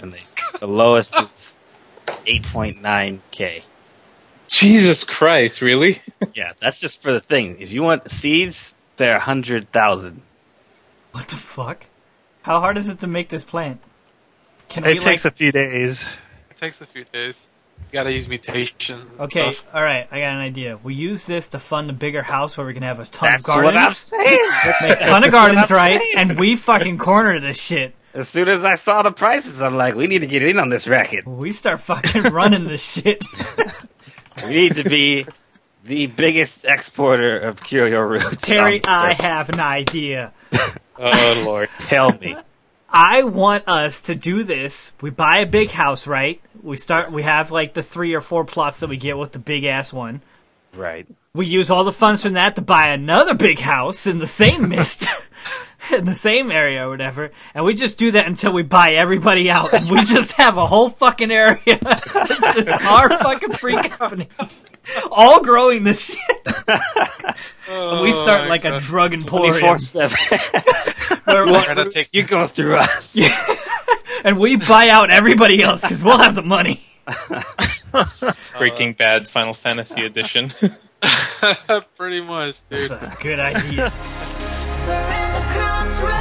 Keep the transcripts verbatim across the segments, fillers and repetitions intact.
and they, the lowest is eight point nine K. Jesus Christ, really? Yeah, that's just for the thing. If you want seeds, they're one hundred thousand. What the fuck? How hard is it to make this plant? Can It we, takes like... a few days. It takes a few days. You gotta use mutations. and Okay, stuff. alright, I got an idea. We use this to fund a bigger house where we can have a ton That's of gardens. what I'm saying. Make a ton of gardens, right? And we fucking corner this shit. As soon as I saw the prices, I'm like, we need to get in on this racket. We start fucking running this shit. We need to be the biggest exporter of curio roots. Terry, I'm I certain. have an idea. Oh, Lord. Tell me. I want us to do this. We buy a big house, right? We start. We have like the three or four plots that we get with the big ass one. Right. We use all the funds from that to buy another big house in the same mist, in the same area or whatever, and we just do that until we buy everybody out. And we just have a whole fucking area. It's just our fucking free company, all growing this shit. And we start like a drug emporium. twenty-four seven. Where We're gonna take You go through us. and we buy out everybody else because we'll have the money. Breaking Bad Final Fantasy Edition. pretty much, dude. That's a good idea. We're at the crossroads,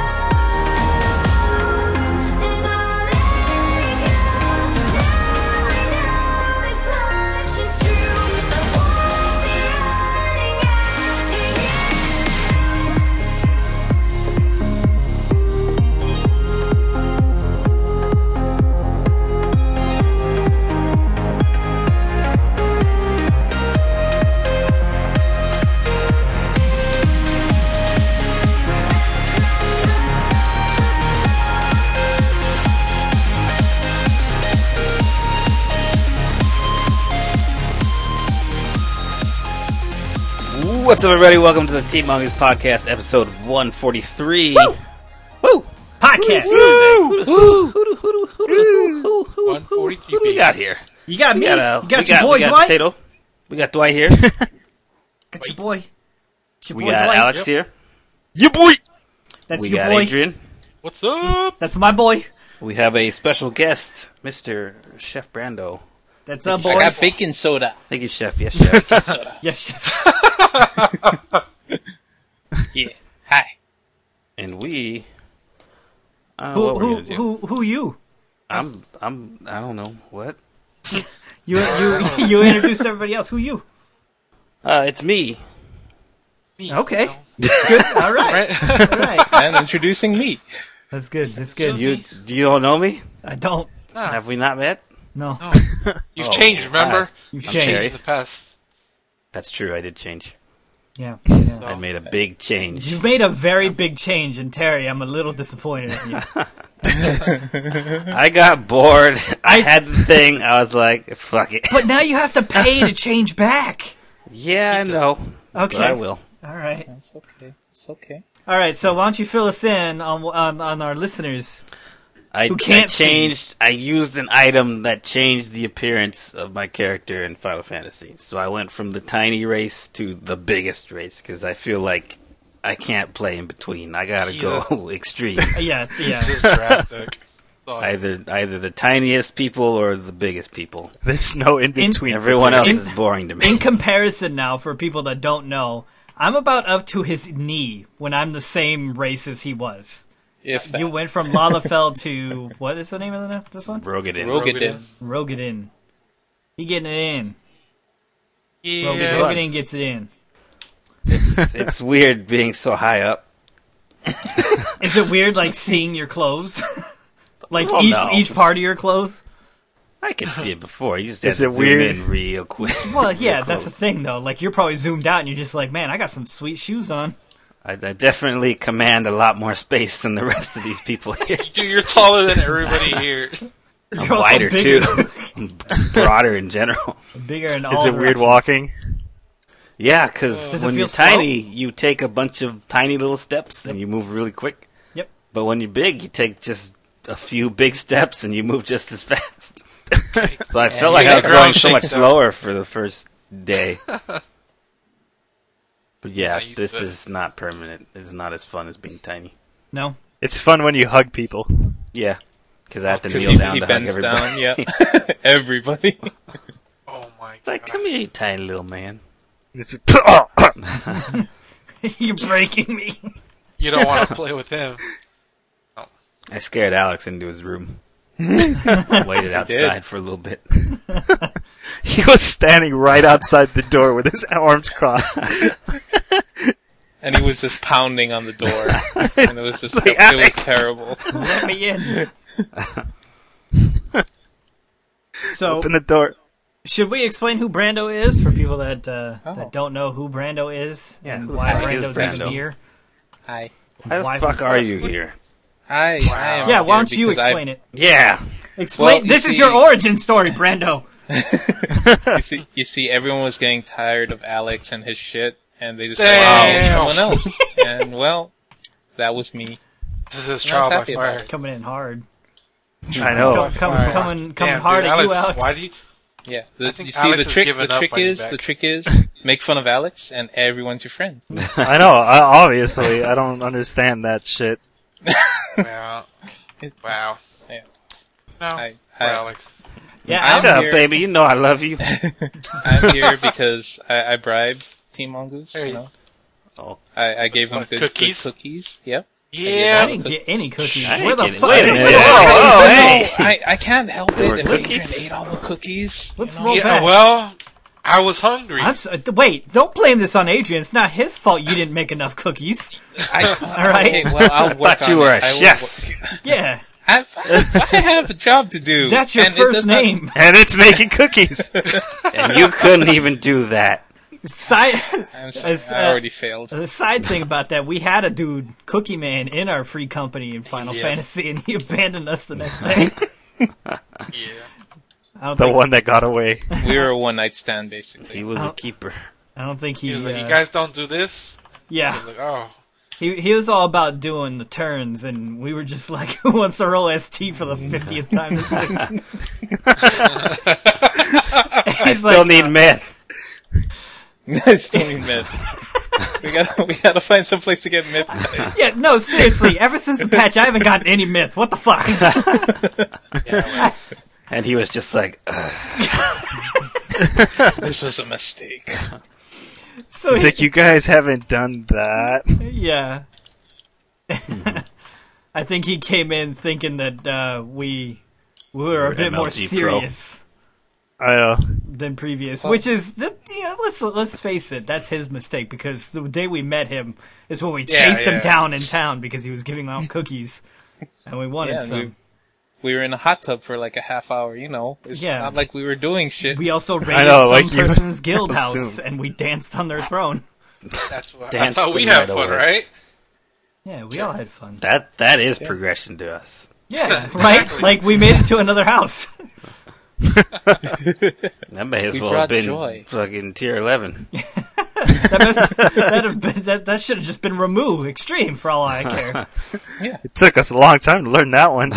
and all they go. Now I know this much is true. I won't be running What's up, everybody? Welcome to the Team Mongoose Podcast, episode one forty-three. Woo! Woo! Podcast. one forty-three. What do we got here? You got me. We got, uh, you got we your got, boy we got Dwight. Potato. We got Dwight here. Got your boy. It's your We boy got Dwight. Alex Yep. here. You boy! That's we your got boy. Adrian. What's up? That's my boy. We have a special guest, Mister Chef Brando. That's a I boy. got baking soda. Thank you, Chef. Yes, Chef. Soda. Yes, chef. Yeah. Hi. And we. Uh, Who, what we're who, gonna do? who, who you? I'm. I'm. I don't know what. You, you, you introduced everybody else. Who you? Uh, it's me. Me. Okay. No. Good. All right. Right? All right. And introducing me. That's good. That's good. You. Do you don't know me? I don't. No. Have we not met? No. No. You've Oh, changed, remember? hi. You I'm changed. Terry. In the past. That's true. I did change. Yeah. yeah. I made a big change. You've made a very big change, and Terry, I'm a little disappointed in you. I got bored. I had the thing. I was like, fuck it. But now you have to pay to change back. Yeah, I know. Okay. But I will. All right. That's okay. It's okay. All right. So why don't you fill us in on on, on our listeners? I, Who can't I changed. I used an item that changed the appearance of my character in Final Fantasy. So I went from the tiny race to the biggest race because I feel like I can't play in between. I gotta go extremes. Yeah. It's Yeah. just drastic. So, Either either the tiniest people or the biggest people. There's no in between. Everyone else In- is boring to me. In comparison, now for people that don't know, I'm about up to his knee when I'm the same race as he was. If that. You went from Lalafell to what is the name of the, this one? Rogadin. Rogadin. Rogadin. He getting it in. Yeah. Rogadin, Rogadin gets it in. It's it's weird being so high up. Is it weird, like seeing your clothes, like Oh, each no. each part of your clothes? I could see it before. You just Is have to it zoom weird? in real quick. Well, yeah, Real that's the close. thing, though. Like you're probably zoomed out, and you're just like, man, I got some sweet shoes on. I, I definitely command a lot more space than the rest of these people here. Dude, you're taller than everybody here. I'm You're also wider bigger. too. I'm just broader in general. Bigger in all Is it weird directions. walking? Yeah, because Does it when feel you're slow? tiny, you take a bunch of tiny little steps and you move really quick. Yep. But when you're big, you take just a few big steps and you move just as fast. So I felt you like I got was your going own so much shakes slower for the first day. But yeah, I used this to- is not permanent. It's not as fun as being tiny. No. It's fun when you hug people. Yeah. because I have to Because kneel he, down he to hug bends everybody. down, yeah. Everybody. Oh my It's like, god. come here, you tiny little man. It's- You're breaking me. You don't want to play with him. I scared Alex into his room. Waited outside for a little bit. He was standing right outside the door with his arms crossed. And he was just pounding on the door. And it was just, Like, it was Alex. terrible. Let me in. So, Open the door. should we explain who Brando is for people that uh, Oh. that don't know who Brando is Yeah, and who the why fuck is Brando's Brando? even here? Hi. Why the Why- fuck are you here? I, Wow. I am Yeah, why here don't you because I- explain it? Yeah. Explain. Well, you this is see- your origin story, Brando. You see, you see, everyone was getting tired of Alex and his shit, and they decided Damn. to someone else. And well, that was me. This is I trial was by happy about fire. Coming in hard. I know. Come, come, Fire. coming, coming Damn, hard dude, at you, Alex, Alex. Why do you? Yeah. I The, think you see, Alex the has trick, given the up trick on you is, back. the trick is, make fun of Alex, and everyone's your friend. I know. I, obviously, I don't understand that shit. Wow. Wow. Yeah. No. I, Poor I, Alex. Yeah, I'm Shut up, here- baby. You know I love you. I'm here because I, I bribed Team Mongoose. Hey. You know, Oh. I, I gave them What, good cookies? Good cookies. Yep. I Yeah. didn't get any cookies. I Where didn't the get it. fuck? Wait a where minute. the- Oh, oh, hey. I, I can't help There it were if cookies? Adrian ate all the cookies. Let's you know? roll Yeah. back. Well, I was hungry. I'm so, wait, don't blame this on Adrian. It's not his fault you didn't make enough cookies. I, All right. Okay, well, I'll work Thought you on were it. a I will chef. work- Yeah, I, I have a job to do. that's your and it first does not- name. And it's making cookies. And you couldn't even do that. Side, I'm sorry, as, I uh, already failed. the side thing about that, we had a dude, Cookie Man, in our free company in Final Yeah. Fantasy, and he abandoned us the next day. Yeah. I don't The think, one that got away. We were a one night stand, basically. He was a Oh. keeper. I don't think he. He was like, uh, "You guys don't do this." I yeah, was like, "Oh, he he was all about doing the turns, and we were just like, "Who wants to roll S T for the fiftieth time this week?" I He's still like, need uh, meth. I still need myth. we gotta, we gotta find some place to get myth. guys. Yeah, no, seriously. Ever since the patch, I haven't gotten any myth. What the fuck? yeah." Well, And he was just like, Ugh. This was a mistake. So It's he- like, you guys haven't done that. yeah. I think he came in thinking that uh, we we were a We're bit more M L G Pro. serious I know. than previous, Well- which is th- you know, let's let's face it, that's his mistake because the day we met him is when we Yeah, chased him yeah. down in town because he was giving out cookies, and we wanted Yeah, and some. we, we were in a hot tub for like a half hour, you know. It's Yeah. not like we were doing shit. We also raided know, some like you person's guild house, assume. and we danced on their throne. that's what I Dance thought the we had night fun, away. right? Yeah, we all had fun. that that is progression to us. Yeah, right? Like, we made it to another house. That may as We well brought have been joy. fucking tier eleven. That, must, that, have been, that, that should have just been remove extreme for all I care. It took us a long time to learn that one.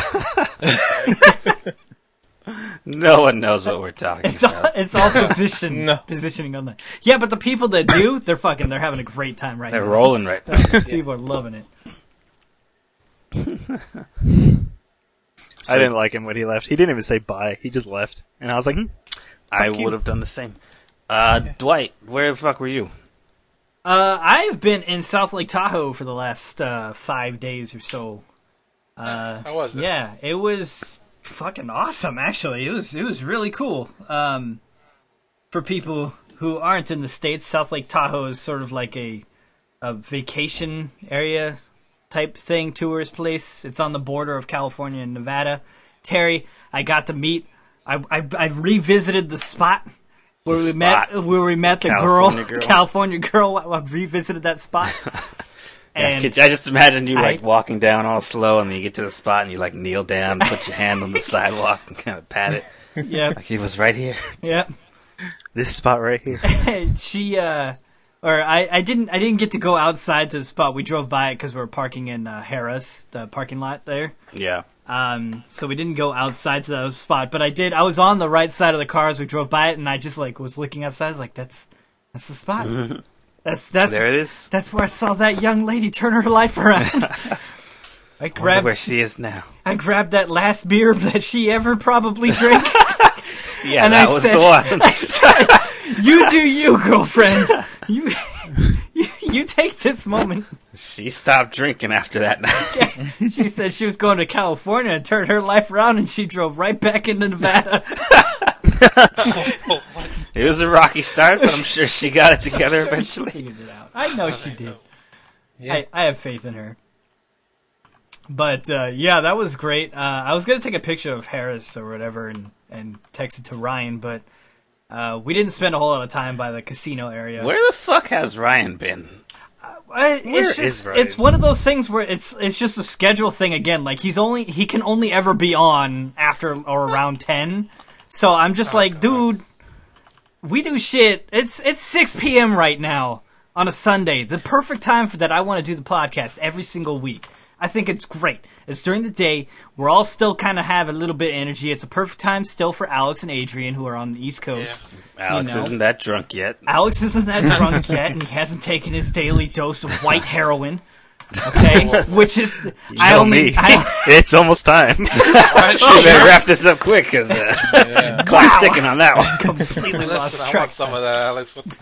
No one knows what we're talking It's all, about. it's all position, No. positioning on that. Yeah, but the people that do, they're fucking, they're having a great time right They're now. rolling right now. People are loving it. I didn't like him when he left. He didn't even say bye. He just left. And I was like, hmm. I Fuck you. would have done the same. Uh, Dwight, where the fuck were you? Uh, I've been in South Lake Tahoe for the last uh, five days or so. Uh, How was it? Yeah, it was fucking awesome. Actually, it was it was really cool. Um, for people who aren't in the States, South Lake Tahoe is sort of like a a vacation area type thing, tourist place. It's on the border of California and Nevada. Terry, I got to meet. I I, I revisited the spot where The we spot. met. Where we met the California girl, girl. California girl. I, I revisited that spot. Yeah, And could- I just imagine you like I- walking down all slow, and then you get to the spot, and you like kneel down, put your hand on the sidewalk, and kind of pat it. yeah, Like he was right here. yeah. This spot right here. she uh or I, I didn't I didn't get to go outside to the spot. We drove by it because we were parking in uh, Harris, the parking lot there. Yeah. Um, so we didn't go outside to the spot, but I did. I was on the right side of the car as we drove by it, and I just like was looking outside. I was like, "That's that's the spot. That's that's There it is. that's where I saw that young lady turn her life around." I Wonder grabbed where she is now. I grabbed that last beer that she ever probably drank. Yeah, and that I was said, the one. I said, "You do you, girlfriend. You, you, you take this moment." She stopped drinking after that night. She said she was going to California and turned her life around, and she drove right back into Nevada. It was a rocky start, but I'm sure she got it together I'm sure eventually. She figured it out. I know she did. Yeah. I, I have faith in her. But uh, yeah, that was great. Uh, I was gonna take a picture of Harris or whatever and, and text it to Ryan, but uh, we didn't spend a whole lot of time by the casino area. Where the fuck has Ryan been? I, Where it's is just Ryan? it's one of those things where it's it's just a schedule thing again. Like he's only he can only ever be on after or around ten. So I'm just like, dude, we do shit. It's it's six p.m. right now on a Sunday. The perfect time for that. I want to do the podcast every single week. I think it's great. It's during the day. We're all still kind of have a little bit of energy. It's a perfect time still for Alex and Adrian, who are on the East Coast. Alex know. isn't that drunk yet. Alex isn't that drunk yet, and he hasn't taken his daily dose of white heroin. Okay, which is I Tell only me. I, It's almost time. We better wrap this up quick, because uh, clock's ticking on that one. completely lost Listen, I track. want some of that, Alex. What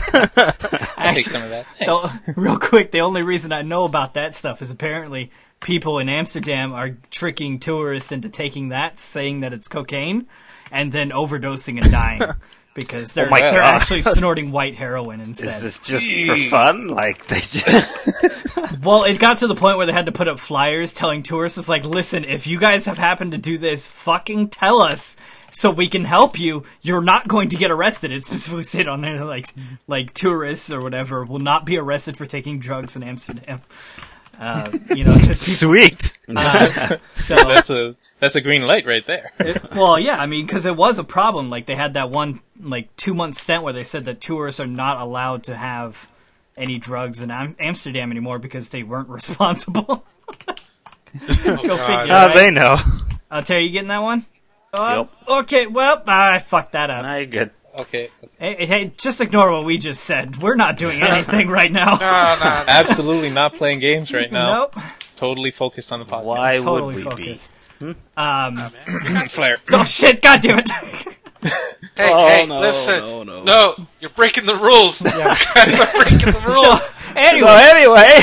the I'll take some of that. Thanks. So, real quick, the only reason I know about that stuff is apparently people in Amsterdam are tricking tourists into taking that, saying that it's cocaine, and then overdosing and dying. Because they're my they're God. actually snorting white heroin Is instead. this just for fun? Like, they just... Well, it got to the point where they had to put up flyers telling tourists, it's like, listen, if you guys have happened to do this, fucking tell us so we can help you. You're not going to get arrested. It specifically said on there, like, like tourists or whatever will not be arrested for taking drugs in Amsterdam. Uh, you know, because people, Sweet. uh, so, That's a that's a green light right there. it- well, yeah, I mean, because it was a problem. Like, they had that one, like, two-month stint where they said that tourists are not allowed to have any drugs in Am- Amsterdam anymore because they weren't responsible. Go God. figure. Oh, right? they know. Uh, Terry, you getting that one? Uh, Okay, well, I fucked that up. Nah, you're good. Okay. Hey, hey, just ignore what we just said. We're not doing anything right now. No, no, no. Absolutely not playing games right now. Nope. Totally focused on the podcast. Why Totally would we focused. Um, Flair. oh shit, god damn it. Hey, Oh, hey, no, listen. no, no. No, you're breaking the rules. You guys are breaking the so, rules. anyway. So anyway,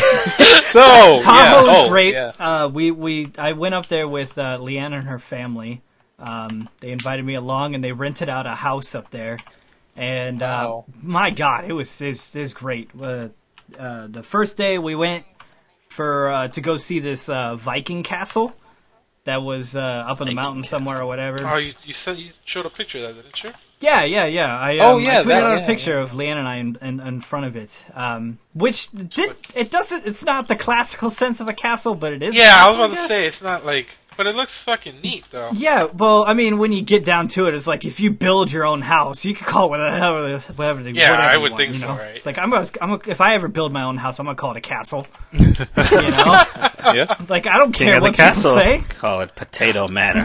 So Tahoe yeah. is oh, great. Yeah. Uh, we, we I went up there with uh, Leanne and her family. Um, they invited me along, and they rented out a house up there. And uh, Wow. my God, it was it was, it was great. Uh, uh, the first day we went for uh, to go see this uh, Viking castle that was uh, up in the mountain somewhere or whatever. Oh, you you said you showed a picture of that, didn't you? Yeah, yeah, yeah. I, um, Oh, yeah, I tweeted that- out a yeah, picture of Leanne and I in, in, in front of it, um, which did it doesn't. It's not the classical sense of a castle, but it is. a Yeah, I was castle, about to guess. say it's not like, but it looks fucking neat though. Yeah, well, I mean, when you get down to it, it's like if you build your own house, you can call it whatever, whatever. they- Yeah, whatever I you would want, think you so, know? right? It's like I'm, gonna, I'm gonna, if I ever build my own house, I'm gonna call it a castle. you know, Yeah. like I don't King care of the what people castle. say. call it Potato Manor.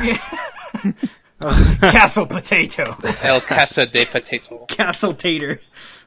Castle potato, El Casa de Potato. castle tater.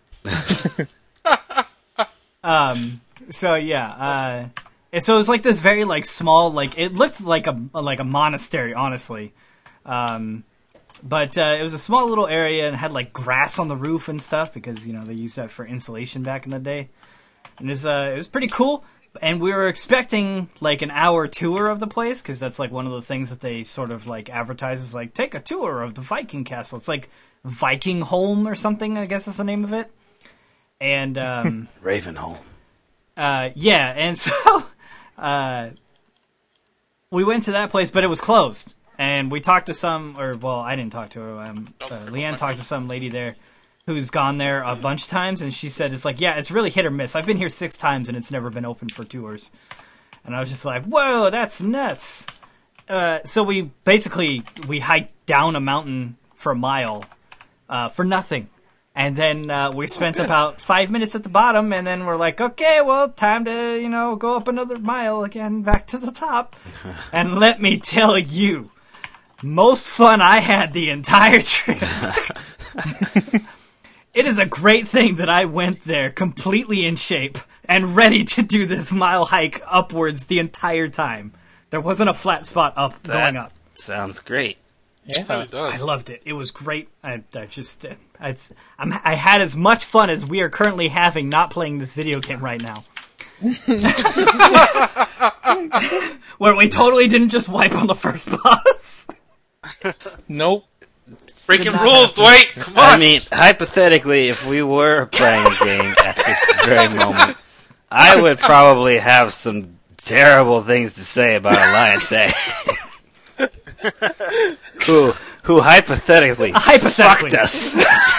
um. So yeah. Uh. and So it was like this very like small, like it looked like a like a monastery, honestly. Um. But uh, it was a small little area and had like grass on the roof and stuff because you know they used that for insulation back in the day. And it was uh, it was pretty cool. And we were expecting like an hour tour of the place because that's like one of the things that they sort of like advertise is like take a tour of the Viking castle. It's like Viking Home or something, I guess is the name of it. And um, Ravenholm. uh, yeah, and so uh, we went to that place, but it was closed. And we talked to some, or well, I didn't talk to her. Um, uh, Leanne talked to some lady there who's gone there a bunch of times, and she said it's like, yeah, it's really hit or miss. I've been here six times, and it's never been open for tours. And I was just like, whoa, that's nuts. Uh, so we basically we hiked down a mountain for a mile uh, for nothing. And then uh, we spent about five minutes at the bottom, and then we're like, okay, well, time to, you know, go up another mile again back to the top. And let me tell you, most fun I had the entire trip. It is a great thing that I went there completely in shape and ready to do this mile hike upwards the entire time. There wasn't a flat spot up That going up. sounds great. It Yeah. really does. I loved it. It was great. I, I just, it's, I'm, I had as much fun as we are currently having not playing this video game right now. Where we totally didn't just wipe on the first boss. Nope. Breaking rules, Dwight. Come on. I mean, hypothetically, if we were playing a game at this very moment, I would probably have some terrible things to say about Alliance A. who, who hypothetically, Hypothetically. fucked us.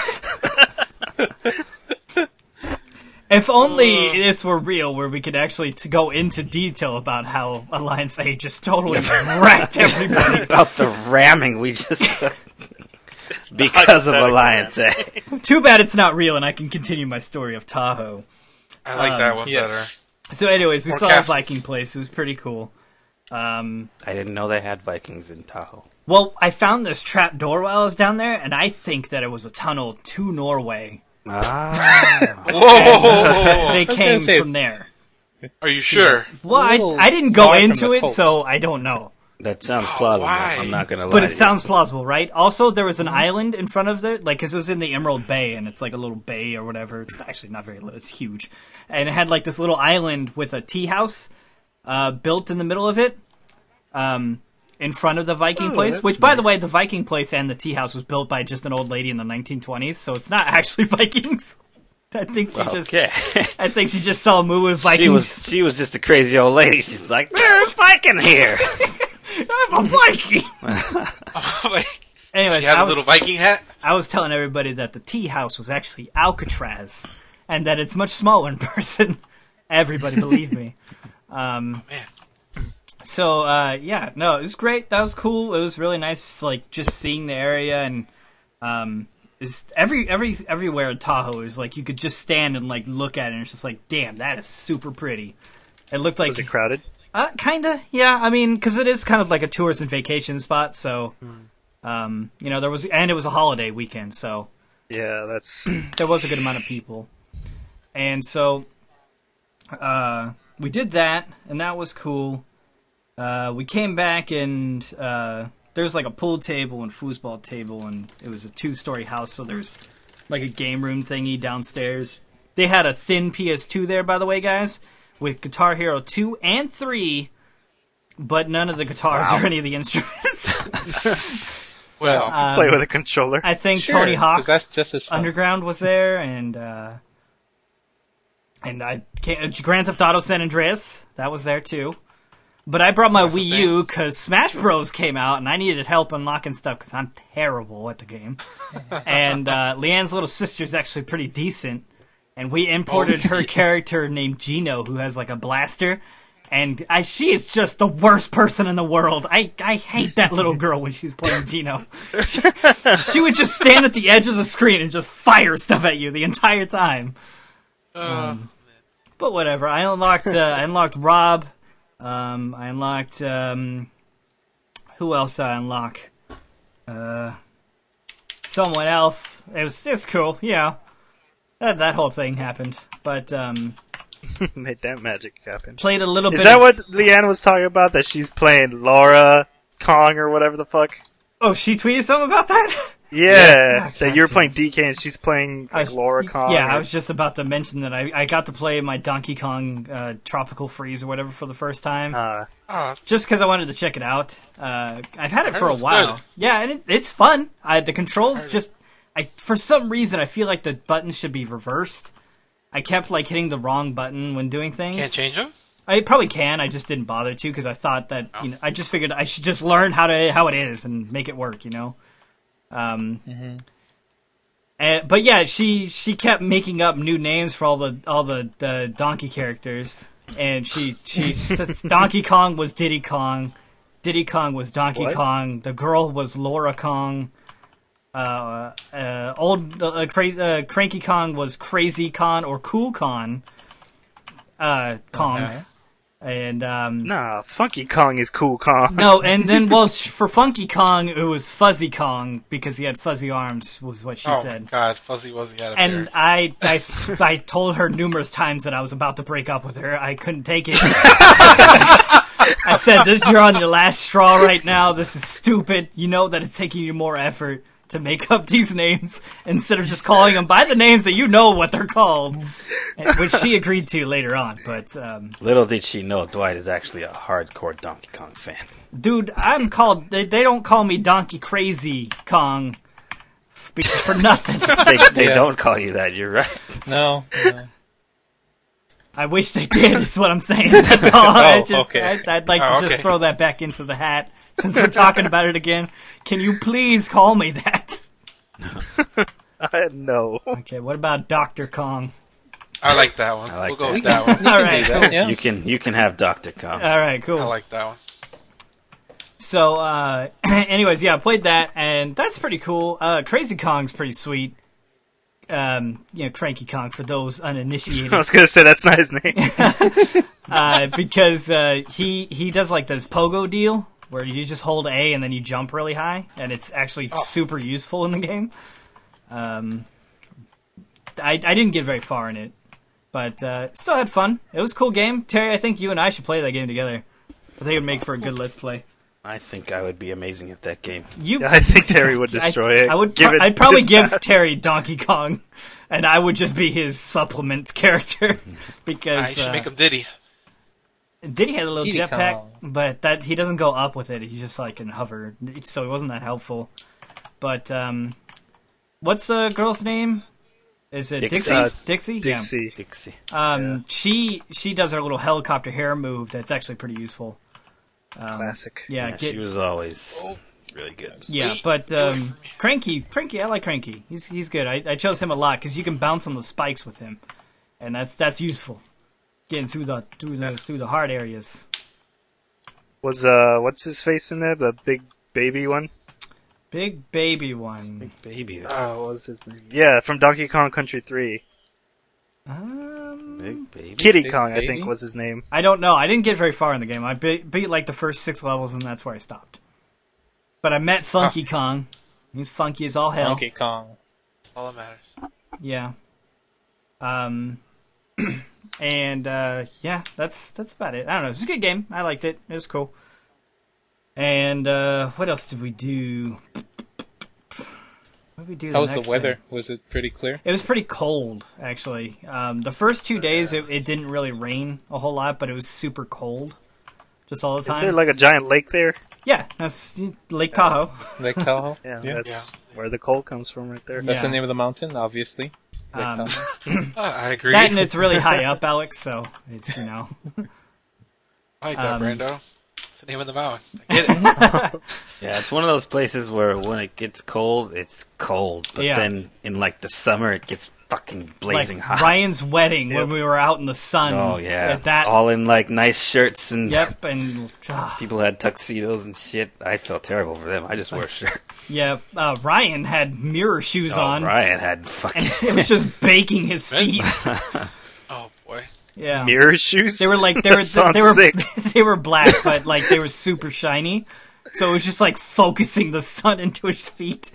If only this were real, where we could actually to go into detail about how Alliance A just totally wrecked everybody. About the ramming we just took because of Alliance A. Too bad it's not real, and I can continue my story of Tahoe. I like um, that one Yes. So, anyways, we More saw a castles. Viking place. It was pretty cool. Um, I didn't know they had Vikings in Tahoe. well, I found this trap door while I was down there, and I think that it was a tunnel to Norway. Ah. better. Whoa! They was came gonna say from there. Are you sure? Well, I, little I didn't go far from into the it, coast. so I don't know. That sounds Oh, plausible. why? I'm not gonna lie. But to it you. sounds plausible, right? Also, there was an island in front of it, like, because it was in the Emerald Bay, and it's like a little bay or whatever. It's actually not very little, it's huge. And it had, like, this little island with a tea house uh, built in the middle of it, um, in front of the Viking Oh, place. that's Which, by the nice. way, the Viking place and the tea house was built by just an old lady in the nineteen twenties, so it's not actually Vikings. I think she just, Okay. I think she just saw a movie with Vikings. she was she was just a crazy old lady. She's like, there's Viking here. I'm a Viking. Like, Anyways, you had I a was, little Viking hat. I was telling everybody that the tea house was actually Alcatraz, and that it's much smaller in person. Everybody believed me. Um, Man, so uh, yeah, no, it was great. That was cool. It was really nice, just, like just seeing the area, and um, it's every every everywhere in Tahoe is like you could just stand and like look at it, and it's just like, damn, that is super pretty. It looked like Was it crowded? uh, kinda, yeah. I mean, because it is kind of like a tourist and vacation spot, so um, you know there was, and it was a holiday weekend, so. Yeah, that's There was a good amount of people. And so uh, we did that, and that was cool. Uh, we came back, and uh, there's like a pool table and foosball table, and it was a two-story house, so there's like a game room thingy downstairs. They had a thin P S two there, by the way, guys, with Guitar Hero two and three, but none of the guitars or any of the instruments. well, Um, play with a controller. I think Sure, Tony Hawk 'cause that's just as fun. Underground was there, and uh, and I can't, Grand Theft Auto San Andreas, that was there too. But I brought my That's the Wii U because Smash Bros came out, and I needed help unlocking stuff because I'm terrible at the game. And uh, Leanne's little sister's actually pretty decent, and we imported Oh, her yeah. character named Gino, who has like a blaster. And I, she is just the worst person in the world. I, I hate that little girl when she's playing Gino. She, she would just stand at the edge of the screen and just fire stuff at you the entire time. uh, But whatever. I unlocked uh, I unlocked Rob. Um, I unlocked um, who else did I unlock? Uh, someone else. It was it's cool. Yeah, that that whole thing happened. But um, Made that magic happen. played a little Is bit. that of, what Leanne was talking about? That she's playing Laura Kong or whatever the fuck? Oh, she tweeted something about that. Yeah, Ah, that you're God playing D K and she's playing I like, was- Laura Kong. Yeah, or- I was just about to mention that I, I got to play my Donkey Kong uh, Tropical Freeze or whatever for the first time. Uh, oh, Just because I wanted to check it out. Uh, I've had it I for heard a it was while. good. Yeah, and it, it's fun. I, the controls heard just, I for some reason I feel like the buttons should be reversed. I kept like hitting the wrong button when doing things. can't change them. I probably can. I just didn't bother to because I thought that you know I just figured I should just learn how to how it is and make it work. You know. Um. and- but yeah, she she kept making up new names for all the all the, the Donkey characters, and she she says Donkey Kong was Diddy Kong, Diddy Kong was Donkey What? Kong, the girl was Laura Kong. Uh, uh, old uh, crazy uh, Cranky Kong was Crazy Con or Cool Con. Uh, Kong. Okay. And um, Nah, Funky Kong is Cool Kong. no, and then well, sh- for Funky Kong, it was Fuzzy Kong because he had fuzzy arms, was what she oh said. God, Fuzzy Wuzzy had a And beard. I, I, s- I told her numerous times that I was about to break up with her. I couldn't take it. I said, this, "You're on your last straw right now. This is stupid. You know that it's taking you more effort to make up these names instead of just calling them by the names that you know what they're called," and- which she agreed to later on. But um, Little did she know Dwight is actually a hardcore Donkey Kong fan. dude, I'm called. They, they don't call me Donkey Crazy Kong f- be- for nothing. They, they Yeah. don't call you that. You're right. No. no. I wish they did. Is what I'm saying. That's all. I Oh, just, okay. I'd, I'd like Oh, to just okay. throw that back into the hat since we're talking about it again. Can you please call me that? I no. Okay. What about Doctor Kong? I like that one. I like we'll go that. with that one. All right. Cool. Yeah. You can you can have Doctor Kong. All right. Cool. I like that one. So, uh, anyways, yeah, I played that, and that's pretty cool. Uh, Crazy Kong's pretty sweet. Um, you know, Cranky Kong for those uninitiated, I was gonna say that's not his name. uh, because uh, he he does like this pogo deal where you just hold A and then you jump really high, and it's actually super useful in the game. Um, I I didn't get very far in it, but uh, still had fun. It was a cool game. Terry, I think you and I should play that game together. I think it would make for a good let's play. I think I would be amazing at that game. You, I think Terry would destroy I, it. I would. Give pro- it I'd probably his give best. Terry Donkey Kong, and I would just be his supplement character because I should uh, make him Diddy. Diddy had a little Diddy jetpack, Kong. but that he doesn't go up with it. He just like can hover, so it wasn't that helpful. But um, what's the girl's name? Is it Dixie. Dixie? Uh, Dixie. Dixie. Dixie. Yeah. Um, Yeah. she she does her little helicopter hair move. That's actually pretty useful. Um, Classic. Yeah. Yeah, get- she was always really good. Yeah, Sweet. but Do it um, for me. Cranky, Cranky, I like Cranky. He's he's good. I, I chose him a lot because you can bounce on the spikes with him, and that's that's useful. Getting through the through the through the hard areas. Was uh, what's his face in there? The big baby one. Big baby one. Baby. Oh, what was his name? Yeah, from Donkey Kong Country three. Um, Big baby. Kitty Big Kong, I baby? think, was his name. I don't know. I didn't get very far in the game. I beat, beat like the first six levels, and that's where I stopped. But I met Funky Kong. He's funky as all hell. Donkey Kong. All that matters. Yeah. Um. And uh, yeah, that's that's about it. I don't know. It's a good game. I liked it. It was cool. And uh, what else did we do? What did we do? How was next the weather? day? Was it pretty clear? It was pretty cold, actually. Um, the first two days, it, it didn't really rain a whole lot, but it was super cold, just all the Is there time. like a giant lake there? Yeah, that's Lake Tahoe. Lake Tahoe? Yeah, Yeah. that's Yeah. where the coal comes from, right there. That's Yeah. the name of the mountain, obviously. Lake Um, Tahoe. Uh, I agree. That and it's really high up, Alex. So it's you know. I like that, um, Brando. It's the name of the mountain. I get it. Yeah, it's one of those places where when it gets cold, it's cold. But Yeah. then in like the summer, it gets fucking blazing like hot. Ryan's wedding when Yep. we were out in the sun. Oh yeah, At that. all in like nice shirts and Yep, and ah, people had tuxedos and shit. I felt terrible for them. I just wore a shirt. yeah, uh, Ryan had mirror shoes Oh, on, Ryan had fucking. and it was just baking his feet. Oh boy. Yeah, Mirror shoes? they were like they were That sounds they were sick. they were black, but like they were super shiny. So it was just like focusing the sun into his feet.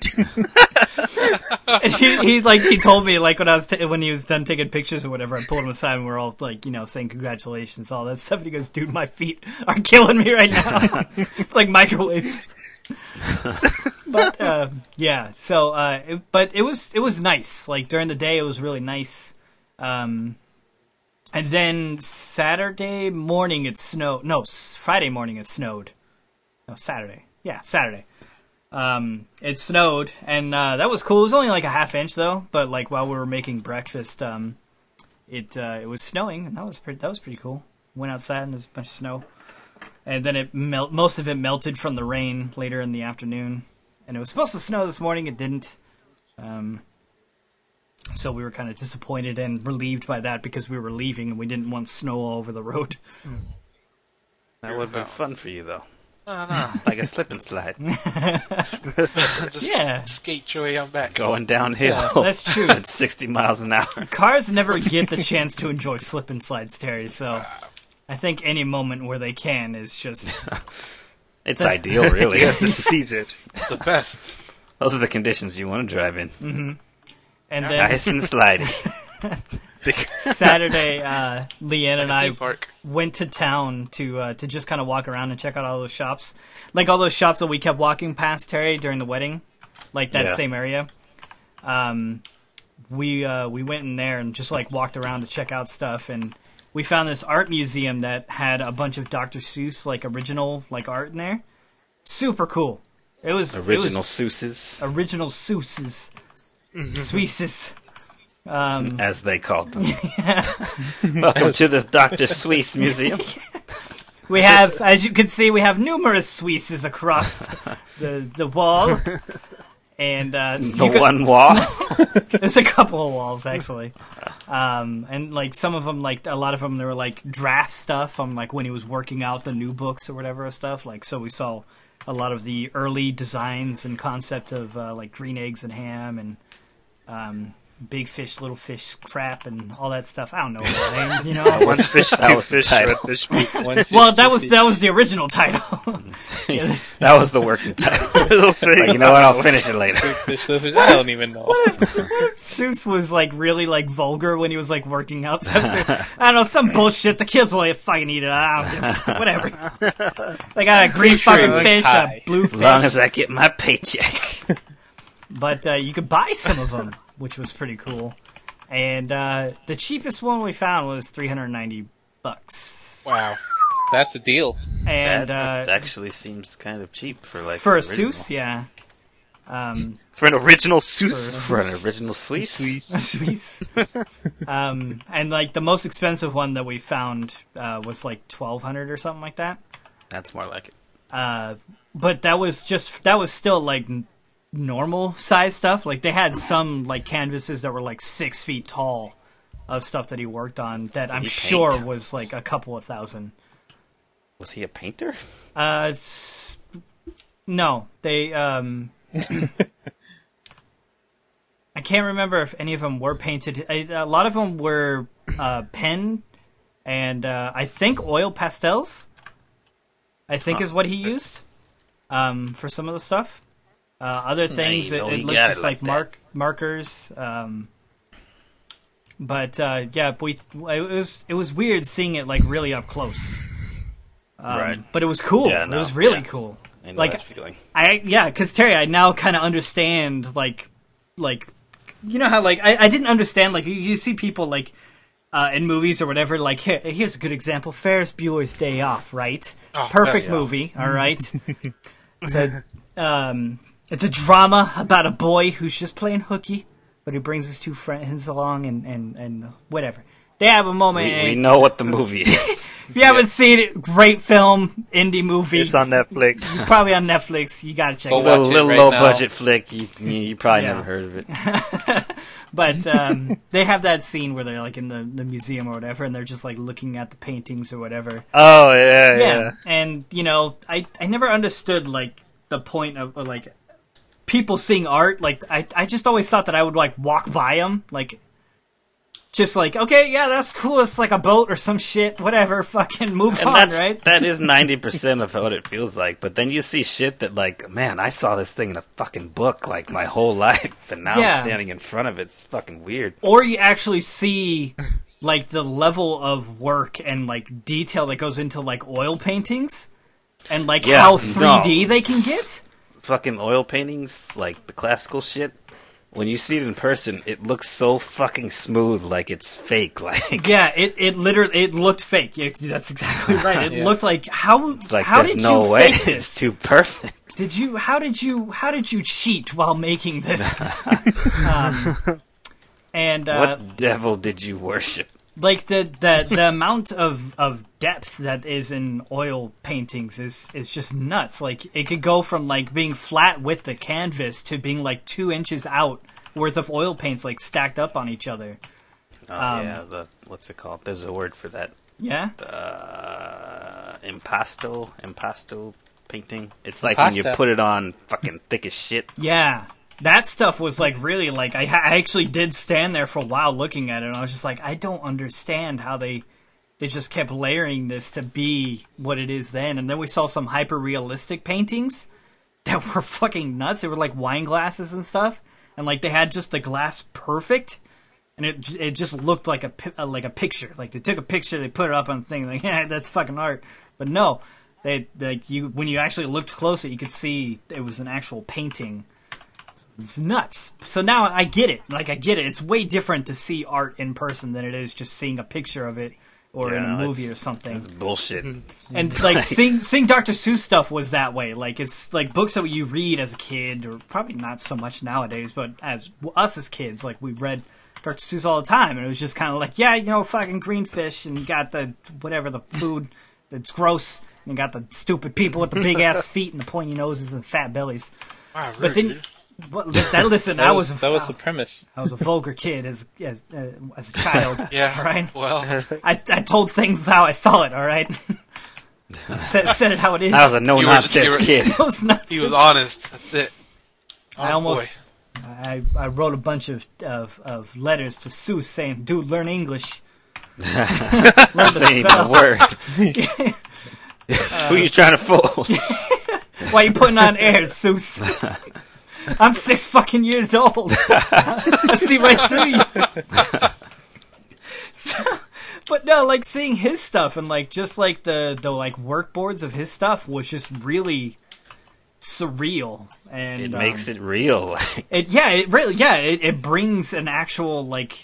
And he, he like he told me like when I was t- when he was done taking pictures or whatever, I pulled him aside and we are all like you know saying congratulations, all that stuff. And he goes, "Dude, my feet are killing me right now. It's like microwaves." But uh, yeah, so uh, it, but it was it was nice. Like during the day, it was really nice. Um, and then Saturday morning it snowed. No, s- Friday morning it snowed. No, Saturday. Yeah, Saturday. Um, it snowed, and uh, that was cool. It was only like a half inch though. But like while we were making breakfast, um, it uh, it was snowing, and that was pretty. That was pretty cool. Went outside and there was a bunch of snow, and then it melt. Most of it melted from the rain later in the afternoon, and it was supposed to snow this morning. It didn't. Um, so we were kind of disappointed and relieved by that because we were leaving and we didn't want snow all over the road. That would have been fun for you though, No, no. like a slip and slide, Just Yeah. skate your way on back. going downhill. That's true. At sixty miles an hour. Cars never get the chance to enjoy slip and slides, Terry. So I think any moment where they can is just It's ideal, really. You have to seize it. It's the best. Those are the conditions you want to drive in. and then Nice and slidey. Saturday, uh, Leanne and I Theme park. went to town to uh, to just kind of walk around and check out all those shops, like all those shops that we kept walking past, Terry, during the wedding, like that Yeah. same area. Um, we uh, we went in there and just like walked around to check out stuff, and we found this art museum that had a bunch of Doctor Seuss like original like art in there. Super cool. It was Original It Seuss's, was original Seuss's, Sweeces. Um, as they called them. Welcome to the Doctor Seuss Museum. We have, as you can see, we have numerous Sweeces across the the wall, and uh, The you could- one wall. there's a couple of walls actually, um, and like some of them, like a lot of them, they were like draft stuff from like when he was working out the new books or whatever stuff. Like so, we saw a lot of the early designs and concept of uh, like green eggs and ham and um, big fish, little fish crap and all that stuff. I don't know what the names, you know. One fish, That two was the fish, title. red fish, meat. One fish, Well, that two was fish. that was the original title. That was the working title. Little fish. Like, you know what? I'll finish it later. Fish, little fish. I don't even know. Seuss was like really like vulgar when he was like working out something. I don't know, some bullshit. The kids will fucking eat it. I don't give a fuck. Whatever. They got a green sure it fucking was fish, high. a blue As long fish. as I get my paycheck. But uh, you could buy some of them, which was pretty cool. And uh, the cheapest one we found was three hundred ninety bucks. Wow. That's a deal. And that uh, actually seems kind of cheap for like for a an original. Seuss, yeah. Um, For an original Seuss. For an original Seuss. Sweet. um, and like the most expensive one that we found uh, was like twelve hundred or something like that. That's more like it. Uh, but that was just that was still like n- normal size stuff. Like they had some like canvases that were like six feet tall of stuff that he worked on that I'm he sure paint? was like a couple of thousand. Was he a painter? Uh, it's, no, they um. I can't remember if any of them were painted. A, a lot of them were uh, pen and uh, I think oil pastels. I think Huh. is what he used um, for some of the stuff. Uh, other things, you it, know it he looked got just it like like that. mark markers. Um, but uh, yeah, we it was it was weird seeing it like really up close. Um, Right. But it was cool. Yeah, it no, was really yeah. cool. I know Like, that feeling. I yeah, because Terry, I now kind of understand like like you know how like I, I didn't understand like you, you see people like uh, in movies or whatever like here here's a good example, Ferris Bueller's Day Off, right? Oh, Perfect yeah. movie, all right. So um, it's a drama about a boy who's just playing hooky, but he brings his two friends along and and and whatever. They have a moment. We, we and know what the movie is. if you haven't seen it, great film, indie movie. It's on Netflix. Probably on Netflix. You gotta check Go it watch out. little it little right low now. budget flick. You, you, you probably Yeah. never heard of it. But um, they have that scene where they're like in the, the museum or whatever, and they're just like looking at the paintings or whatever. Oh, yeah, Yeah, yeah. and you know, I I never understood like the point of, of like people seeing art. Like I I just always thought that I would like walk by them, like just like okay, yeah, that's cool. It's like a boat or some shit, whatever. Fucking move And on, that's right? that is ninety percent of what it feels like. But then you see shit that like, man, I saw this thing in a fucking book like my whole life, and now Yeah. I'm standing in front of it. It's fucking weird. Or you actually see like the level of work and like detail that goes into like oil paintings and like Yeah, how three D no. they can get. Fucking oil paintings, like the classical shit. When you see it in person, it looks so fucking smooth, like it's fake. Like Yeah, it, it literally it looked fake. Yeah, that's exactly right. It Yeah. looked like how it's like how there's did no you way. fake this? It's too perfect. Did you how did you how did you cheat while making this? um, and uh, What devil did you worship? like the, the the amount of, of depth that is in oil paintings is is just nuts. Like it could go from like being flat with the canvas to being like two inches out worth of oil paints like stacked up on each other. Oh Um, yeah, the what's it called? There's a word for that. Yeah, Uh, impasto, impasto painting. It's like when you Impasta. put it on fucking thick as shit. yeah. That stuff was like really like I, I actually did stand there for a while looking at it, and I was just like, I don't understand how they they just kept layering this to be what it is then. And then we saw some hyper realistic paintings that were fucking nuts. They were like wine glasses and stuff, and like they had just the glass perfect, and it it just looked like a pi- uh, like a picture. Like they took a picture, they put it up on the thing, like yeah, that's fucking art. But no, they like you when you actually looked closer, you could see it was an actual painting. It's nuts. So now I get it. Like I get it. It's way different to see art in person than it is just seeing a picture of it or in a Yeah, movie it's- or something. It's bullshit. And like seeing seeing Doctor Seuss stuff was that way. Like it's like books that you read as a kid, or probably not so much nowadays, but as us as kids, like we read Doctor Seuss all the time, and it was just kind of like, yeah, you know, fucking green fish, and you got the whatever the food that's gross, and you got the stupid people with the big ass feet and the pointy noses and fat bellies. Wow, But then, rude. what, that listen, That I was, was, that was the premise. I was a vulgar kid as as uh, as a child. Yeah. all right. Well, I I told things how I saw it. All right. said, said it how it is. I was a no You were- nonsense you were- kid. It was nuts. he was honest. That's it. I Honest almost, boy. I, I wrote a bunch of, of, of letters to Seuss saying, "Dude, learn English." learn to Saying the spell. word. Who you trying to fool? Why you putting on airs, Seuss? I'm six fucking years old. I see right through you. So, but no, like seeing his stuff and like just like the the like work boards of his stuff was just really surreal, and It um, makes it real. It yeah, it really yeah, it, it brings an actual like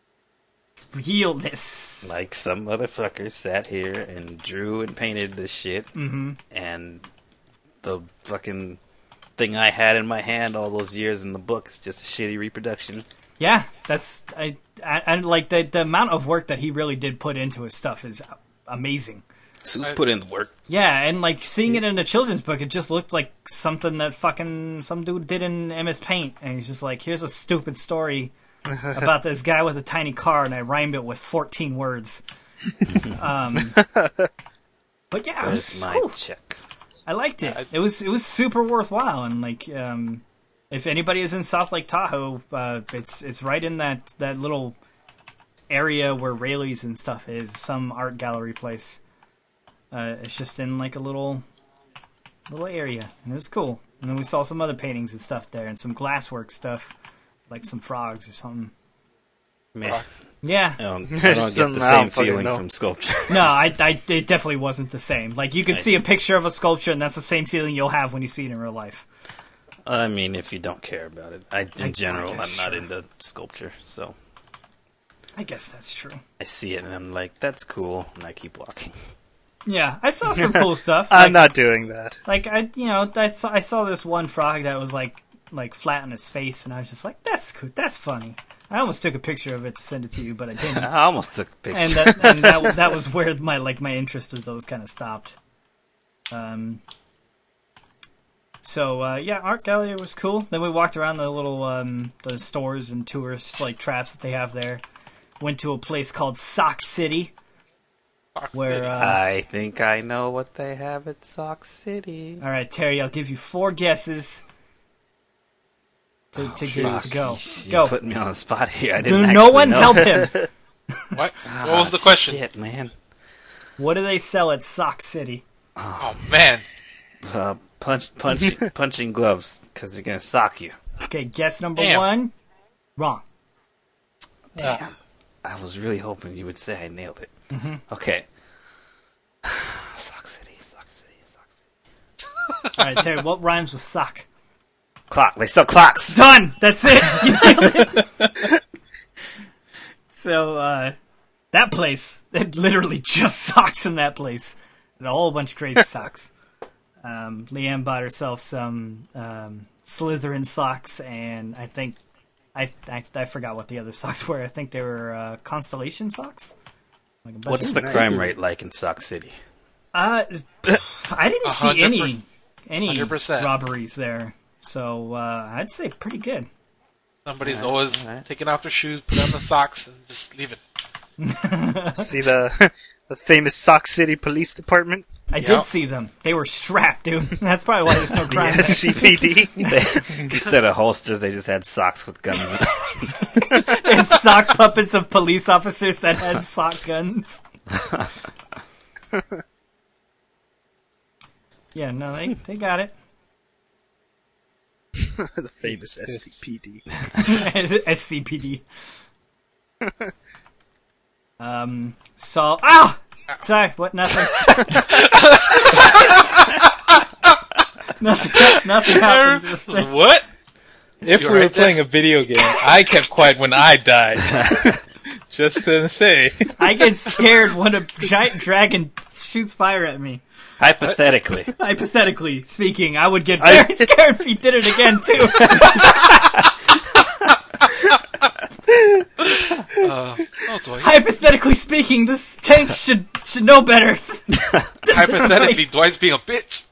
realness. Like some motherfucker sat here and drew and painted this shit, mm-hmm. and the fucking thing I had in my hand all those years in the book is just a shitty reproduction. Yeah, that's I, I, I like the the amount of work that he really did put into his stuff is amazing. Seuss put in the work. Yeah, and like seeing it in a children's book, it just looked like something that fucking some dude did in M S Paint, and he's just like, here's a stupid story about this guy with a tiny car, and I rhymed it with fourteen words. um, but yeah, it Where's was my cool. check? I liked it. It was it was super worthwhile, and like um, if anybody is in South Lake Tahoe, uh, it's it's right in that, that little area where Rayleigh's and stuff is, some art gallery place. Uh, it's just in like a little little area, and it was cool. And then we saw some other paintings and stuff there, and some glasswork stuff, like some frogs or something. Man, Yeah. I don't, I don't get Some- the I same don't fucking feeling know. from sculpture. No, I, I, it definitely wasn't the same. Like, you can I- see a picture of a sculpture, and that's the same feeling you'll have when you see it in real life. I mean, if you don't care about it. I, in I- I general, I'm guess, not sure. into sculpture, so I guess that's true. I see it and I'm like, that's cool, and I keep walking. Yeah, I saw some cool stuff. I'm Like, not doing that. like I, you know, I saw, I saw this one frog that was like, like flat on his face, and I was just like, that's cool, that's funny. I almost took a picture of it to send it to you, but I didn't. I almost took a picture. and that, and that, that was where my like my interest of those kind of stopped. Um. So uh, yeah, art gallery was cool. Then we walked around the little um, the stores and tourist like traps that they have there. Went to a place called Sock City, Fuck where it. uh, I think I know what they have at Sock City. all right, Terry, I'll give you four guesses to to, get, Fuck, to go. You Go. put me on the spot here. I didn't Do actually no one know. help him. What? Ah, What was the question? Shit, man. What do they sell at Sock City? Oh man. Uh, punch, punch, punching gloves, because they're gonna sock you. Okay, guess number Damn. one. Wrong. Damn. I was really hoping you would say I nailed it. Mm-hmm. Okay. Sock City, Sock City, Sock City. All right, Terry, what rhymes with sock? Clock. They sell clocks. Done. That's it. You nailed it. So uh, that place, it literally just socks in that place, and a whole bunch of crazy socks. Um, Leanne bought herself some um, Slytherin socks, and I think I, I I forgot what the other socks were. I think they were uh, Constellation socks. Like a bunch What's of- the crime rate like in Sock City? Uh, I didn't A see hundred any per- any hundred percent. robberies there, so uh, I'd say pretty good. Somebody's always alright. taking off their shoes, put on the socks, and just leave it. See the the famous Sock City Police Department? I Yep. did see them. They were strapped, dude. That's probably why there's no The crime. S C P D. Instead of holsters, they just had socks with guns in them. And sock puppets of police officers that had sock guns. Yeah, no, they they got it. The famous S C P D. S C P D. Um, so ah, sorry, what? Nothing. nothing. Nothing happened. Just there. What? If You we were right there? playing a video game, I kept quiet when I died. Just to say. I get scared when a giant dragon shoots fire at me. Hypothetically. Hypothetically speaking, I would get very scared if he did it again too. Uh, oh, Dwight. Hypothetically speaking, this tank should should know better. Hypothetically, Dwight's being a bitch.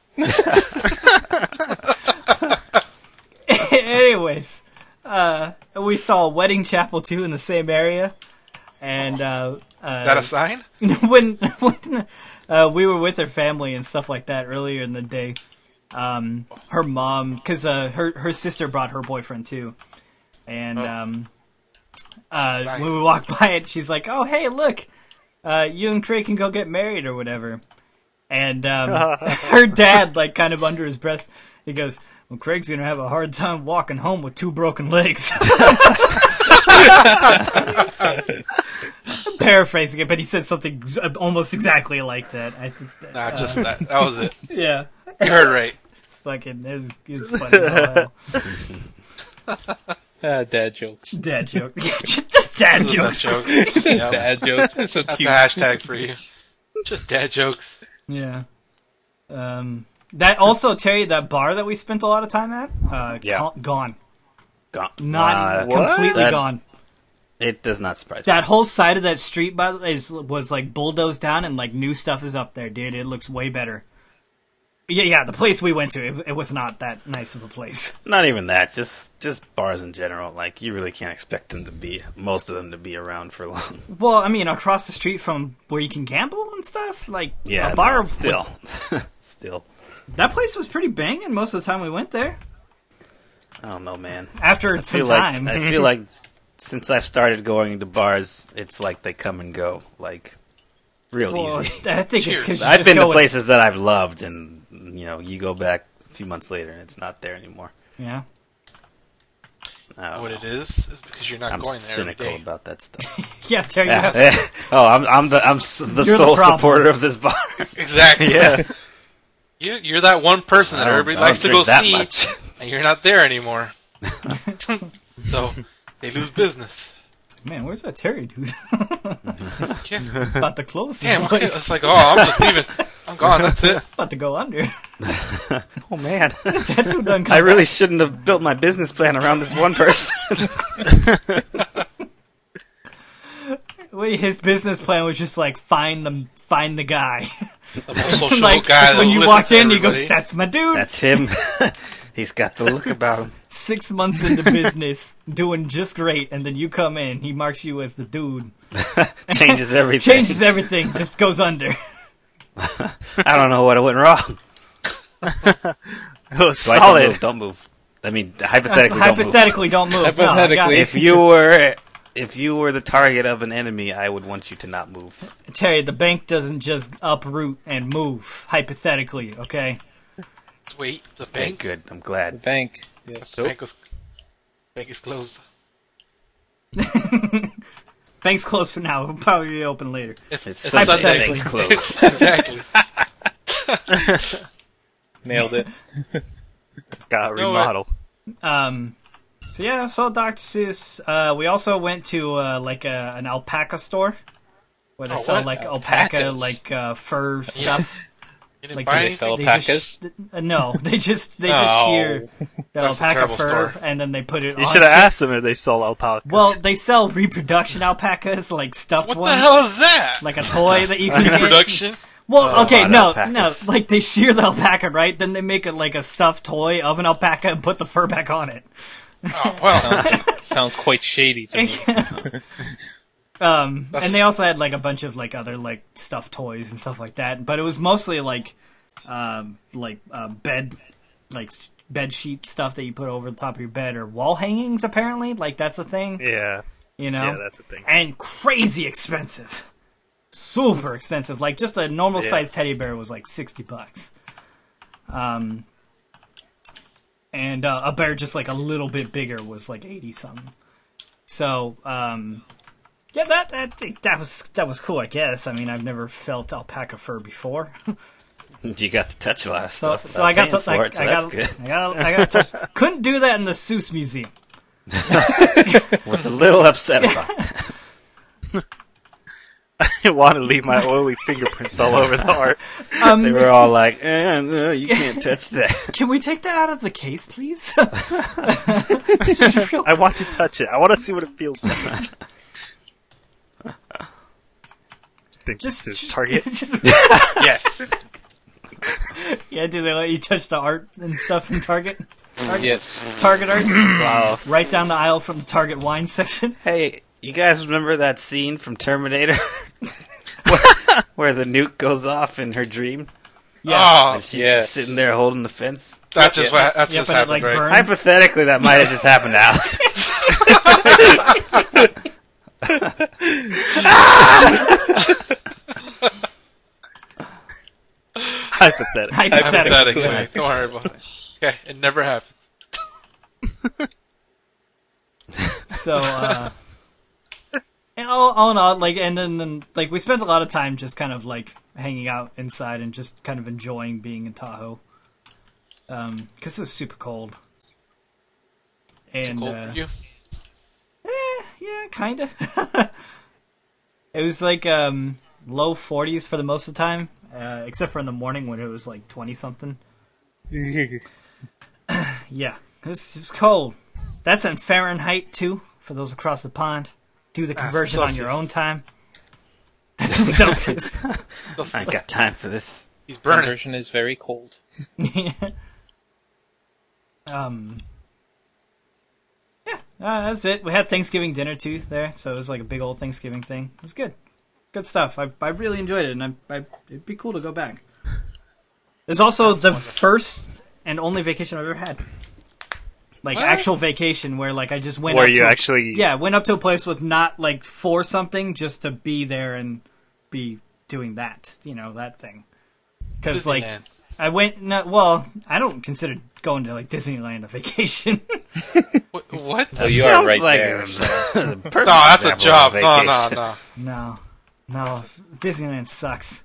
Anyways, uh, we saw a wedding chapel too in the same area, and uh, uh, Is that a sign? when when uh, we were with her family and stuff like that earlier in the day, um, her mom, because uh, her her sister brought her boyfriend too, and Oh. um, uh, Nice. when we walked by it, she's like, "Oh, hey, look, uh, you and Craig can go get married or whatever." And um, her dad, like, kind of under his breath, he goes, "Well, Craig's gonna have a hard time walking home with two broken legs." Paraphrasing it, but he said something almost exactly like that. I think that, Nah, uh, just that. That was it. yeah, You heard right. it's fucking, it was, it was funny as hell. Ah, dad jokes. Dad joke, just, just dad Those are jokes. jokes. Yeah, Dad jokes. That's so that's cute. a hashtag for you. Just dad jokes. Yeah. Um, that also, Terry, that bar that we spent a lot of time at, uh, Yeah. co- gone, Gone. not Uh, completely That- gone. It does not surprise me. That whole side of that street, by the way, is, was like bulldozed down, and like new stuff is up there, dude. It looks way better. Yeah, yeah. The place we went to, it, it was not that nice of a place. Not even that. Just just bars in general. Like you really can't expect them to be most of them to be around for long. Well, I mean, across the street from where you can gamble and stuff, like Yeah, a bar. no, still, still. That place was pretty banging most of the time we went there. I don't know, man. After I some feel like time, I feel like since I've started going to bars, it's like they come and go, like real well, easy. I think it's Cheers. because I've been to places that I've loved, and you know, you go back a few months later, and it's not there anymore. Yeah. I don't What know. it is is because you're not I'm going there every cynical day. about that stuff. Yeah, Terry, you Yeah. have oh, I'm I'm the I'm s- the You're the sole problem. supporter of this bar. Exactly. Yeah. You, you're that one person that I don't- everybody I don't likes to go drink that see, much. and you're not there anymore. So they lose business. Man, where's that Terry dude? Yeah. About to close this Damn, place. it's like, oh, I'm just leaving. I'm gone. That's it. About to go under. Oh man, That dude done come I really shouldn't have built my business plan around this one person. Wait, his business plan was just like find the find the guy. The most social like guy that when you listens walked to in, he goes, everybody. "That's my dude." That's him. He's got the look about him. Six months into business, doing just great, and then you come in, he marks you as the dude. Changes everything. Changes everything, just goes under. I don't know what went wrong. It was Dwight, solid. Don't move. Don't move. I mean, hypothetically, don't move. Hypothetically, don't move. No, I got Hypothetically. it. If you were, if you were the target of an enemy, I would want you to not move. Terry, the bank doesn't just uproot and move. Hypothetically, okay. Wait, the Okay, bank. good. I'm glad. Bank. Yes. Bank was. Bank is closed. Bank's closed for now. It'll probably be open later. It's, It's it's Sunday. Sunday. Things closed. Exactly. Nailed it. know Got what? remodeled. Um, so yeah, so Doctor Seuss. Uh, we also went to uh, like a, an alpaca store where they Oh, sell what? like alpaca, Alpacas? like uh, fur stuff. You didn't Like buy they, anything? sell they alpacas? just uh, no, they just they just Oh. shear the That's a alpaca terrible fur store. and then they put it You on. should have shit. asked them if they sold alpacas. Well, they sell reproduction alpacas, like stuffed What ones, the hell is that? like a toy that you can get. Reproduction? Well, Oh, okay, about no, alpacas. no, like they shear the alpaca, right? Then they make it like a stuffed toy of an alpaca and put the fur back on it. Oh, well. Sounds quite shady to me. Um, That's- and they also had like a bunch of like other like stuffed toys and stuff like that. But it was mostly like, um, like uh, bed, like bed sheet stuff that you put over the top of your bed or wall hangings. Apparently, like that's a thing. yeah. You know, Yeah, that's the thing. and crazy expensive. super expensive. Like just a normal Yeah. sized teddy bear was like sixty bucks. Um, and uh, a bear just like a little bit bigger was like eighty something. So, um, yeah, that that that was that was cool. I guess. I mean, I've never felt alpaca fur before. You got to touch a lot of So, stuff. so I got to, without paying for like, it, so I that's got, good. I got, I got to touch. Couldn't do that in the Seuss Museum. Was a little upset about it. I didn't want to leave my oily fingerprints all over the art. Um, They were all like, eh, no, you can't touch that. Can we take that out of the case, please? I want to touch it. I want to see what it feels like. Think Just, this is just- Target. just- Yes. yeah, do they let you touch the art and stuff in Target? Target, Yes. Target art. Wow. Right down the aisle from the Target wine section. Hey, you guys remember that scene from Terminator? where, where the nuke goes off in her dream? Oh, And she's yes. just sitting there holding the fence? that's just Yeah. what that's Yep, just and it, happened, like, right? burns. Hypothetically, that might have just happened to Alex. Hypothetical. Hypothetically. Hypothetically. Don't worry about it. Okay, it never happened. So, uh, and all, all in all, like, and then, then, like, we spent a lot of time just kind of, like, hanging out inside and just kind of enjoying being in Tahoe. Um, because it was super cold. And, Cool uh, for you? eh, yeah, kinda. It was, like, um, low forties for the most of the time, uh, except for in the morning when it was, like, twenty-something. Yeah, it was, it was cold. That's in Fahrenheit, too, for those across the pond. Do the conversion on your Celsius. own time. That's in Celsius. I ain't got time for this. He's burning. Conversion is very cold. um, yeah, uh, that's it. We had Thanksgiving dinner, too, there, so it was like a big old Thanksgiving thing. It was good. Good stuff. I I really enjoyed it, and I, I it'd be cool to go back. It's also the first and only vacation I've ever had. Like, What? actual vacation where, like, I just went Where up you to a- actually... Yeah, went up to a place with not, like, for something, just to be there and be doing that, you know, that thing. Because, like, Disneyland. I went, no, well, I don't consider going to, like, Disneyland a vacation. What? what? Oh, you are Sounds right like there. a- so- the perfect No, that's a example job. of No, no, vacation. no. no. No, Disneyland sucks.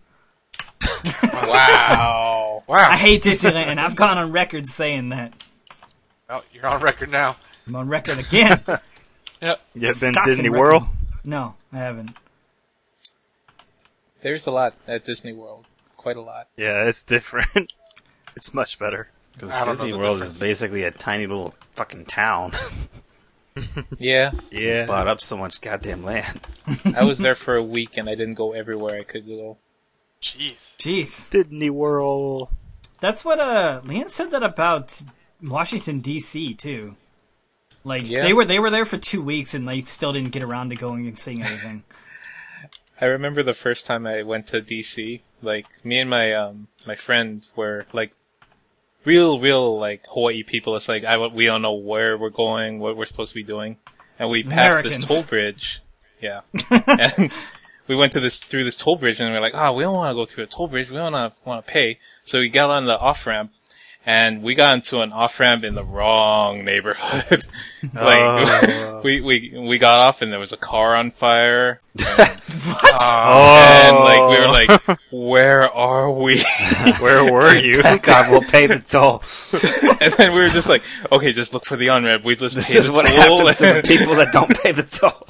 Wow. Wow. I hate Disneyland, and I've gone on record saying that. Oh, you're on record now. I'm on record again. Yep. You have been Stock Disney and World? record. No, I haven't. There's a lot at Disney World. Quite a lot. Yeah, it's different. It's much better. Because I don't know Disney the World is difference. basically a tiny little fucking town. Yeah. Yeah. Bought up so much goddamn land. I was there for a week and I didn't go everywhere I could go. Jeez. Jeez. Disney World. That's what, uh, Leanne said that about Washington, D C, too. Like, Yeah. they were they were there for two weeks, and they still didn't get around to going and seeing everything. I remember the first time I went to D C, like, me and my, um, my friend were, like, real, real, like, Hawaii people. It's like, I, we don't know where we're going, what we're supposed to be doing. And we passed Americans. this toll bridge. Yeah. And we went to this, through this toll bridge and we we're like, oh, we don't want to go through a toll bridge. We don't want to pay. So we got on the off ramp. And we got into an off ramp in the wrong neighborhood. like Oh. we, we we got off and there was a car on fire. Oh. And like we were like, where are we? Where were you? God will pay the toll. And then we were just like, okay, just look for the on ramp. We just This pay is the what toll. happens to the people that don't pay the toll.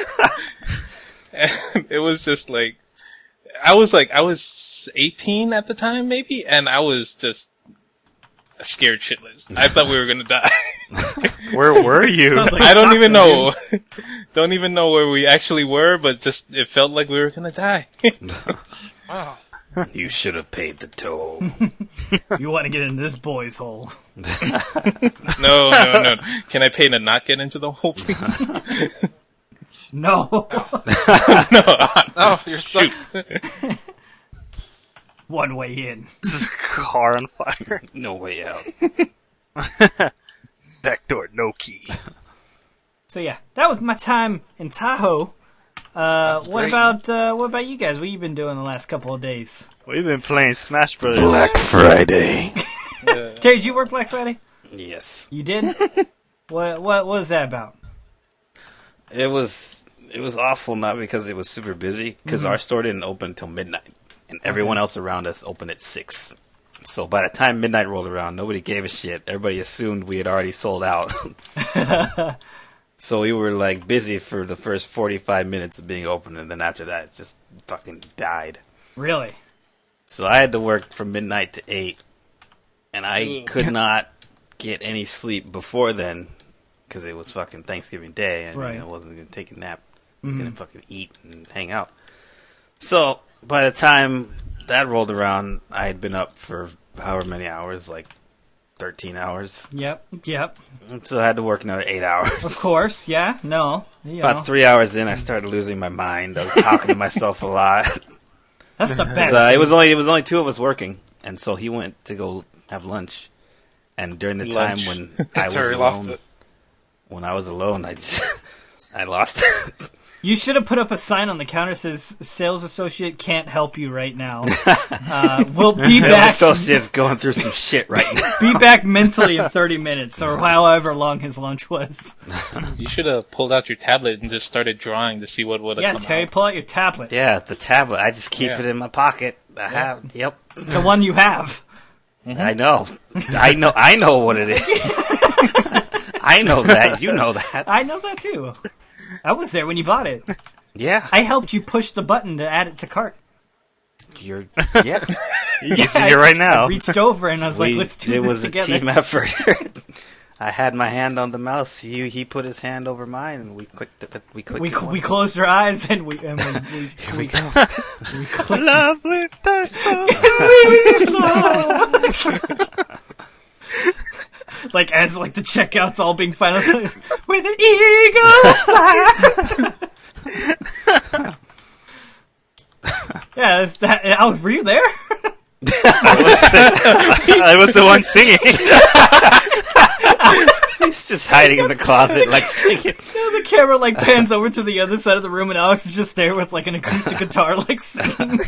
And it was just like, I was like, I was eighteen at the time, maybe, and I was just scared shitless. I thought we were gonna die. Where were you? Sounds like I don't even Stockton, know. Don't even know where we actually were, but just it felt like we were gonna die. Wow. You should have paid the toll. dude. You want to get in this boy's hole. No, no, no. Can I pay to not get into the hole, please? No. Oh, you're stuck. One way in. Car on fire. No way out. Back door, no key. So yeah, that was my time in Tahoe. Uh, what great. about uh, what about you guys? What you been doing the last couple of days? We've been playing Smash Brothers. Black Friday. Uh, Terry, did you work Black Friday? Yes. You did. what what was that about? It was it was awful, not because it was super busy, because our store didn't open until midnight, and everyone else around us opened at six. So by the time midnight rolled around, nobody gave a shit. Everybody assumed we had already sold out. So we were like busy for the first forty-five minutes of being open, and then after that, it just fucking died. Really? So I had to work from midnight to eight, and I Ugh. could not get any sleep before then because it was fucking Thanksgiving Day, and Right. I wasn't gonna take a nap. I was gonna fucking eat and hang out. So by the time that rolled around, I had been up for however many hours, like thirteen hours. Yep. Yep. And so I had to work another eight hours. Of course. Yeah. No. You About know. three hours in, I started losing my mind. I was talking to myself a lot. That's the best. Uh, it was only it was only two of us working, and so he went to go have lunch. And during the Lunch. time when I was Terry lost alone, it. when I was alone, I just I lost it. You should have put up a sign on the counter that says "Sales associate can't help you right now." Uh, we'll be Sales back. associate's going through some shit right now. Be back mentally in thirty minutes, or however long his lunch was. you should have pulled out your tablet and just started drawing to see what would have Yeah, come Terry, out. pull out your tablet, Yeah, the tablet. I just keep Yeah. it in my pocket. I have. Yep. the one you have. I know. I know. I know what it is. I know that. You know that. I know that too. I was there when you bought it. Yeah. I helped you push the button to add it to cart. You're. Yeah. You're using it right I now. reached over and I was like, We- "Let's do it this was together." a team effort. I had my hand on the mouse. He he put his hand over mine, and we clicked it. We clicked. we it we once. closed our eyes and we and we, we, Here we go. we clicked. Love with the soul. Like as like the checkouts all being final where the eagles fly. Yeah, that's that. I was. Were you there? I was the one singing. He's just hiding in the closet, like singing. The camera like pans over to the other side of the room, and Alex is just there with like an acoustic guitar, like singing.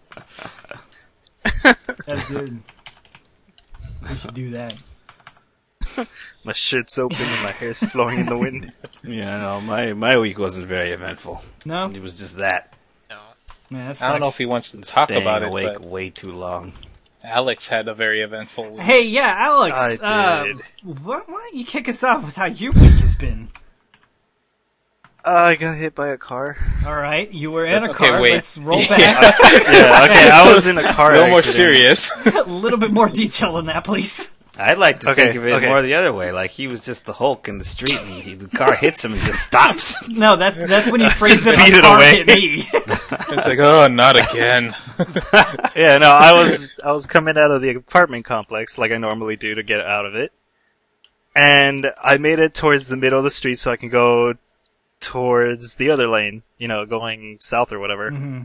That's good. We should do that. My shirt's open and my hair's flowing in the wind. Yeah, no, my my week wasn't very eventful. No, It was just that No. man, that I don't know sucks. if he wants to talk staying about it, awake but way too long. Alex had a very eventful week. Hey, yeah, Alex. I uh, did. Why, why don't you kick us off with how your week has been? Uh, I got hit by a car. All right, you were in a Okay, car. wait. Let's roll back. Yeah, okay, I was in a car A little more accident. serious. A little bit more detail than that, please. I'd like to Okay, think of it okay. more the other way, like he was just the Hulk in the street, and he, the car hits him and just stops. No, that's that's when you phrase Just it. beat A it car away. hit me. It's like, oh, not again. Yeah, no, I was I was coming out of the apartment complex like I normally do to get out of it. And I made it towards the middle of the street so I can go towards the other lane, you know, going south or whatever. hmm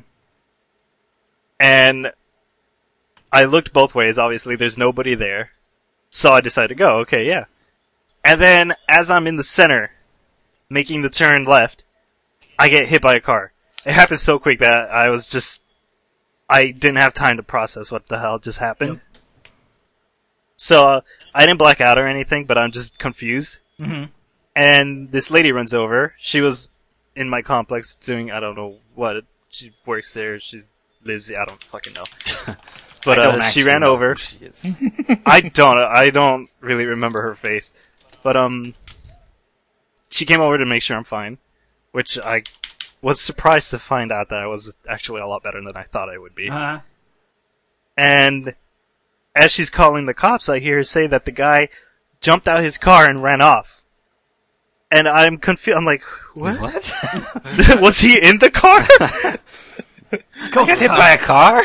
And I looked both ways, obviously there's nobody there. So I decided to go, okay, yeah. And then as I'm in the center, making the turn left, I get hit by a car. It happened so quick that I was just, I didn't have time to process what the hell just happened. Yep. So uh, I didn't black out or anything, but I'm just confused. hmm And this lady runs over. She was in my complex doing, I don't know what, she works there, she lives there, I don't fucking know. But I don't uh, she actually ran know over. who she is. I don't. I don't really remember her face, but um, she came over to make sure I'm fine, which I was surprised to find out that I was actually a lot better than I thought I would be. Uh, And as she's calling the cops, I hear her say that the guy jumped out his car and ran off. And I'm confused. I'm like, what? What? Was he in the car? go Got hit by a car?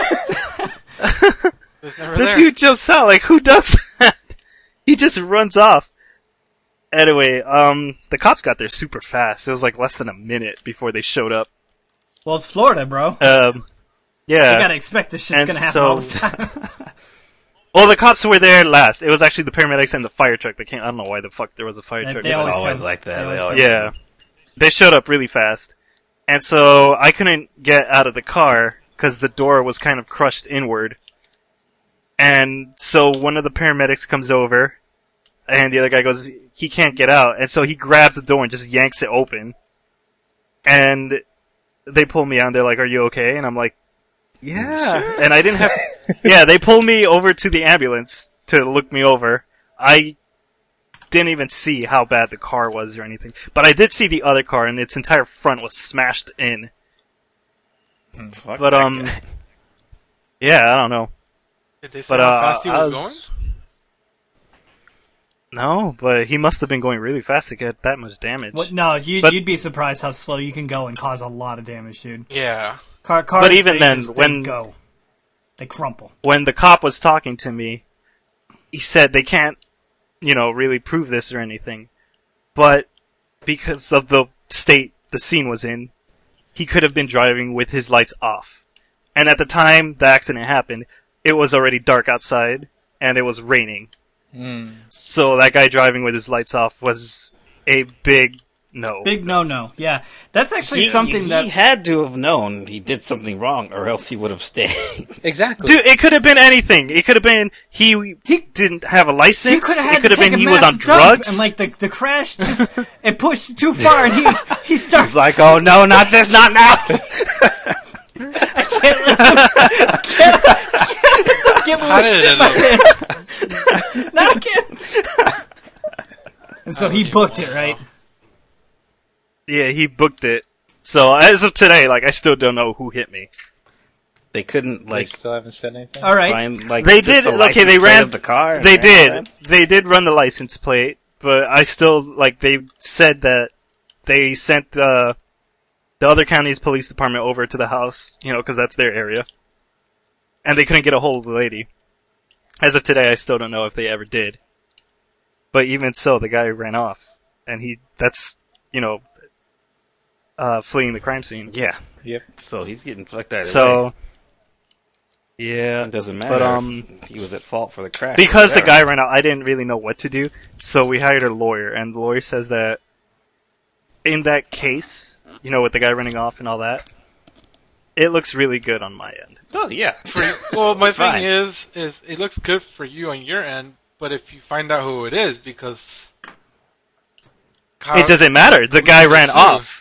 It was never The there. dude jumps out, like, who does that? He just runs off. Anyway, um, the cops got there super fast. It was like less than a minute before they showed up. well, it's Florida, bro. Um, yeah. You gotta expect this shit's and gonna happen so- all the time. Well, the cops were there last. It was actually the paramedics and the fire truck that came. I don't know why the fuck there was a fire They- truck. they It's always always come. like that. They They always always Yeah. They showed up really fast. And so I couldn't get out of the car because the door was kind of crushed inward. And so one of the paramedics comes over, and the other guy goes, he can't get out. And so he grabs the door and just yanks it open. And they pull me out, and they're like, are you okay? And I'm like, yeah. Sure. And I didn't have... yeah, they pulled me over to the ambulance to look me over. I didn't even see how bad the car was or anything. But I did see the other car, and its entire front was smashed in. Fuck but, that um... guy. yeah, I don't know. Did they say But, how uh, fast he I was, was- going? No, but he must have been going really fast to get that much damage. What? No, you'd, But- you'd be surprised how slow you can go and cause a lot of damage, dude. Yeah. Car, cars, But even they then, just- they when- go, they crumple. When the cop was talking to me, he said they can't, you know, really prove this or anything. But because of the state the scene was in, he could have been driving with his lights off. And at the time the accident happened, it was already dark outside, and it was raining. Mm. So that guy driving with his lights off was a big no. Big no-no. Yeah, that's actually He- something he that. had to have known he did something wrong, or else he would have stayed. Exactly. Dude, it could have been anything. It could have been he he didn't have a license. He could have had it could to have take been a he was on massive dump, drugs. and like the the crash just it pushed too far, and he he starts It's like, oh no, not this, not now. get How did it end up? not again. And so he booked it, right? Yeah, he booked it. So as of today, like I still don't know who hit me. They couldn't They like still haven't said anything. All right. find like They just did. the Okay, license they plate ran of the car. and They ran did. all that? They did run the license plate, but I still like they said that they sent the the other county's police department over to the house, you know, because that's their area, and they couldn't get a hold of the lady. As of today, I still don't know if they ever did. But even so, the guy ran off, and he that's you know uh, fleeing the crime scene. Yeah. Yep. So he's getting fucked out of So yeah, It doesn't matter. But um, if he was at fault for the crash. because the Whatever. guy ran out, I didn't really know what to do, so we hired a lawyer, and the lawyer says that in that case, you know, with the guy running off and all that, it looks really good on my end. Oh yeah. For you- well, my Fine. thing is, is it looks good for you on your end, but if you find out who it is, because how- It doesn't matter. The who guy you ran sue? off.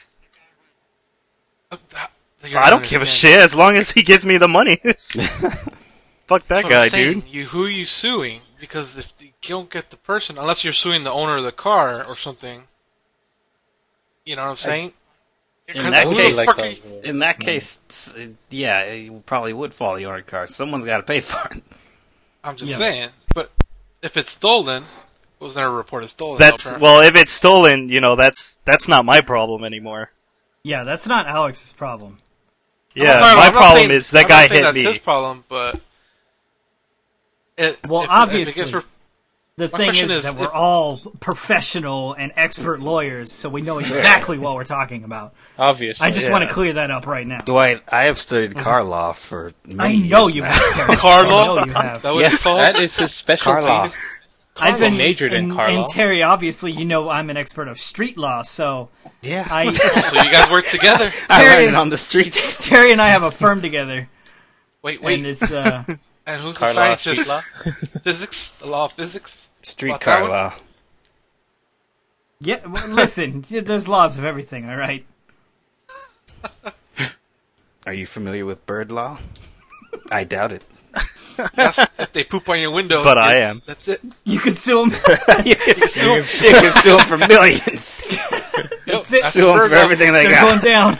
Uh, how- you're I don't not give a understanding. shit as long as he gives me the money. Fuck that That's what guy, I'm saying. dude. You, who are you suing? Because if you don't get the person, unless you're suing the owner of the car or something, you know what I'm saying? In Because that who the case, fuck like are you- those- in that case, it's- it- yeah, it probably would fall your car. Someone's got to pay for it. I'm just Yeah. saying. But if it's stolen, it was never reported stolen. That's though, well, if it's stolen, you know, that's that's not my problem anymore. Yeah, that's not Alex's problem. I'm Yeah, not talking- my I'm not problem saying- is that I'm guy not saying hit that's me. his problem, but it, Well, if, obviously. if it gets re- The My thing question is, is, that if- we're all professional and expert lawyers, so we know exactly what we're talking about. Obviously. I just Yeah. want to clear that up right now. Dwight, I have studied car law for many I know years you now. have, Terry. Car I law? know you have. that was Yes. called. That is his specialty. Car law. I've been majored in and, car law. and Terry, obviously, you know I'm an expert of street law, so Yeah. I So you guys work together. I Terry- learned it on the streets. Terry and I have a firm together, Wait, wait. and it's uh, And who's Car the law, scientist? street law. Physics, the law of physics. Street About car that one? law. yeah. Well, listen, there's laws of everything. All right. Are you familiar with bird law? I doubt it. That's if they poop on your window. But I yeah, am. That's it. You can sue him. you can sue them for millions. Yep, That's it. that's Sue them bird for law. everything they They're going got. down.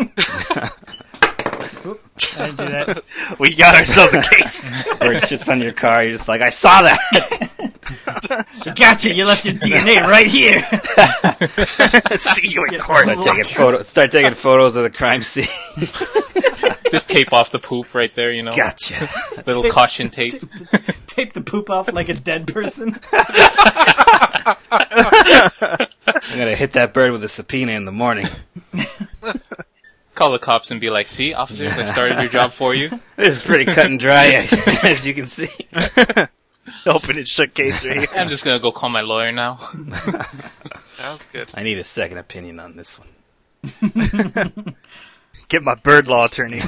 Oop, I didn't do that. We got ourselves a case. Bird shits on your car. You're just like, I saw that. Gotcha. You left your D N A right here. See you in court. Start taking photo. Start taking photos of the crime scene. Just tape off the poop right there, you know. Gotcha. Little Tape- caution tape. Tape the poop off like a dead person. I'm gonna hit that bird with a subpoena in the morning. Call the cops and be like, see, officers, I started your job for you. This is pretty cut and dry, as you can see. Open and shut case right here. I'm just gonna go call my lawyer now. Sounds good. I need a second opinion on this one. Get my bird law attorney.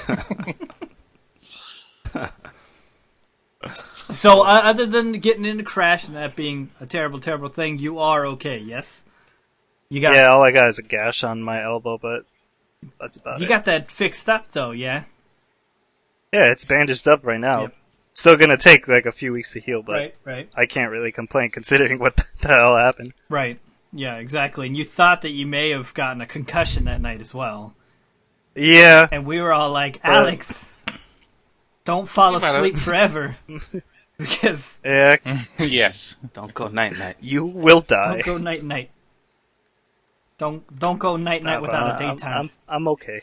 So, uh, other than getting into Crash and that being a terrible, terrible thing, you are okay, yes? You got Yeah, all I got is a gash on my elbow, but that's about you it. got that fixed up, though, yeah? Yeah, it's bandaged up right now. Yep. Still gonna take like a few weeks to heal, but Right, right, I can't really complain considering what the hell happened. right. Yeah, exactly. And you thought that you may have gotten a concussion that night as well. Yeah, And we were all like, Alex, don't fall You might have- asleep forever. Because yeah, yes. Don't go night night. you will die. don't go night night. Don't don't go night night Uh, without a I'm- daytime. I'm, I'm okay.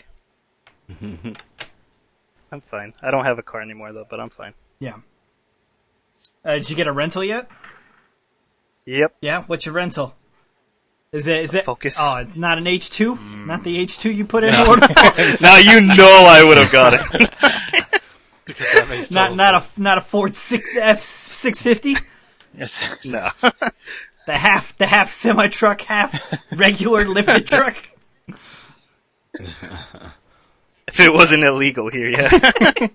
I'm fine. I don't have a car anymore though, but I'm fine. Yeah. Uh, did you get a rental yet? Yep. Yeah. What's your rental? Is it is it Focus. Oh, not an H two? Not the H two you put in order for? Now you know I would have got it. Because that makes not total not sense. a not a Ford six F six fifty? Yes. No. The half the half semi truck, half regular lifted truck. If it wasn't illegal here, yeah.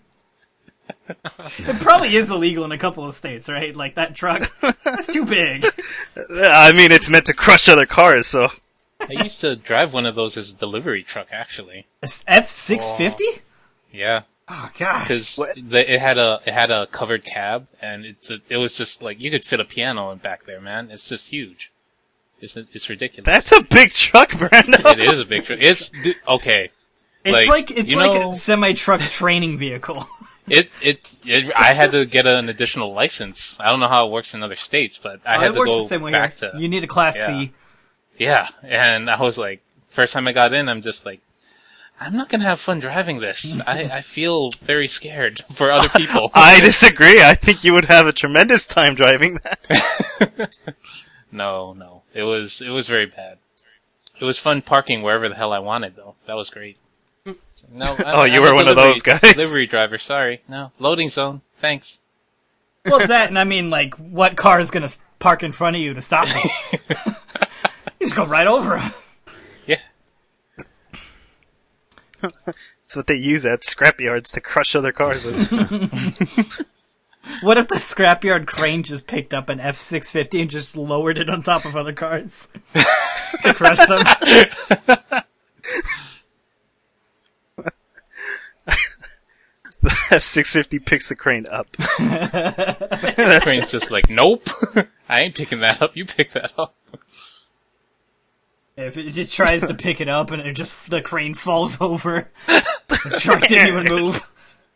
It probably is illegal in a couple of states, right? Like that truck. That's too big. I mean, it's meant to crush other cars, so. I used to drive one of those as a delivery truck, actually. F six fifty? Yeah. Oh god. Because What? it had a it had a covered cab, and it it was just like you could fit a piano in back there, man. It's just huge. It's it's ridiculous. That's a big truck, Brando. It is a big truck. It's du- okay. It's like, like, it's you like know- a semi truck training vehicle. It's it's. It, I had to get an additional license. I don't know how it works in other states, but I Oh, had it to works go the same way back here. to You need a class yeah. C. yeah. And I was like, first time I got in, I'm just like, I'm not gonna have fun driving this. I I feel very scared for other people. I disagree. I think you would have a tremendous time driving that. No, no. It was it was very bad. It was fun parking wherever the hell I wanted, though. That was great. No, I, Oh, you I'm were a one of those delivery- guys. Delivery driver. Sorry. No loading zone. Thanks. Well, that, and I mean, like, what car is going to park in front of you to stop you? You just go right over him. Yeah. It's what they use at scrapyards to crush other cars with. What if the scrapyard crane just picked up an F six fifty and just lowered it on top of other cars to crush them? The F six fifty picks the crane up. The crane's just like, nope. I ain't picking that up. You pick that up. If it just tries to pick it up and it just the crane falls over, the truck didn't even move.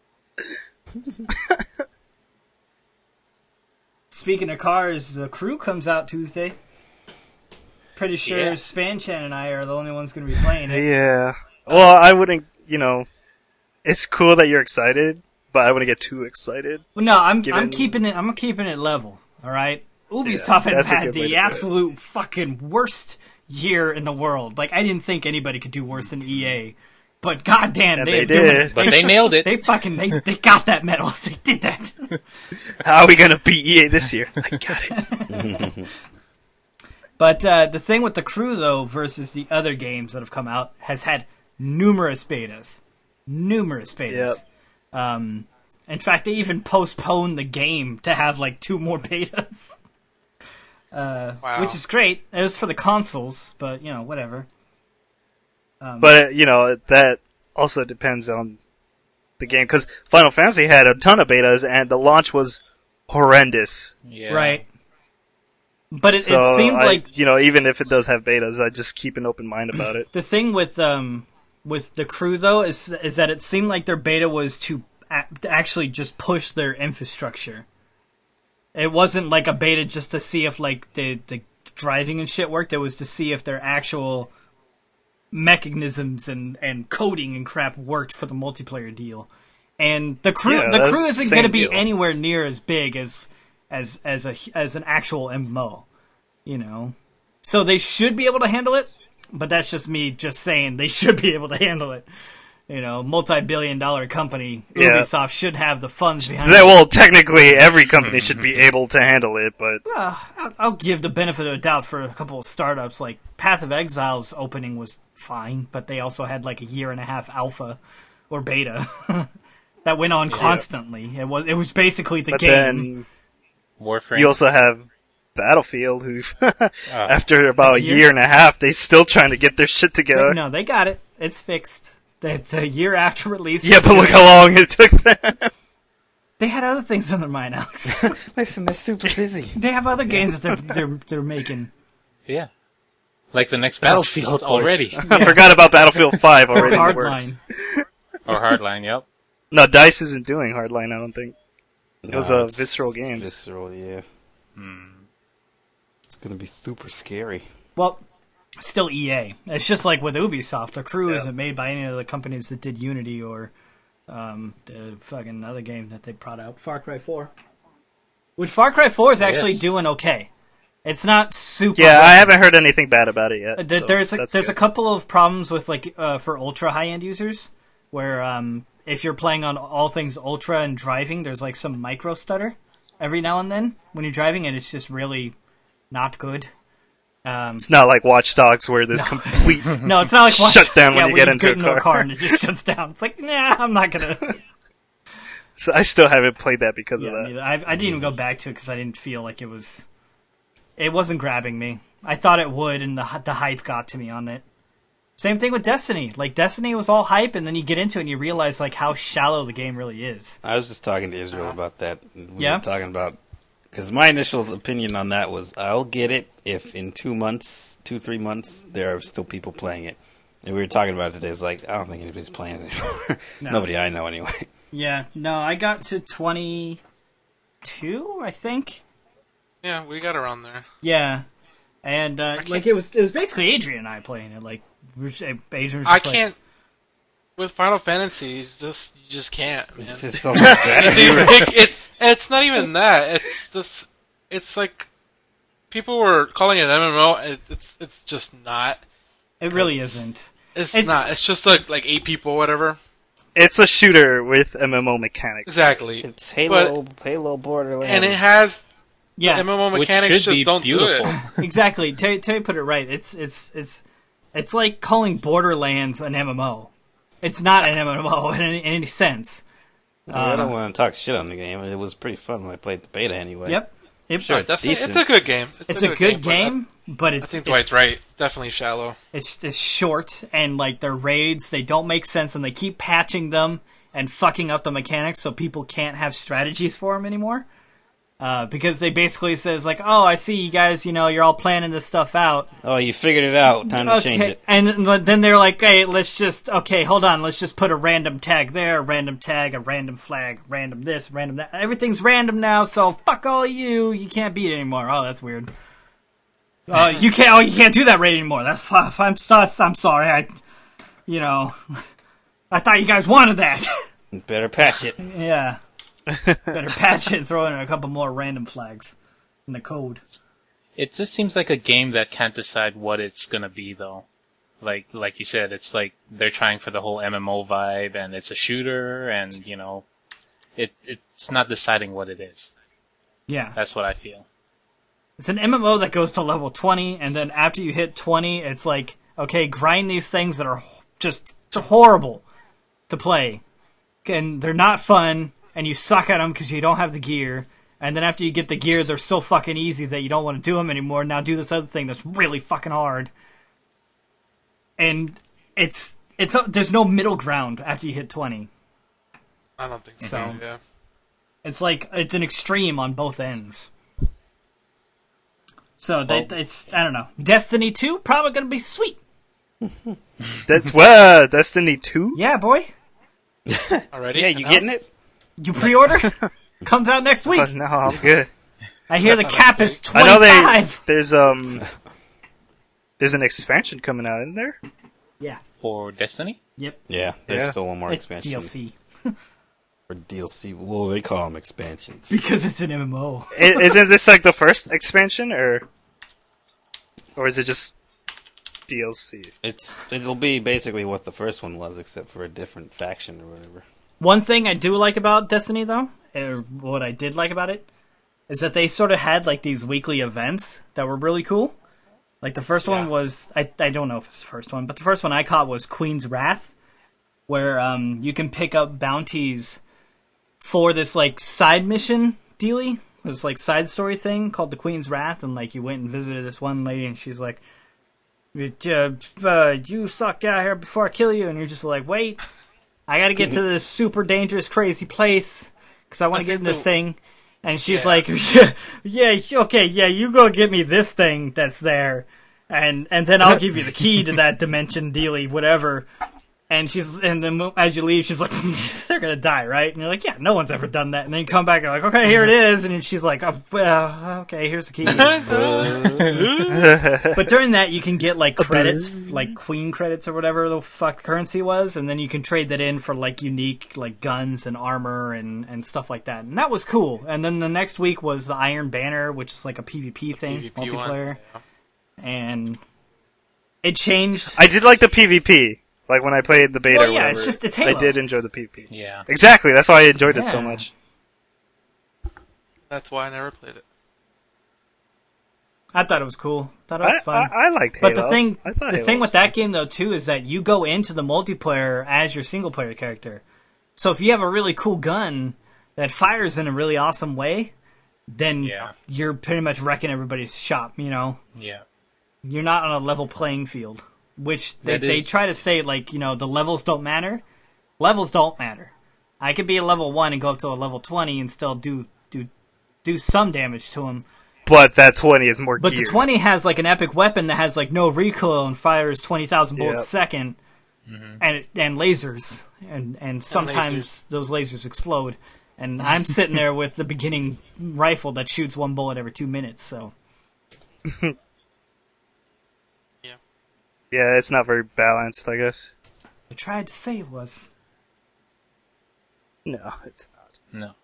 Speaking of cars, the Crew comes out Tuesday. Pretty sure Yeah. Spanchan and I are the only ones going to be playing it. Yeah. Well, I wouldn't, you know, it's cool that you're excited, but I wouldn't get too excited. Well, no, I'm Given- I'm keeping it. I'm keeping it level. All right. Ubisoft has that's a had good way to the say it. absolute fucking worst year in the world. Like I didn't think anybody could do worse than E A, but goddamn, And they, they are doing did. it. But they nailed it. They fucking they they got that medal. They did that. How are we gonna beat E A this year? I got it. But uh, the thing with the Crew though versus the other games that have come out has had numerous betas, numerous betas. Yep. Um, in fact, they even postponed the game to have like two more betas. Uh, Wow. Which is great. It was for the consoles, but you know, whatever. Um, But, you know, that also depends on the game, because Final Fantasy had a ton of betas, and the launch was horrendous. Yeah. right. But it, So, it seemed I- like you know, even if it does have betas, I just keep an open mind about it. the thing with um with the Crew though is is that it seemed like their beta was to, a- to actually just push their infrastructure. It wasn't like a beta just to see if like the the driving and shit worked. It was to see if their actual mechanisms and, and coding and crap worked for the multiplayer deal. And the Crew Yeah, the that's Crew the isn't same going to be deal. anywhere near as big as as as a as an actual M M O, you know. So they should be able to handle it, but that's just me just saying they should be able to handle it. you know, multi-billion dollar company, Yeah. Ubisoft should have the funds behind That, it. well, technically, every company should be able to handle it, but Uh, I'll, I'll give the benefit of the doubt for a couple of startups. Like Path of Exile's opening was fine, but they also had like a year and a half alpha or beta that went on constantly. It was it was basically the but game. then Warframe. you also have Battlefield, who, Ah. after about A a year? year and a half, they still trying to get their shit together. no, they got it. It's fixed. It's a year after release. Yeah, but look how long it took them. They had other things on their mind, Alex. Listen, they're super busy. They have other games that they're they're they're making. Yeah. Like the next Battlefield already. I forgot about Battlefield five already. in the works. Hardline. Or Hardline, yep. No, DICE isn't doing Hardline, I don't think. It was, uh, Visceral Games. Visceral, yeah. It's gonna be super scary. Well, still E A. It's just like with Ubisoft. The crew Yeah. isn't made by any of the companies that did Unity or um, the fucking other game that they brought out, Far Cry four. Which Far Cry four is actually Yes. doing okay. It's not super. Yeah, good. I haven't heard anything bad about it yet. Uh, There- so there's a, that's there's a good. couple of problems with like uh, for ultra high end users where um, if you're playing on all things ultra and driving, there's like some micro stutter every now and then when you're driving, and it's just really not good. Um, It's not like Watch Dogs where there's complete. no, it's not like watch, Shut down when yeah, you get into a into car. and it just shuts down. It's like, nah, I'm not gonna. So I still haven't played that because Yeah, of that. neither. I, I didn't even go back to it because I didn't feel like it was. It wasn't grabbing me. I thought it would, and the the hype got to me on it. Same thing with Destiny. Like Destiny was all hype, and then you get into it and you realize like how shallow the game really is. I was just talking to Israel about that. and We Yeah? were talking about because my initial opinion on that was I'll get it if in two months, two three months, there are still people playing it. And we were talking about it today. It's like I don't think anybody's playing it anymore. No. Nobody I know anyway. Yeah, no, I got to twenty-two, I think. Yeah, we got around there. Yeah, and uh, can't- like it was, it was basically Adrian and I playing it. Like we were just- Adrian was I just like, can't. With Final Fantasy, it's just you just can't, man. It's just so much better. Dude, like, it, it's not even that. It's this. It's like people were calling it M M O. It, it's it's just not. It really It's- isn't. It's, It's- not. It's just like like eight people, whatever. It's a shooter with M M O mechanics. Exactly. It's Halo, Halo Borderlands, And it has Yeah, M M O Which mechanics. should Just be don't beautiful. do it. exactly. Terry, Terry put it right. It's it's it's it's like calling Borderlands an M M O. It's not an M M O in any, in any sense. I don't want to talk shit on the game. It was pretty fun when I played the beta anyway. Yep. It, Sure, it's Definitely, decent. it's a good game. It's, it's a good game, but But I, I it's think it's, Dwight's right. Definitely shallow. it's it's short and like their raids they don't make sense and they keep patching them and fucking up the mechanics so people can't have strategies for them anymore. Uh, because they basically says like, oh, I see you guys, you know, you're all planning this stuff out. Oh, you figured it out. Time to change it. And then then they're like, hey, let's just, okay, hold on, let's just put a random tag there, a random tag, a random flag, random this, random that. Everything's random now, so fuck all you. You can't beat it anymore. Oh, that's weird. Oh, you can't. Oh, you can't do that raid anymore. That's f- I'm so, I'm sorry. I, you know, I thought you guys wanted that. Better patch it. Yeah. Better patch it and throw in a couple more random flags in the code. It just seems like a game that can't decide what it's gonna be, though. Like, like you said, it's like they're trying for the whole M M O vibe, and it's a shooter, and you know, it it's not deciding what it is. Yeah. That's what I feel. It's an M M O that goes to level twenty, and then after you hit twenty, it's like, okay, grind these things that are just horrible to play. And they're not fun, and you suck at them because you don't have the gear. And then after you get the gear, they're so fucking easy that you don't want to do them anymore. Now do this other thing that's really fucking hard. And it's, it's, there's no middle ground after you hit twenty. I don't think so. So- Yeah. It's like, it's an extreme on both ends. So, that, it's, I don't know. Destiny two, probably gonna be sweet. That's well, Destiny two. Yeah, boy. Already? Yeah, you getting it? You pre-order? Comes out next week. Oh, no, I'm good. I hear the cap is I know they twenty-five. there's um there's an expansion coming out, isn't there? Yeah. For Destiny? Yep. Yeah, there's Yeah. still one more It's expansion. D L C. Or D L C. Well, they call them expansions. Because it's an M M O. I- Isn't this like the first expansion, or or is it just D L C. It's it'll be basically what the first one was, except for a different faction or whatever. One thing I do like about Destiny, though, or what I did like about it, is that they sort of had like these weekly events that were really cool. Like the first one Yeah. was, I I don't know if it's the first one, but the first one I caught was Queen's Wrath, where um you can pick up bounties for this like side mission dealy, this like side story thing called the Queen's Wrath, and like you went and visited this one lady, and she's like, uh, uh, "You suck out here before I kill you," and you're just like, "Wait, I gotta get to this super dangerous, crazy place because I want to get in this the- thing." And she's Yeah. like, "Yeah, okay, yeah, you go get me this thing that's there, and and then I'll give you the key to that dimension dealy, whatever." And she's and then as you leave, she's like, "They're gonna die, right?" And you're like, "Yeah, no one's ever done that." And then you come back and you're like, "Okay, here it is." And she's like, oh, well, "Okay, here's the key." But during that, you can get like credits, like Queen credits or whatever the fuck currency was, and then you can trade that in for like unique like guns and armor and, and stuff like that. And that was cool. And then the next week was the Iron Banner, which is like a PvP thing, PvP multiplayer, one. and it changed. I did like the PvP. Like when I played the beta Well, or yeah, whatever. it's just- it's Halo. I did enjoy the PvP. Yeah. Exactly, that's why I enjoyed it so Yeah. much. That's why I never played it. I thought it was cool. Thought it was I, fun. I, I liked But Halo. the thing, I thought the Halo thing was with that game though too is that you go into the multiplayer as your single player character. So if you have a really cool gun that fires in a really awesome way, then Yeah. you're pretty much wrecking everybody's shop. You know, Yeah. you're not on a level playing field, which they, That they is- try to say like you know the levels don't matter. Levels don't matter. I could be a level one and go up to a level twenty and still do do do some damage to him. But that twenty is more But geared. the twenty has like an epic weapon that has like no recoil and fires twenty thousand bullets Yep. a second, and and lasers, and and sometimes those lasers explode. And I'm sitting there with the beginning rifle that shoots one bullet every two minutes. So Yeah, it's not very balanced, I guess. I tried to say it was. No, it's not. No.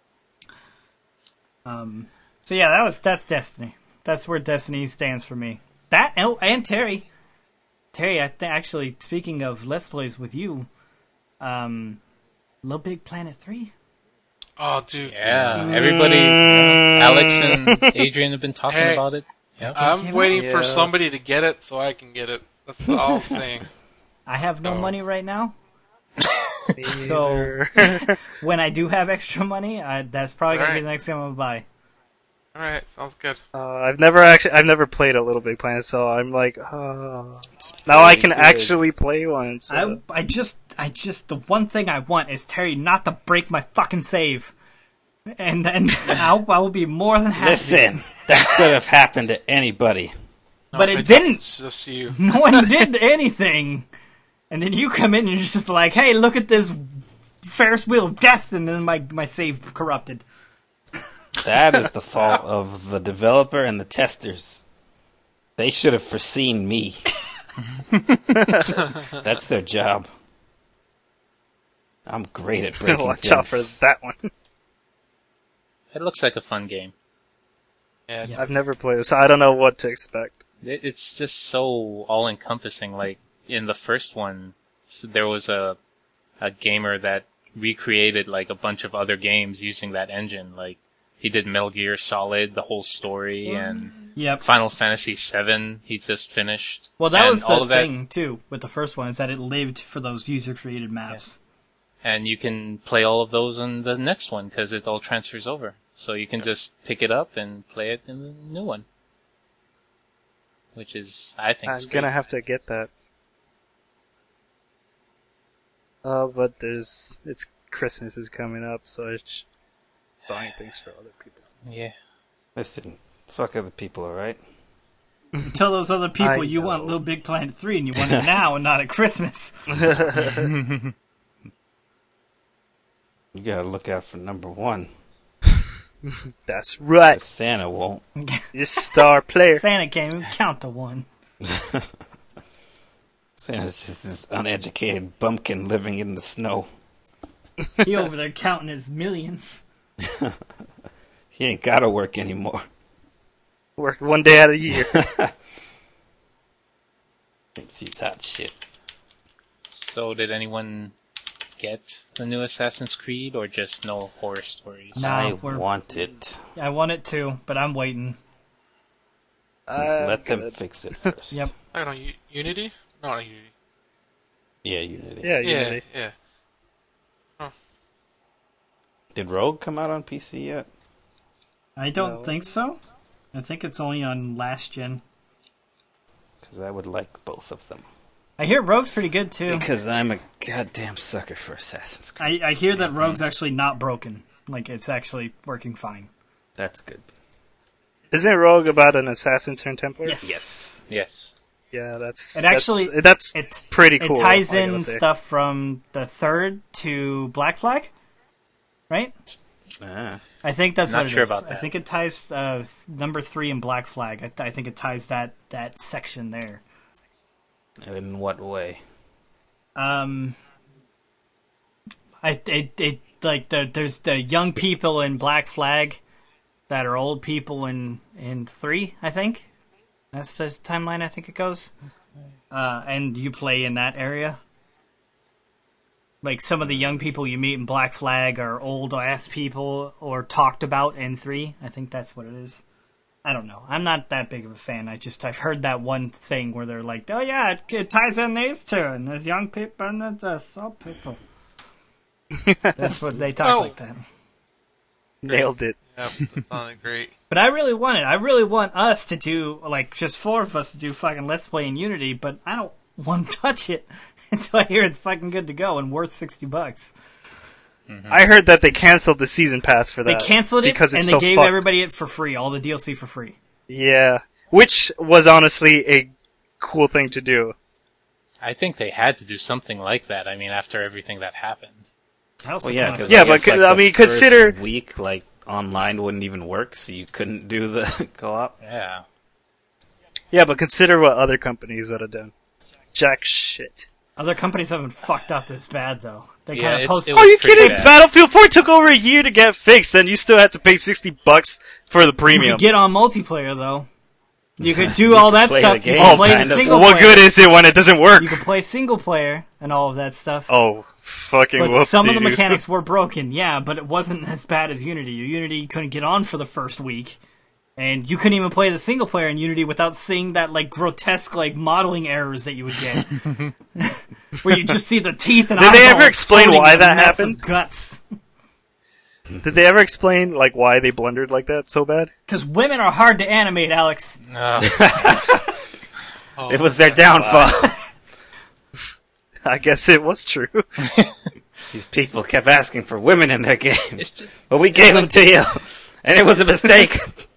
Um. So yeah, that was that's Destiny. That's where Destiny stands for me. That oh, and Terry, Terry. I th- actually speaking of Let's Plays with you, um, Little Big Planet three. Oh, dude. Yeah. Everybody, uh, Alex and Adrian have been talking Hey. about it. Yep. I'm Yeah. waiting for Yeah. somebody to get it so I can get it. That's all I'm saying. I have no Oh. money right now. So when I do have extra money, I, that's probably gonna be Alright. the next thing I'm gonna buy. All right, sounds good. uh, I've never actually, I've never played a Little Big Planet, so I'm like, oh. Now I can good. actually play one. So. I I just I just the one thing I want is Terry not to break my fucking save, and then I'll, I will be more than happy. Listen, that could have happened to anybody. No, But it it's didn't. It's just you. No one did anything, and then you come in and you're just like, hey, look at this Ferris wheel of death, and then my my save corrupted. That is the fault of the developer and the testers. They should have foreseen me. That's their job. I'm great at breaking Watch things. out for that one. It looks like a fun game. Yeah, Yeah. I've never played it, so I don't know what to expect. It, it's just so all-encompassing. Like, in the first one, s- there was a a gamer that recreated, like, a bunch of other games using that engine. Like, he did Metal Gear Solid, the whole story, and Yep. Final Fantasy seven he just finished. Well, that And was the all of that- thing too with the first one is that it lived for those user-created maps. And you can play all of those in the next one, because it all transfers over. So you can just pick it up and play it in the new one. Which is, I think, I'm is great. gonna have to get that. Uh, but there's, it's Christmas is coming up, so it's buying things for other people. Yeah. Listen, fuck other people, alright? Tell those other people I you know. want Little Big Planet three and you want it now and not at Christmas. You gotta look out for number one. That's right. Santa won't. You star player. Santa can't even count to one. Santa's just this uneducated bumpkin living in the snow. He over there counting his millions. He ain't gotta work anymore. Work one day out of the year. Thinks he's hot shit. So, did anyone get the new Assassin's Creed, or just no horror stories? No. I we're- want it. I want it too, but I'm waiting. Uh, Let them good. fix it first. Yep. I don't know, U- Unity? No, not Unity. Yeah, Unity. Yeah, Yeah, Unity. yeah. Did Rogue come out on P C yet? I don't No. think so. I think it's only on last gen. Because I would like both of them. I hear Rogue's pretty good too. Because I'm a goddamn sucker for Assassin's Creed. I, I hear that Rogue's actually not broken. Like, it's actually working fine. That's good. Isn't Rogue about an assassin turned Templar? Yes. Yes. Yes. Yeah, that's. It that's- actually- That's It, pretty it cool. ties I gotta in say. stuff from the third to Black Flag, right? Ah. I think that's Not what it sure is. about I that. think it ties uh, th- number three in Black Flag. I, th- I think it ties that, that section there. In what way? Um, I it, it like the there's the young people in Black Flag that are old people in in three. I think that's the timeline. I think it goes. Uh, and you play in that area. Like some of the young people you meet in Black Flag are old ass people or talked about in three. I think that's what it is. I don't know. I'm not that big of a fan. I just I've heard that one thing where they're like, "Oh yeah, it, it ties in these two, and there's young people and there's uh, old people." That's what they talk Oh. like that. Nailed it. Yeah, that sounded great. But I really want it. I really want us to do like just four of us to do fucking Let's Play in Unity. But I don't want to touch it until I hear it's fucking good to go and worth sixty bucks. I heard that they canceled the season pass for They that. canceled it because it's and they so gave fucked. everybody it for free, all the D L C for free. Yeah, which was honestly a cool thing to do. I think they had to do something like that. I mean, after everything that happened. I also Well, yeah, kinda- because Yeah, but I mean, consider- week like online wouldn't even work, so you couldn't do the co-op. Yeah. Yeah, but consider what other companies would have done. Jack shit. other companies haven't fucked up this bad though. They Yeah, kind of it's- post. it Oh, was you pretty kidding? bad. Battlefield four took over a year to get fixed, and you still had to pay sixty bucks for the You premium. could get on multiplayer though. You could do all that play stuff. the You game, could play the kind of. single what player. good is it when it doesn't work? You could play single player and all of that stuff. Oh, fucking but whoopsie, some of the dude. mechanics were broken, yeah, but it wasn't as bad as Unity. Unity you couldn't get on for the first week, and you couldn't even play the single player in Unity without seeing that like grotesque like modeling errors that you would get, where you just see the teeth and Did they ever eyeballs explain floating why in a that mess of happened? Guts, Did they ever explain like why they blundered like that so bad? because women are hard to animate, Alex. No. Oh, It was their downfall. I guess it was true. These people kept asking for women in their games, It's just, but we gave them to you, and it was a mistake.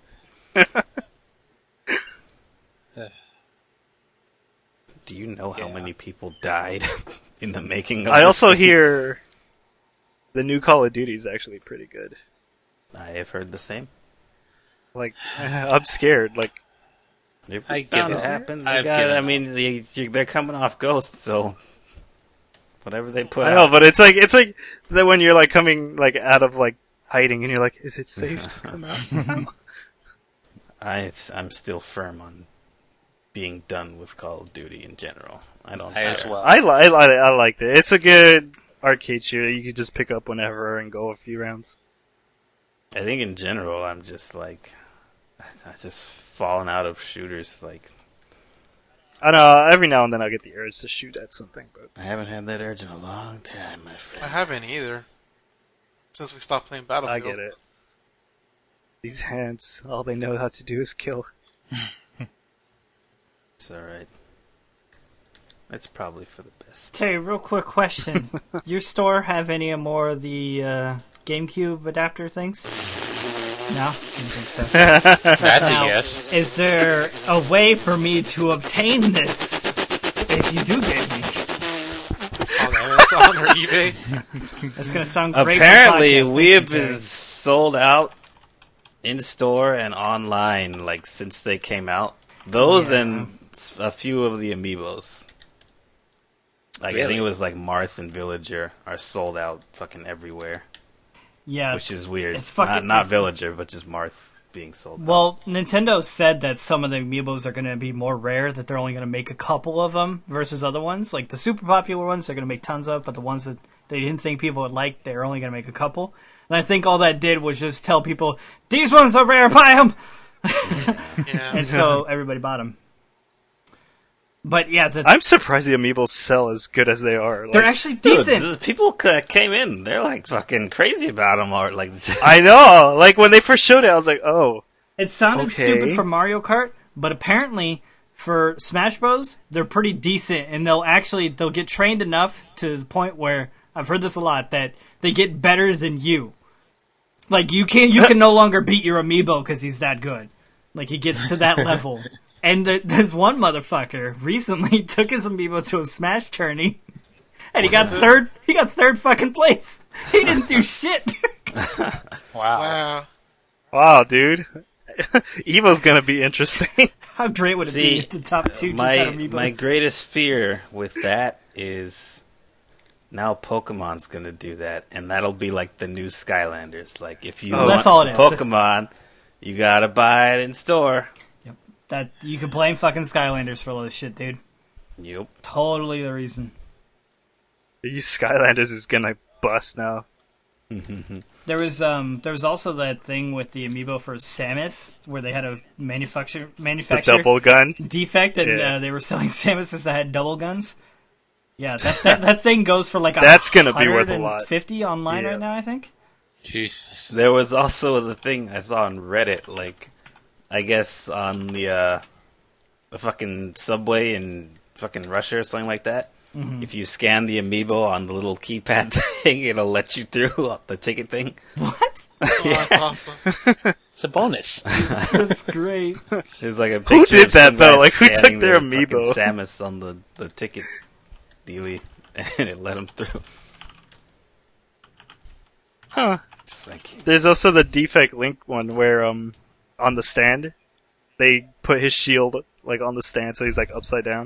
Do you know how Yeah. many people died in the making of I this also game? hear the new Call of Duty is actually pretty good. I have heard the same. Like, I'm scared. Like, It was I give bound to up. happen. They I've got, given I up. mean, they, you- they're coming off Ghost, so whatever they put I know, out. but it's like it's like that when you're like coming like out of like hiding and you're like, is it safe to come out? I, it's, I'm still firm on being done with Call of Duty in general. I don't. I as care. well. I li- I, li- I liked it. It's a good arcade shooter. You could just pick up whenever and go a few rounds. I think in general, I'm just like, I just fallen out of shooters. Like, I know every now and then I get the urge to shoot at something, but I haven't had that urge in a long time, my I friend. haven't either. Since we stopped playing I Battlefield. get it. These hands, all they know how to do is kill. It's alright. It's probably for the best. Terry, real quick question: your store have any more of the uh, GameCube adapter things? No, didn't think so. That's a Now, yes. Is there a way for me to obtain this if you do give me? On Amazon or eBay. That's gonna sound great. for Apparently, podcast. we Thank have you, Terry. been sold out in store and online, like since they came out. Those Yeah. and s- a few of the amiibos. Like I Really? think it was like Marth and Villager are sold out fucking everywhere, Yeah, which is weird. it's fucking- not not it's- Villager, but just Marth. being sold. Well, Nintendo said that some of the amiibos are going to be more rare, that they're only going to make a couple of them versus other ones. Like the super popular ones, they're going to make tons of, but the ones that they didn't think people would like, they're only going to make a couple. And I think all that did was just tell people, these ones are rare, buy them! Yeah. And so everybody bought them. But yeah, the, I'm surprised the amiibos sell as good as they are. they're Like, actually Dude, decent. th- people c- came in. They're like fucking crazy about them. Or like, I know. Like when they first showed it, I was like, oh. It sounded Okay. stupid for Mario Kart, but apparently for Smash Bros, they're pretty decent, and they'll actually they'll get trained enough to the point where I've heard this a lot that they get better than you. Like you can you can no longer beat your amiibo because he's that good. Like he gets to that level. And th- there's one motherfucker recently took his amiibo to a Smash tourney, and he got third. He got third fucking place. He didn't do shit. Wow. Wow. Wow, dude. Evo's gonna be interesting. How great would it See, be if the top two just my had amiibos? my greatest fear with that is now Pokemon's gonna do that, and that'll be like the new Skylanders. Like if you Oh, want that's all it is. Pokemon, you gotta buy it in store. That you can blame fucking Skylanders for all this shit, dude. Yep. Totally the reason. These Skylanders is gonna bust now. There was um there was also that thing with the amiibo for Samus where they had a manufacture The manufacturer double gun. defect and Yeah. uh, they were selling Samuses that had double guns. Yeah, that that, that thing goes for like a That's gonna be worth a lot. fifty online Yeah. right now, I think. Jesus. There was also the thing I saw on Reddit, like I guess on the uh, the fucking subway in fucking Russia or something like that. Mm-hmm. If you scan the amiibo on the little keypad thing, it'll let you through the ticket thing. What? Oh, that's awesome. It's a bonus. That's great. There's like a picture did of that, some though? guy Like, who took scanning their fucking amiibo? Samus on the, the ticket dealie, and it let him through. Huh. It's like, There's also the defect Link one where um on the stand they put his shield like on the stand so he's like upside down.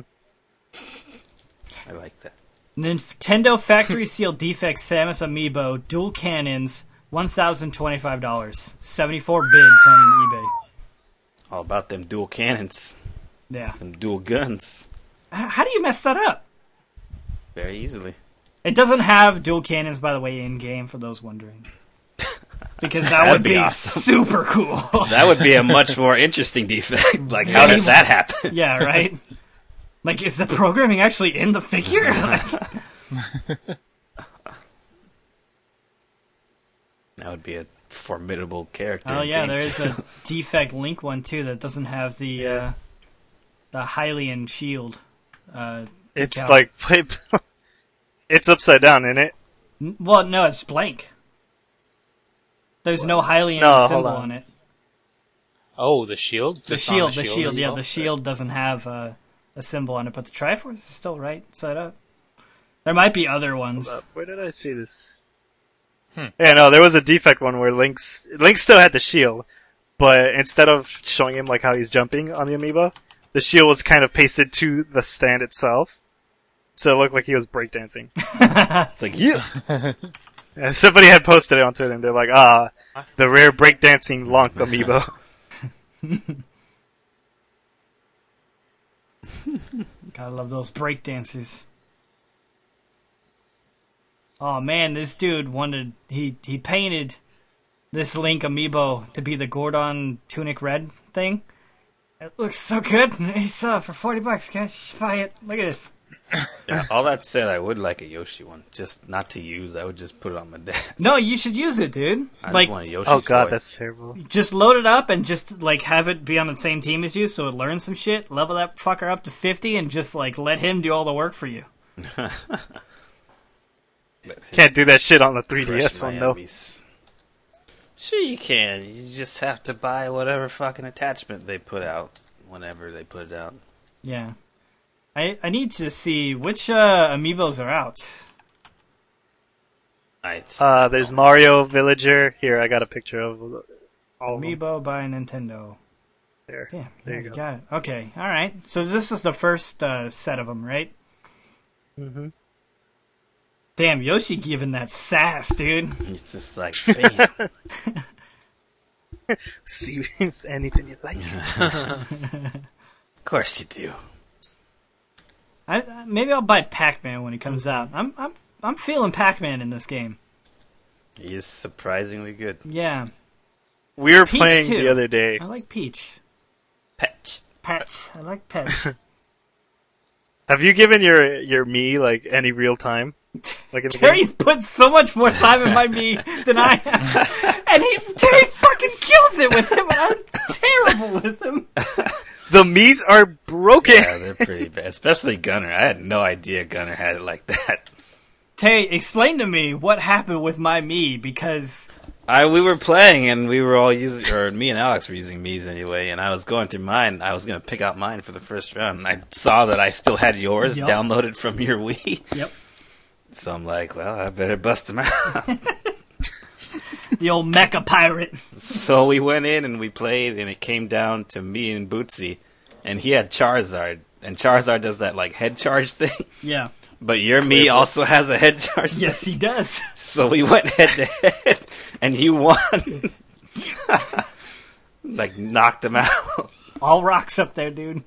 I like that. Nintendo Factory Seal Defect Samus Amiibo Dual Cannons, one thousand twenty-five dollars. seventy-four bids on eBay. All about them dual cannons, Yeah. them dual guns, H- How do you mess that up? very easily. It doesn't have dual cannons, by the way, in game for those wondering. Because that That'd would be be, awesome. super cool. That would be a much more interesting defect. Like, how did that happen? Yeah, right? Like, is the programming actually in the figure? Like, That would be a formidable character. oh in yeah, game there is too. a defect Link one too that doesn't have the uh, the Hylian shield. Uh, It's decal. like it's upside down, isn't it? N- well, no, it's blank. There's no Hylian No, hold symbol on. on it. Oh, the shield? The Just on shield, the shield, yeah, itself? the shield doesn't have uh, a symbol on it, but the Triforce is still right side up. There might be other ones. Uh, Where did I see this? Hmm. Yeah, no, there was a defect one where Link's Link still had the shield, but instead of showing him like how he's jumping on the amiibo, the shield was kind of pasted to the stand itself, so it looked like he was breakdancing. It's like, yeah. And somebody had posted it on Twitter, and they're like, "Ah, the rare breakdancing Lonk amiibo." Gotta love those breakdancers. Oh man, this dude wanted he he painted this Link amiibo to be the Gordon Tunic Red thing. It looks so good. He saw it for forty bucks. Guys, buy it. Look at this. Yeah, all that said, I would like a Yoshi one, just not to use. I would just put it on my desk. No, you should use it, dude. I like, just want a Yoshi Oh god, toy. that's terrible. just load it up and just like have it be on the same team as you, so it learns some shit. Level that fucker up to fifty, and just like let him do all the work for you. Can't do that shit on the three D Fresh S one though. Miamis. Sure you can. You just have to buy whatever fucking attachment they put out whenever they put it out. Yeah. I I need to see which uh, amiibos are out. I, Uh, there's Mario Villager. Here, I got a picture of all of them. Amiibo by Nintendo. There. Damn, There yeah, you you go. got it. Okay, all right. So this is the first uh, set of them, right? Mm-hmm. Damn, Yoshi giving that sass, dude. it's just like, bam. See if there's anything you like. Of course you do. I, I- maybe I'll buy Pac-Man when it comes out. I'm I'm I'm feeling Pac-Man in this game. He is surprisingly good. Yeah, We were Peach, playing too. the other day. I like Peach. Patch. Patch. I like Patch. Have you given your your me like any real time? Like in the game? Terry's put so much more time in my me than I have, and he Terry fucking kills it with him. And I'm terrible with him. The Mii's are broken. Yeah, they're pretty bad. Especially Gunner. I had no idea Gunner had it like that. Terry, explain to me what happened with my me because I we were playing and we were all using, or me and Alex were using Mii's anyway, and I was going through mine. I was going to pick out mine for the first round, and I saw that I still had yours Yup. downloaded from your Wii. yep, So I'm like, well, I better bust them out. the old mecha pirate. So we went in and we played, and it came down to me and Bootsy, and he had Charizard, and Charizard does that like head charge thing, Yeah, but your me also has a head charge. yes, thing. he does. So we went head to head, and you won. Like knocked him out. All rocks up there, dude.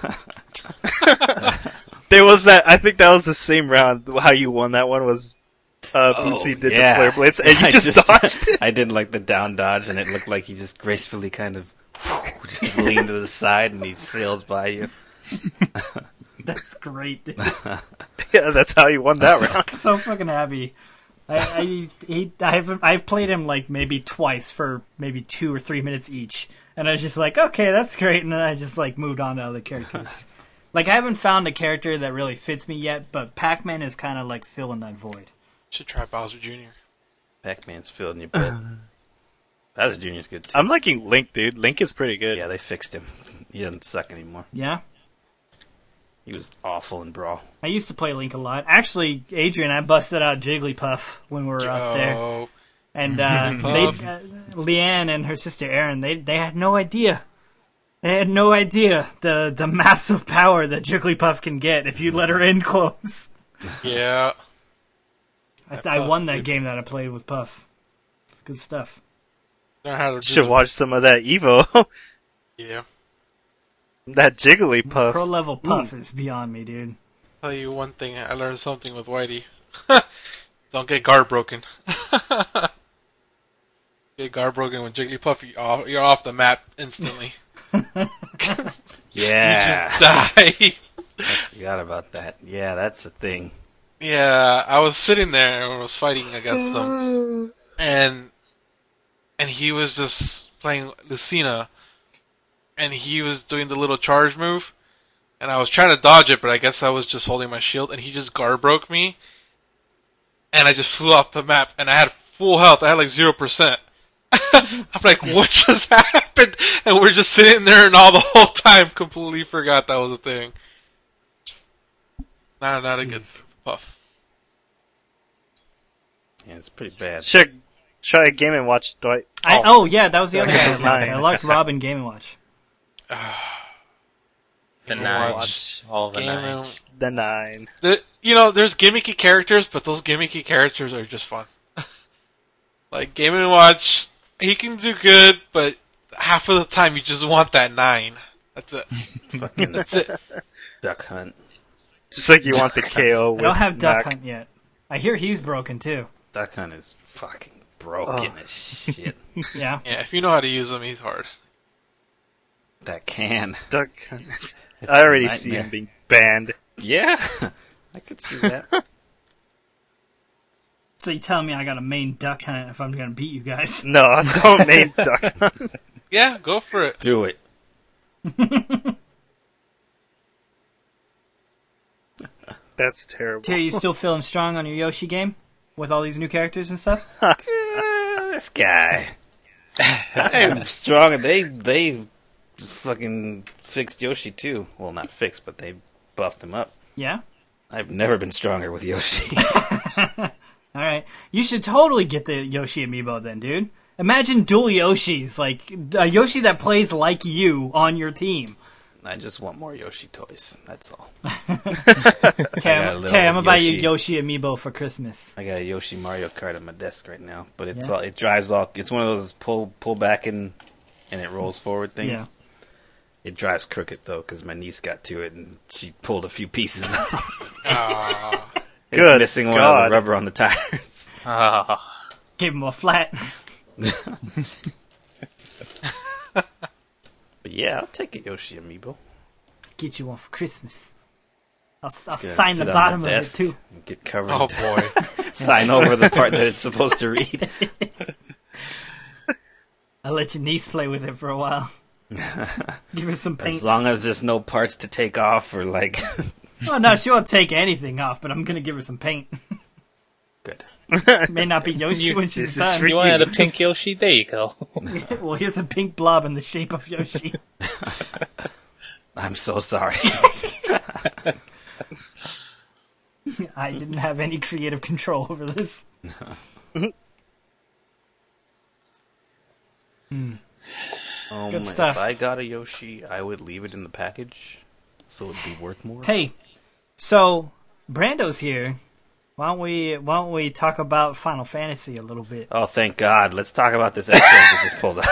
There was that. I think that was the same round. How you won that one was uh, Oh, Bootsy did yeah. the flare blitz, and you I just, dodged it. I did like the down dodge, and it looked like he just gracefully kind of just leaned to the side, and he sails by you. That's great, dude. Yeah, that's how you won that round. So fucking happy. I, I he I've I've played him like maybe twice for maybe two or three minutes each, and I was just like, okay, that's great, and then I just like moved on to other characters. Like I haven't found a character that really fits me yet, but Pac-Man is kind of like filling that void. Should try Bowser Junior Pac-Man's filled in your bed. Bowser Junior's good too. I'm liking Link, dude. Link is pretty good. Yeah, they fixed him. He doesn't suck anymore. Yeah, He was awful in Brawl. I used to play Link a lot. Actually, Adrian, I busted out Jigglypuff when we were out there. Oh, And uh, they, uh, Leanne and her sister Erin, they they had no idea. They had no idea the the massive power that Jigglypuff can get if you let her in close. yeah. I, I won that game that I played with Puff. It's good stuff. Know how to do Should the- watch some of that Evo. Yeah. That Jigglypuff. Pro level Puff is beyond me, dude. Tell you one thing, I learned something with Whitey. Don't get guard broken. Get guard broken with Jigglypuff, you're off, you're off the map instantly. Yeah. You just die. Forgot about that. Yeah, that's a thing. Yeah, I was sitting there and I was fighting against him, and and he was just playing Lucina, and he was doing the little charge move, and I was trying to dodge it, but I guess I was just holding my shield, and he just guard broke me, and I just flew off the map, and I had full health. I had like zero percent. I'm like, what just happened? And we're just sitting there, and all the whole time completely forgot that was a thing. Not not a good Puff. Yeah, it's pretty bad. Check, try a game and watch Dwight. I, oh yeah, that was the other Yeah, guy I liked. nine. I liked Robin Game and Watch. The Game nines. Watch. All the Game nines. The nine. The, you know, there's gimmicky characters, but those gimmicky characters are just fun. Like Game and Watch, he can do good, but half of the time you just want that nine. That's it. Fucking That's it. Duck Hunt. Just like you want the K O. I with don't have Duck Mac. Hunt yet. I hear he's broken too. Duck Hunt is fucking broken as shit. Yeah. Yeah, if you know how to use them, he's hard. That can. Duck Hunt. It's I already a see nightmare. him being banned. Yeah, I could see that. So you telling me I got a main Duck Hunt if I'm gonna beat you guys? No, don't name Duck Hunt. Yeah, go for it. Do it. That's terrible. Terry, you still feeling strong on your Yoshi game with all these new characters and stuff? Uh, this guy. I'm strong. They they fucking fixed Yoshi too. Well, not fixed, but they buffed him up. Yeah. I've never been stronger with Yoshi. All right, you should totally get the Yoshi amiibo then, dude. Imagine dual Yoshis, like a Yoshi that plays like you on your team. I just want more Yoshi toys. That's all. Terry, got a I'm, little Terry, I'm gonna buy you Yoshi. Yoshi amiibo for Christmas. I got a Yoshi Mario Kart on my desk right now, but it's Yeah? all it drives all. It's one of those pull pull back and and it rolls forward things. Yeah. It drives crooked though, because my niece got to it and she pulled a few pieces off. Ah. It's Good missing one of God. the rubber on the tires. Ah. Gave him a flat. But yeah, I'll take a Yoshi amiibo. Get you one for Christmas. I'll, I'll Gonna sign the sit on bottom of it desk too. and get covered. Oh boy. Sign over the part that it's supposed to read. I'll let your niece play with it for a while. Give her some paint. As long as there's no parts to take off or like. Oh no, she won't take anything off, but I'm gonna give her some paint. Good. May not be Yoshi You- when she's this is done. for You wanted a pink Yoshi? There you go. Well, here's a pink blob in the shape of Yoshi. I'm so sorry. I didn't have any creative control over this. Um, Good stuff. If I got a Yoshi, I would leave it in the package, so it'd be worth more. Hey, so Brando's here. Why don't we Why don't we talk about Final Fantasy a little bit? Oh, thank God! Let's talk about this episode that just pulled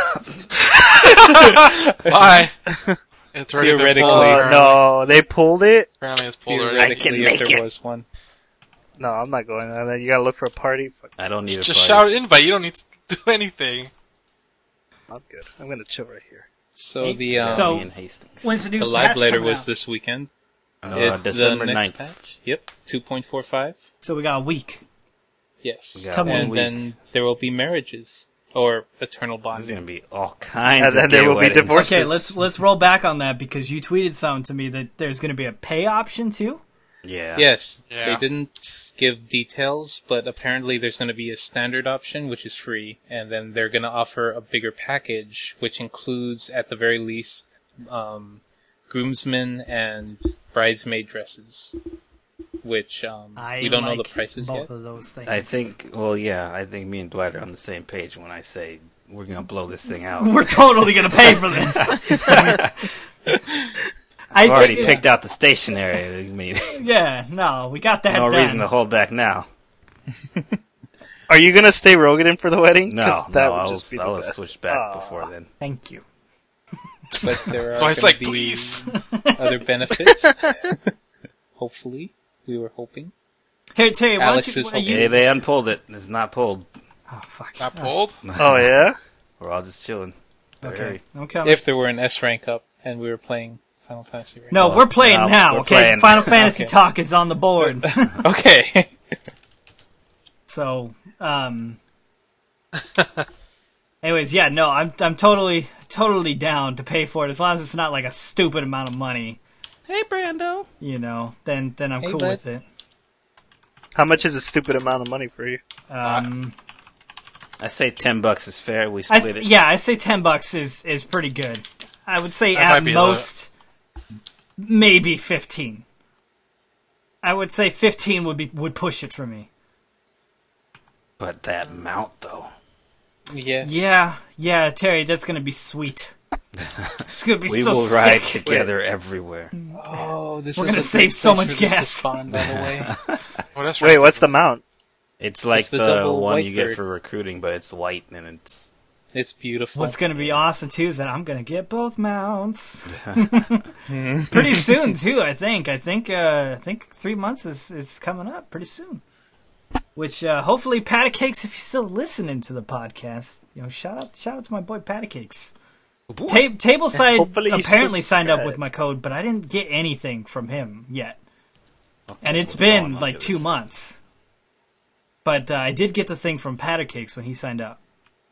up. Bye. It's already been Theoretically. pulled, Oh apparently. no, they pulled it. Apparently it's pulled already. Theoretically, make if there it. was one. No, I'm not going there. Then you gotta look for a party. Fuck, I don't need a Just party. shout invite. You don't need to do anything. I'm good. I'm gonna chill right here. So Hey, the um, so- Me and Hastings. When's the new the live patch letter coming was out? this weekend. Uh, It- December the ninth. next patch. Yep, two point four five. So we got a week. Yes, We got Come and on. then there will be marriages or eternal There's bonding. gonna be all kinds And of then there gay will be weddings. divorces. Okay, let's let's roll back on that because you tweeted something to me that there's going to be a pay option too. Yeah. Yes, Yeah. they didn't give details, but apparently there's going to be a standard option, which is free, and then they're going to offer a bigger package, which includes, at the very least, um, groomsmen and bridesmaid dresses, which um, I we don't know like the prices both yet. of those things. I think. Well, yeah. I think me and Dwight are on the same page when I say we're gonna blow this thing out. we're totally going to pay for this. I I've already think- picked out the stationery. I mean, Yeah, no, we got that no done. reason to hold back now. Are you gonna stay Rogan for the wedding? No, 'Cause that no. would I'll, just be the I'll best. switch back Aw. before then. Thank you. But there are So I was gonna like, be please. other benefits. Hopefully, we were hoping. Here, Terry, why Alex don't you? is are you- hoping. Hey, they unpulled it. It's not pulled. Oh fuck. Not pulled? Oh yeah. We're all just chilling. Better Okay. hurry. Okay. If there were an S rank up and we were playing Final Fantasy right no, Well, we're playing no, now. we're Okay. playing. Final Fantasy Okay. talk is on the board. now. Okay. So, um. Anyways, yeah, no, I'm I'm totally totally down to pay for it as long as it's not like a stupid amount of money. Hey, Brando. You know, then then I'm Hey, cool bud. with it. How much is a stupid amount of money for you? Um, I say ten bucks is fair. We I split th- it. yeah, I say ten bucks is is pretty good. I would say That at might be a little- most maybe fifteen. I would say fifteen would be would push it for me. But that mount, though. Yes. Yeah, yeah, Terry, that's gonna be sweet. It's gonna be We so will ride sick. together everywhere. Oh, this We're is gonna a save great so place much for this to gas. spawn, by the way. Well, that's Wait, right. what's the mount? It's like It's the the, double one white you get bird. for recruiting, but it's white and it's. It's beautiful. What's gonna be awesome too is that I'm gonna get both mounts pretty soon too. I think. I think. Uh, I think three months is is coming up pretty soon. Which uh, hopefully, Patty Cakes, if you're still listening to the podcast, you know, shout out, shout out to my boy Patty Cakes. Ta- Tableside Hopefully you apparently signed up subscribe. with my code, but I didn't get anything from him yet, and it's what's going been on like with two this? months. But uh, I did get the thing from Patty Cakes when he signed up.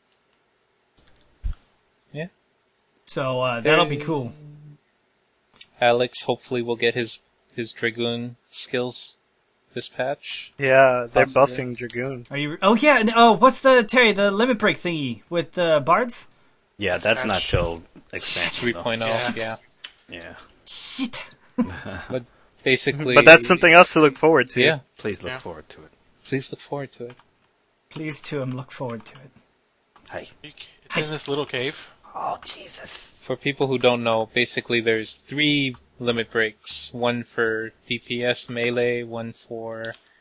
Yeah. So uh, that'll be Very- cool. Alex hopefully will get his his Dragoon skills this patch. Yeah, they're Possibly. buffing Dragoon. Are you? Oh yeah. and- Oh, what's the Terry the limit break thingy with the bards? Yeah, that's not till expansion. though. 3.0, yeah. Yeah. Shit. But basically... But that's something else to look forward to. Yeah, Please look Yeah. forward to it. please look forward to it. Please to him. Look forward to it. Hi. It's in this little cave. Oh, Jesus. For people who don't know, basically there's three limit breaks. One for D P S melee, one for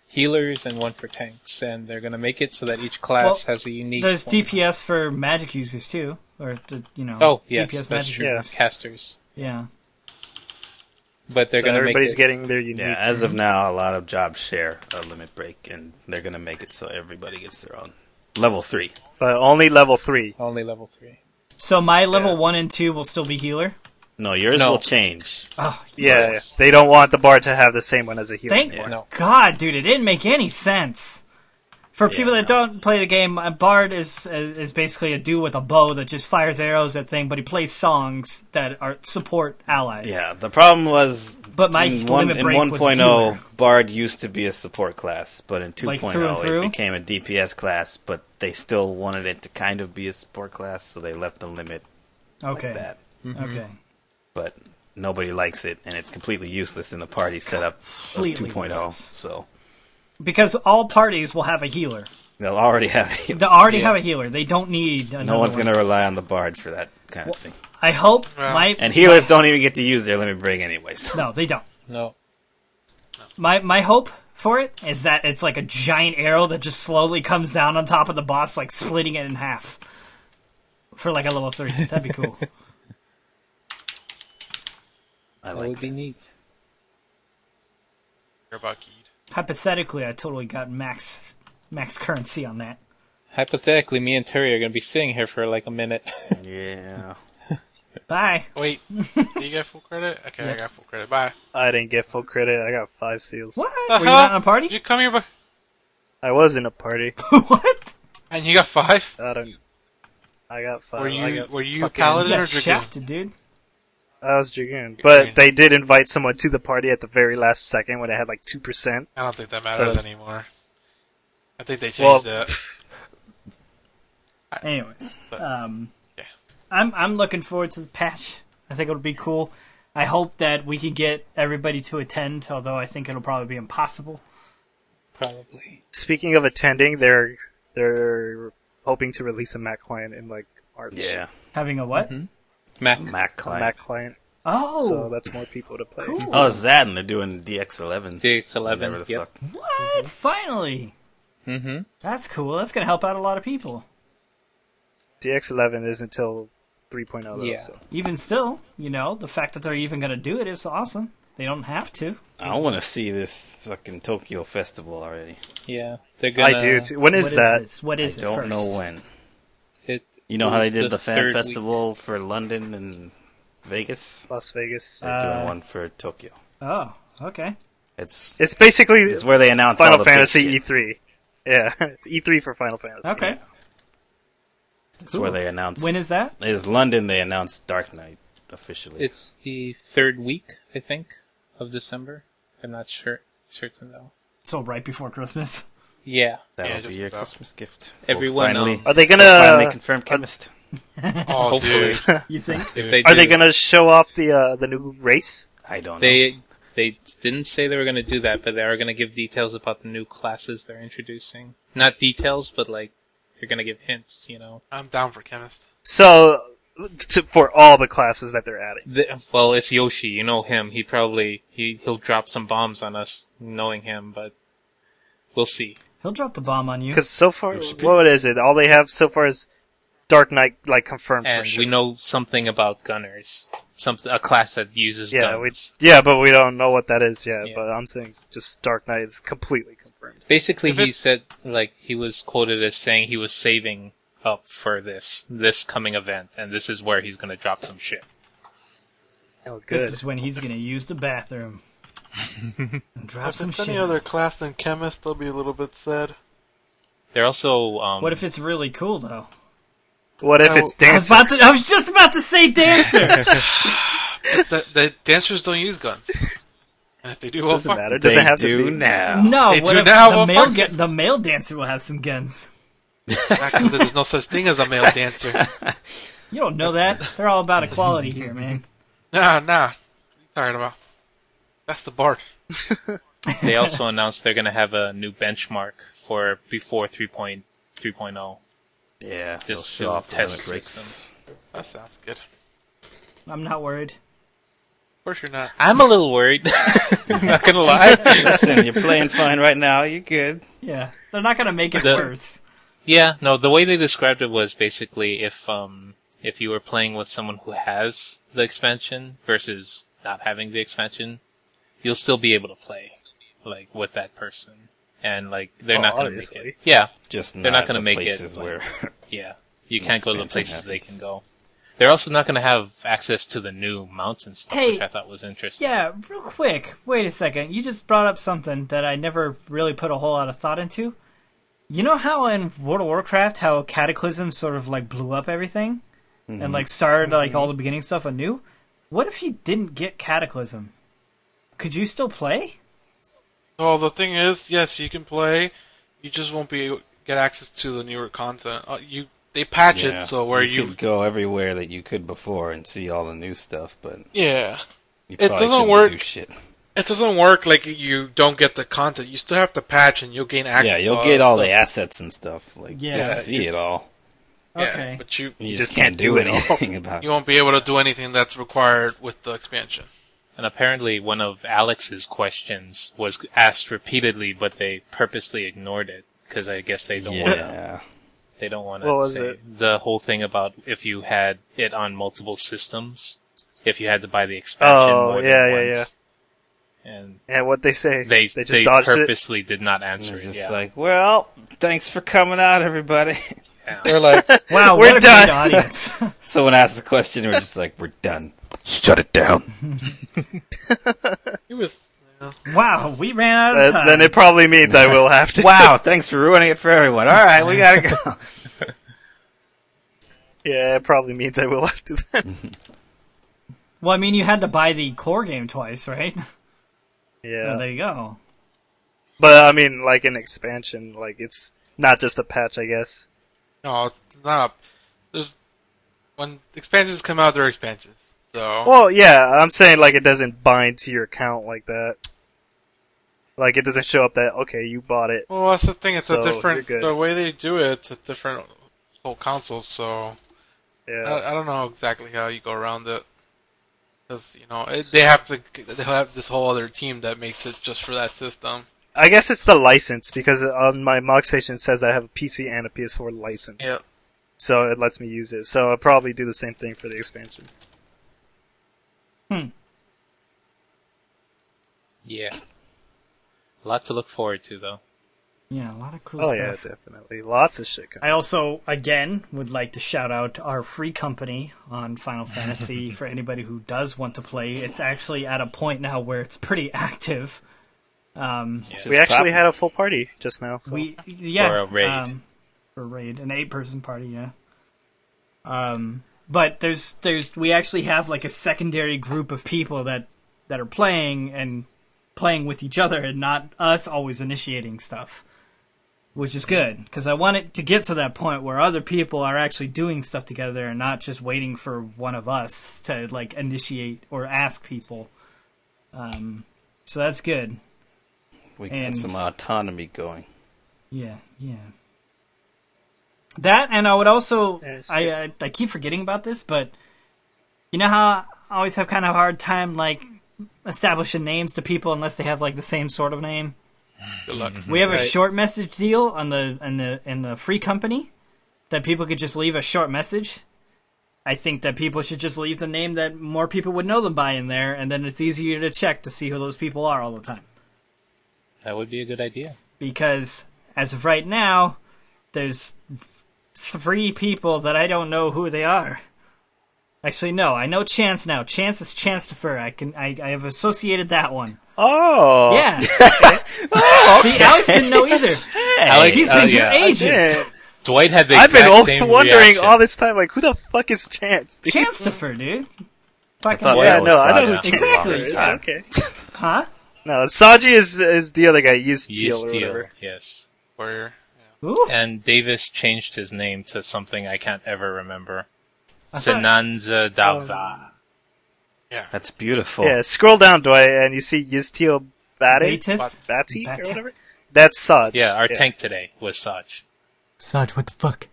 healers and one for tanks, and they're gonna make it so that each class Well, has a unique. There's one. D P S for magic users too, or the, you know. Oh yes, D P S that's magic true. users. Casters, Yeah. but they're So gonna make everybody's it. getting their unique. Yeah, as of now, a lot of jobs share a limit break, and they're gonna make it so everybody gets their own level three. But only level three. Only level three. So my level Yeah. one and two will still be healer. No, yours No. will change. Oh, Yeah, Yes. they don't want the bard to have the same one as a healer. thank Yeah. No. God, dude! It didn't make any sense. For Yeah, people that no. don't play the game, a bard is is basically a dude with a bow that just fires arrows at thing, but he plays songs that are support allies. Yeah, the problem was But my in one limit in break one was point healer. oh, Bard used to be a support class, but in two Like point through and oh through? it became a D P S class, but they still wanted it to kind of be a support class, so they left the limit Okay. like that. Okay. But nobody likes it, and it's completely useless in the party setup of Completely two point oh. useless. So Because all parties will have a healer. they'll already have it. They already Yeah. have a healer. They don't need another No one's going to one. rely on the Bard for that kind of thing. I hope Well, my And healers don't even get to use their limit break anyway. So. no, they don't. No. My my hope for it is that it's like a giant arrow that just slowly comes down on top of the boss, like splitting it in half. For like a level three, that'd be cool. I That like would be neat. Care about Geed. Hypothetically, I totally got max max currency on that. Hypothetically, me and Terry are gonna be sitting here for like a minute. Yeah. Bye. Wait, do you get full credit? Okay, I Yep. got full credit. Bye. I didn't get full credit. I got five seals. What? The Were you hell? not in a party? Did you come here, bu- I was in a party. What? and you got five? I don't. I got five. Were I you got were you fucking- paladin You or got dragoon? shafted, dude. I was Dragoon, Dragoon. but they did invite someone to the party at the very last second when it had like two percent. I don't think that matters that's- anymore. I think they Well, changed that. Anyways, But- um, yeah. I'm I'm looking forward to the patch. I think it'll be cool. I hope that we can get everybody to attend, although I think it'll probably be impossible. Probably. Speaking of attending, they're they're hoping to release a Mac client in like March. Yeah. Having a what? Mac. Mac a client. Mac client. Oh, So that's more people to play. cool. Oh, it's that, and they're doing D X eleven. D X eleven, Whatever the yep. fuck. What? Finally. Mm-hmm. That's cool. That's gonna help out a lot of people. D X eleven is until three point oh. Though, Yeah. so. Even still, you know, the fact that they're even gonna do it is awesome. They don't have to. I want to see this fucking Tokyo Festival already. Yeah. They're gonna. I do. Too. When is What that? this? What is I it don't first? know when. It You know how they was did the, fan third festival for London and Vegas? Las Vegas. They're doing Uh, one for Tokyo. Oh, okay. It's It's basically it's where they announce all Final the big Fantasy shit. E three. Yeah, it's E three for Final Fantasy. Okay. It's Cool. where they announce. When is that? Is London? They announced Dark Knight officially. It's the third week, I think, of December. I'm not sure, certain though. So right before Christmas. Yeah. That'll Yeah, be just your about. Christmas gift. Everyone, We'll finally, um, Are they we'll gonna? finally confirm chemist. Oh, Hopefully. dude. You think? If they Are do, they gonna show off the uh, the new race? I don't know. They they didn't say they were gonna do that, but they are gonna give details about the new classes they're introducing. Not details, but like they're gonna give hints. You know. I'm down for chemist. So to, for all the classes that they're adding. The, well, it's Yoshi. You know him. He probably he he'll drop some bombs on us, knowing him. But we'll see. He'll drop the bomb on you. Because so far, what is it? All they have so far is Dark Knight, like confirmed And for sure. we know something about gunners. Something a class that uses yeah, we, guns. yeah, but we don't know what that is yet. Yeah. But I'm saying just Dark Knight is completely confirmed. Basically, If he it- said, like, he was quoted as saying he was saving up for this, this coming event, and this is where he's gonna drop some shit. Oh, This good. is when he's gonna use the bathroom. and drop If some it's shit. any other class than chemist, they'll be a little bit sad. They're also, um, What if it's really cool though? What if Oh, it's I was Dancer? about to. I was just about to say dancer. the, the dancers don't use guns. And if they do, well, Doesn't fuck. matter. They Doesn't have do to be. now. no, They what do if now, the well, male fuck ga- it. the male dancer will have some guns? Because there's no such thing as a male dancer. You don't know that. They're all about equality here, man. Nah, nah. What are you talking about? That's the Bard. they also announced they're gonna have a new benchmark for before three point oh. Yeah, they'll Just show to off the test limit breaks. systems. That sounds good. I'm not worried. course you're not. I'm a little worried. I'm not gonna lie. Listen, you're playing fine right now. You're good. Yeah, they're not gonna make it The- worse. Yeah, no, the way they described it was basically if um if you were playing with someone who has the expansion versus not having the expansion, you'll still be able to play like with that person. And like they're Oh, not gonna obviously. make it. Yeah, Just They're not, not gonna the make it, places like- where. yeah. You can't go to the expansion places they happens. can go. They're also not gonna have access to the new mounts and stuff, Hey, which I thought was interesting. Yeah, real quick. Wait a second. You just brought up something that I never really put a whole lot of thought into. You know how in World of Warcraft, how Cataclysm sort of like blew up everything and like started like all the beginning stuff anew? What if you didn't get Cataclysm? Could you still play? Well, the thing is, yes, you can play. You just won't be able get access to the newer content. Uh, you they patch Yeah, it so where you, you, could go everywhere that you could before and see all the new stuff, but yeah, you It probably doesn't couldn't work. do shit. it doesn't work like you don't get the content. You still have to patch and you'll gain access. Yeah, to you'll all get that all the stuff. assets and stuff. Like, Yeah. you see it all. Yeah, Okay. but you You, You just just can't can't do do it all. anything about you it. won't be able to do anything that's required with the expansion. And apparently one of Alex's questions was asked repeatedly, but they purposely ignored it because I guess they don't want to. Yeah. They don't want What to was say it? the whole thing about if you had it on multiple systems, if you had to buy the expansion Oh, more yeah, than yeah, once. And And what they say? they they just they dodged it. purposely did not answer They're it. just Yeah. like, well, thanks for coming out, everybody. They're like, Wow, We're what a done. great audience. Someone asked the question, and we're just like, we're done. Shut it down. you was Wow, we ran out of That- time. then it probably means I will have to. Wow, thanks for ruining it for everyone. All right, we gotta go. Yeah, it probably means I will have to then. Well, I mean, you had to buy the core game twice, right? Yeah. Oh, there you go. But I mean, like an expansion, like it's not just a patch, I guess. no, it's not. A, there's when expansions come out, they're expansions. So Well, yeah, I'm saying like it doesn't bind to your account like that. Like it doesn't show up that okay, you bought it. Well, that's the thing. It's So, a different you're good. the way they do it. It's a different whole console. So Yeah. I, I don't know exactly how you go around it. Because you know it, they have to they have this whole other team that makes it just for that system. I guess it's the license because on my Mog Station it says I have a P C and a P S four license. Yep. So it lets me use it. So I'll probably do the same thing for the expansion. Hmm. Yeah. A lot to look forward to, though. Yeah, a lot of cool Oh stuff. yeah, definitely. Lots of shit. I also, again, would like to shout out our free company on Final Fantasy for anybody who does want to play. It's actually at a point now where it's pretty active. Um, Yeah. We actually had a full party just now. So. we yeah, For a raid. Um, for a raid, an eight-person party, yeah. Um, but there's there's we actually have like a secondary group of people that that are playing and playing with each other, and not us always initiating stuff. Which is good, because I want it to get to that point where other people are actually doing stuff together and not just waiting for one of us to, like, initiate or ask people. Um, so that's good. We got And- some autonomy going. Yeah, yeah. That, and I would also, Yes. I, I I keep forgetting about this, but you know how I always have kind of a hard time, like, establishing names to people unless they have, like, the same sort of name? Good luck. We have a Right. short message deal on the in the in the free company that people could just leave a short message. I think that people should just leave the name that more people would know them by in there, and then it's easier to check to see who those people are all the time. That would be a good idea. Because as of right now, there's three people that I don't know who they are. Actually, no, I know Chance now. Chance is Chancellor. I can I, I have associated that one. Oh. Yeah. See, Alex didn't know either. Alex, He's uh, been here yeah. ages. Yeah. Dwight had the I've exact been all same wondering reaction. all this time, like, who the fuck is Chance? dude? Chancellor, dude. Fucking thought Yeah, that no, was I know who Saga. Chance Exactly. is. Yeah. Okay. Huh? No, Saji is is the other guy, Ys Ye Steel or Steel, whatever. yes. Warrior. Ooh. And Davis changed his name to something I can't ever remember. I thought- Senanza Dava. That's beautiful. Yeah, scroll down, Dwight, and you see Ystiel Batty? Batith? Batty or Batty? whatever? That's Saj. Yeah, our tank today was Saj. Saj, what the fuck?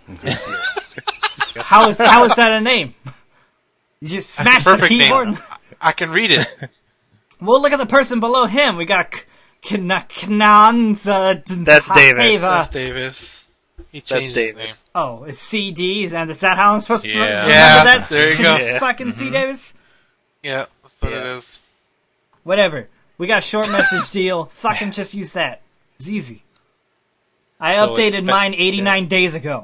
how is how is that a name? You just That's smash the the perfect keyboard. name. I can read it. Well, look at the person below him. We got Knanza. That's Davis. That's Davis. He That's changed his name. Davis. Oh, it's C Ds, and is that how I'm supposed to Yeah. remember Yeah, that? there you go. Yeah. Fucking C Davis. Yeah, that's what it Yeah. is. Whatever. We got a short message deal. Fucking just use that. It's easy. I So updated expe- mine eighty-nine days ago.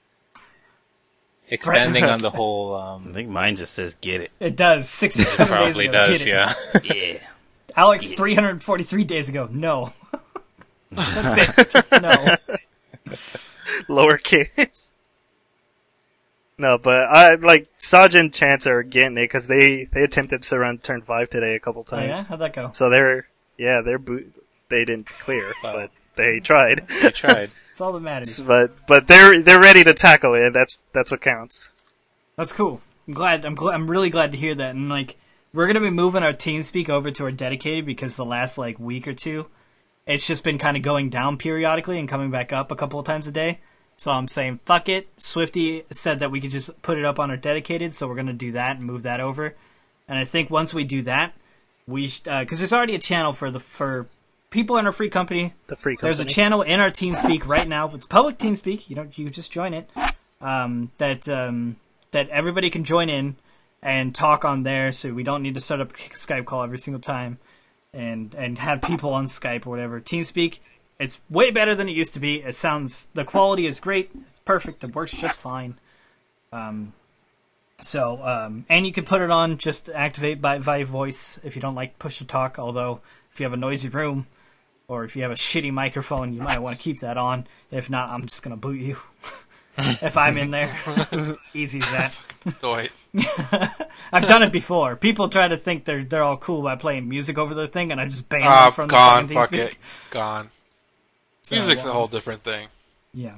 Expanding on the whole, I um, think mine just says get it. It does. sixty-seven probably days ago. does, Get it. yeah. Yeah. Alex, three hundred forty-three days ago. No. That's it. Just no. Lowercase. No, but I like Saj and Chance are getting it because they they attempted to run turn five today a couple Oh, times. yeah? How'd that go? So they're yeah they're bo- they didn't clear, Wow. but they tried. We tried. That's all that matters. but but they're they're ready to tackle it. That's that's what counts. That's cool. I'm glad. I'm gl- I'm really glad to hear that. And like, we're gonna be moving our TeamSpeak over to our dedicated because the last like week or two, it's just been kind of going down periodically and coming back up a couple of times a day. So I'm saying, fuck it. Swifty said that we could just put it up on our dedicated, so we're gonna do that and move that over. And I think once we do that, we because uh, there's already a channel for the for people in our free company. The free company. There's a channel in our TeamSpeak right now. It's public TeamSpeak. You don't. You just join it. Um, that um, that everybody can join in and talk on there. So we don't need to start up a Skype call every single time, and and have people on Skype or whatever. TeamSpeak. It's way better than it used to be. It sounds. The quality is great. It's perfect. It works just fine. Um. So um, and you can put it on just activate by via voice if you don't like push to talk. Although if you have a noisy room, or if you have a shitty microphone, you might want to keep that on. If not, I'm just going to boot you. If I'm in there. Easy as that. Go ahead. I've done it before. People try to think they're they're all cool by playing music over their thing, and I just ban Ah, them from gone. the Fuck fucking TeamSpeak. it. Gone. So, Music's uh, a whole different thing. Yeah.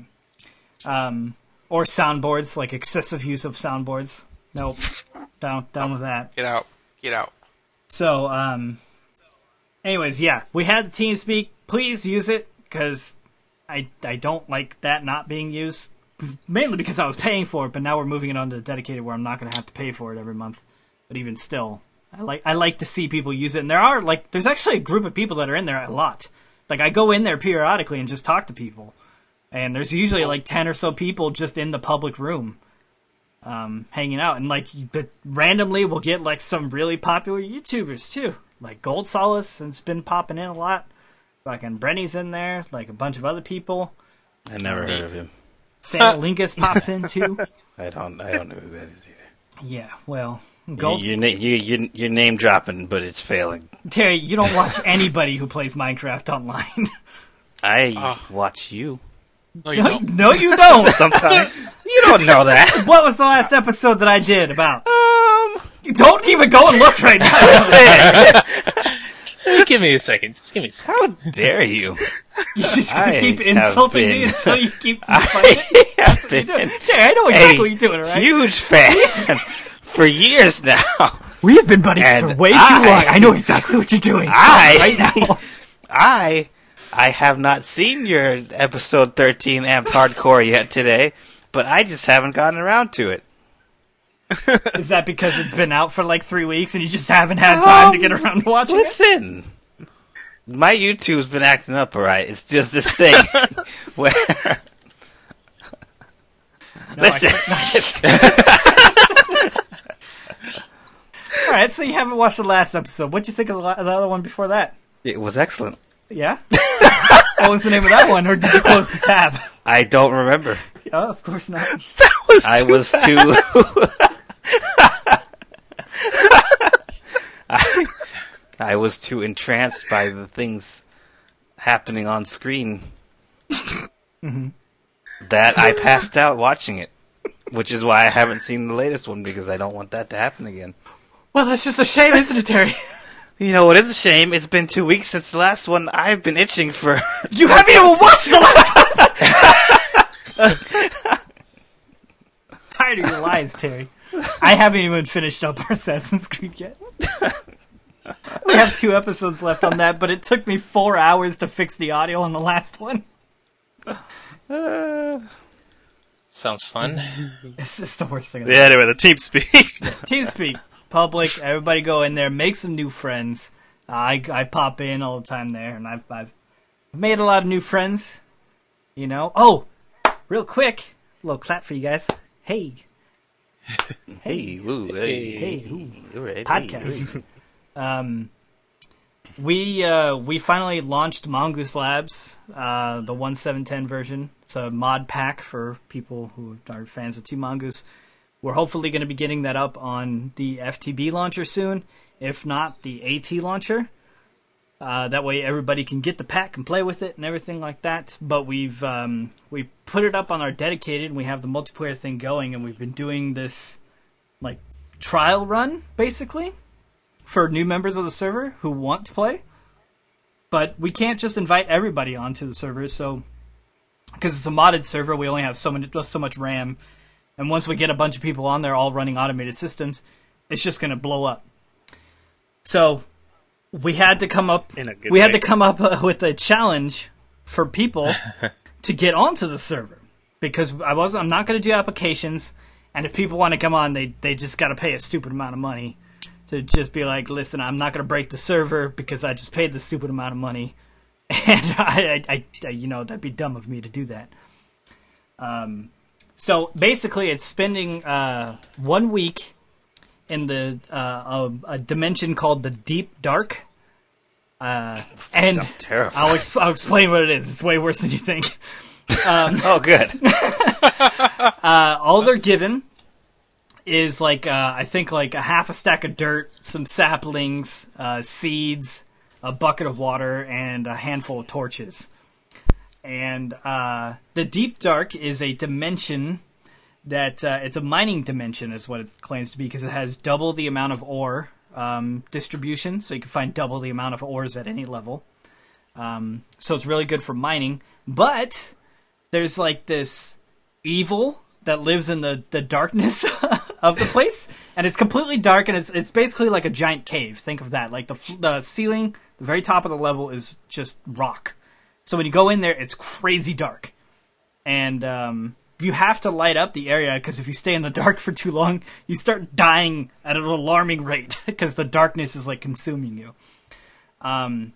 Um, or soundboards, like excessive use of soundboards. Nope. Down, down with that. Get out. Get out. So, um, anyways, yeah, we had the TeamSpeak. Please use it, because I, I don't like that not being used. Mainly because I was paying for it, but now we're moving it on to dedicated where I'm not going to have to pay for it every month. But even still, I like I like to see people use it. And there are, like, there's actually a group of people that are in there a lot. Like, I go in there periodically and just talk to people. And there's usually, like, ten or so people just in the public room. Um, hanging out, and like, but randomly we'll get like some really popular YouTubers too, like Gold Solace has been popping in a lot. Fucking Brenny's in there, like a bunch of other people. I never heard of him. Santa Lingus pops in too. I don't. I don't know who that is either. Yeah, well, You, Gold you're, na- you, you, you're name dropping, but it's failing. Terry, you don't watch anybody who plays Minecraft online. I Ah. watch you. No, you no, don't. no, you don't. Sometimes. You don't know that. What was the last episode that I did about? Um, Don't even go and look right now. Just give me a second. Just give me a second. how dare you? You just gonna I keep have insulting me been- until you keep I fighting. have Terry, been I know exactly a what you're doing, all right? huge fan for years now. We have been buddies And for way too I- long. I know exactly what you're doing. Stop I- right now. I I have not seen your episode thirteen Amped Hardcore yet today, but I just haven't gotten around to it. Is that because it's been out for like three weeks and you just haven't had time to get around to watching it? Listen, my YouTube's been acting up, alright? It's just this thing where... No, I Listen, All right, so you haven't watched the last episode. What'd you think of the, la- the other one before that? it was excellent. Yeah? What was the name of that one, or did you close the tab? I don't remember. Oh, of course not. I was too... I, I was too entranced by the things happening on screen that I passed out watching it. Which is why I haven't seen the latest one, because I don't want that to happen again. Well, that's just a shame, isn't it, Terry? You know, it is a shame. It's been two weeks since the last one. I've been itching for... You haven't even watched the last one! Tired of your lies, Terry. I haven't even finished up Assassin's Creed yet. We have two episodes left on that, but it took me four hours to fix the audio on the last one. Uh, Sounds fun. It's just the worst thing. Yeah, anyway, the TeamSpeak. TeamSpeak. public. Everybody go in there, make some new friends. Uh, I I pop in all the time there, and I've I've made a lot of new friends. You know. Oh, real quick, a little clap for you guys. Hey, Hey, woo, hey, hey, ooh. all right, podcast. hey. Um, we uh, we finally launched Mongoose Labs, uh, the one seven ten version. It's a mod pack for people who are fans of Team Mongoose. We're hopefully going to be getting that up on the F T B launcher soon, if not the AT launcher. Uh, that way everybody can get the pack and play with it and everything like that. But we've um, we put it up on our dedicated, and we have the multiplayer thing going, and we've been doing this like trial run basically for new members of the server who want to play. But we can't just invite everybody onto the server, so because it's a modded server, we only have so many, so much RAM, and once we get a bunch of people on there all running automated systems, it's just going to blow up. So we had to come up In a good we had way. to come up uh, with a challenge for people to get onto the server, because I wasn't I'm not going to do applications, and if people want to come on, they they just got to pay a stupid amount of money to just be like, listen, I'm not going to break the server because I just paid the stupid amount of money, and I, I, I you know, that'd be dumb of me to do that. Um, so basically, it's spending uh, one week in the uh, a, a dimension called the Deep Dark. Uh, and Sounds terrifying. I'll, ex- I'll explain what it is. It's way worse than you think. Oh, good. Uh, all they're given is like uh, I think like a half a stack of dirt, some saplings, uh, seeds, a bucket of water, and a handful of torches. And uh, the Deep Dark is a dimension that uh, it's a mining dimension, is what it claims to be, because it has double the amount of ore um, distribution, so you can find double the amount of ores at any level. Um, so it's really good for mining, but there's like this evil that lives in the, the darkness of the place, and it's completely dark, and it's it's basically like a giant cave. Think of that. Like the f- the ceiling, the very top of the level is just rock. So when you go in there, it's crazy dark, and um, you have to light up the area, because if you stay in the dark for too long, you start dying at an alarming rate because the darkness is like consuming you. Um,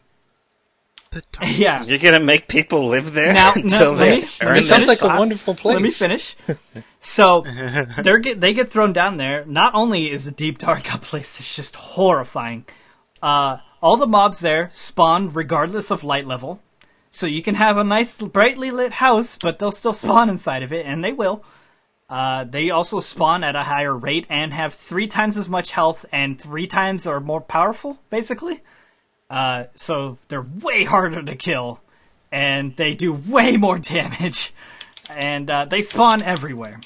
yeah. You're gonna make people live there Now- no, until let they me- let earn me It sounds their like a spot? wonderful place. Let me finish. So they get they get thrown down there. Not only is the Deep Dark a place that's just horrifying, uh, all the mobs there spawn regardless of light level. So you can have a nice brightly lit house, but they'll still spawn inside of it, and they will. Uh, they also spawn at a higher rate and have three times as much health and three times are more powerful, basically. Uh, so they're way harder to kill, and they do way more damage, and uh, they spawn everywhere.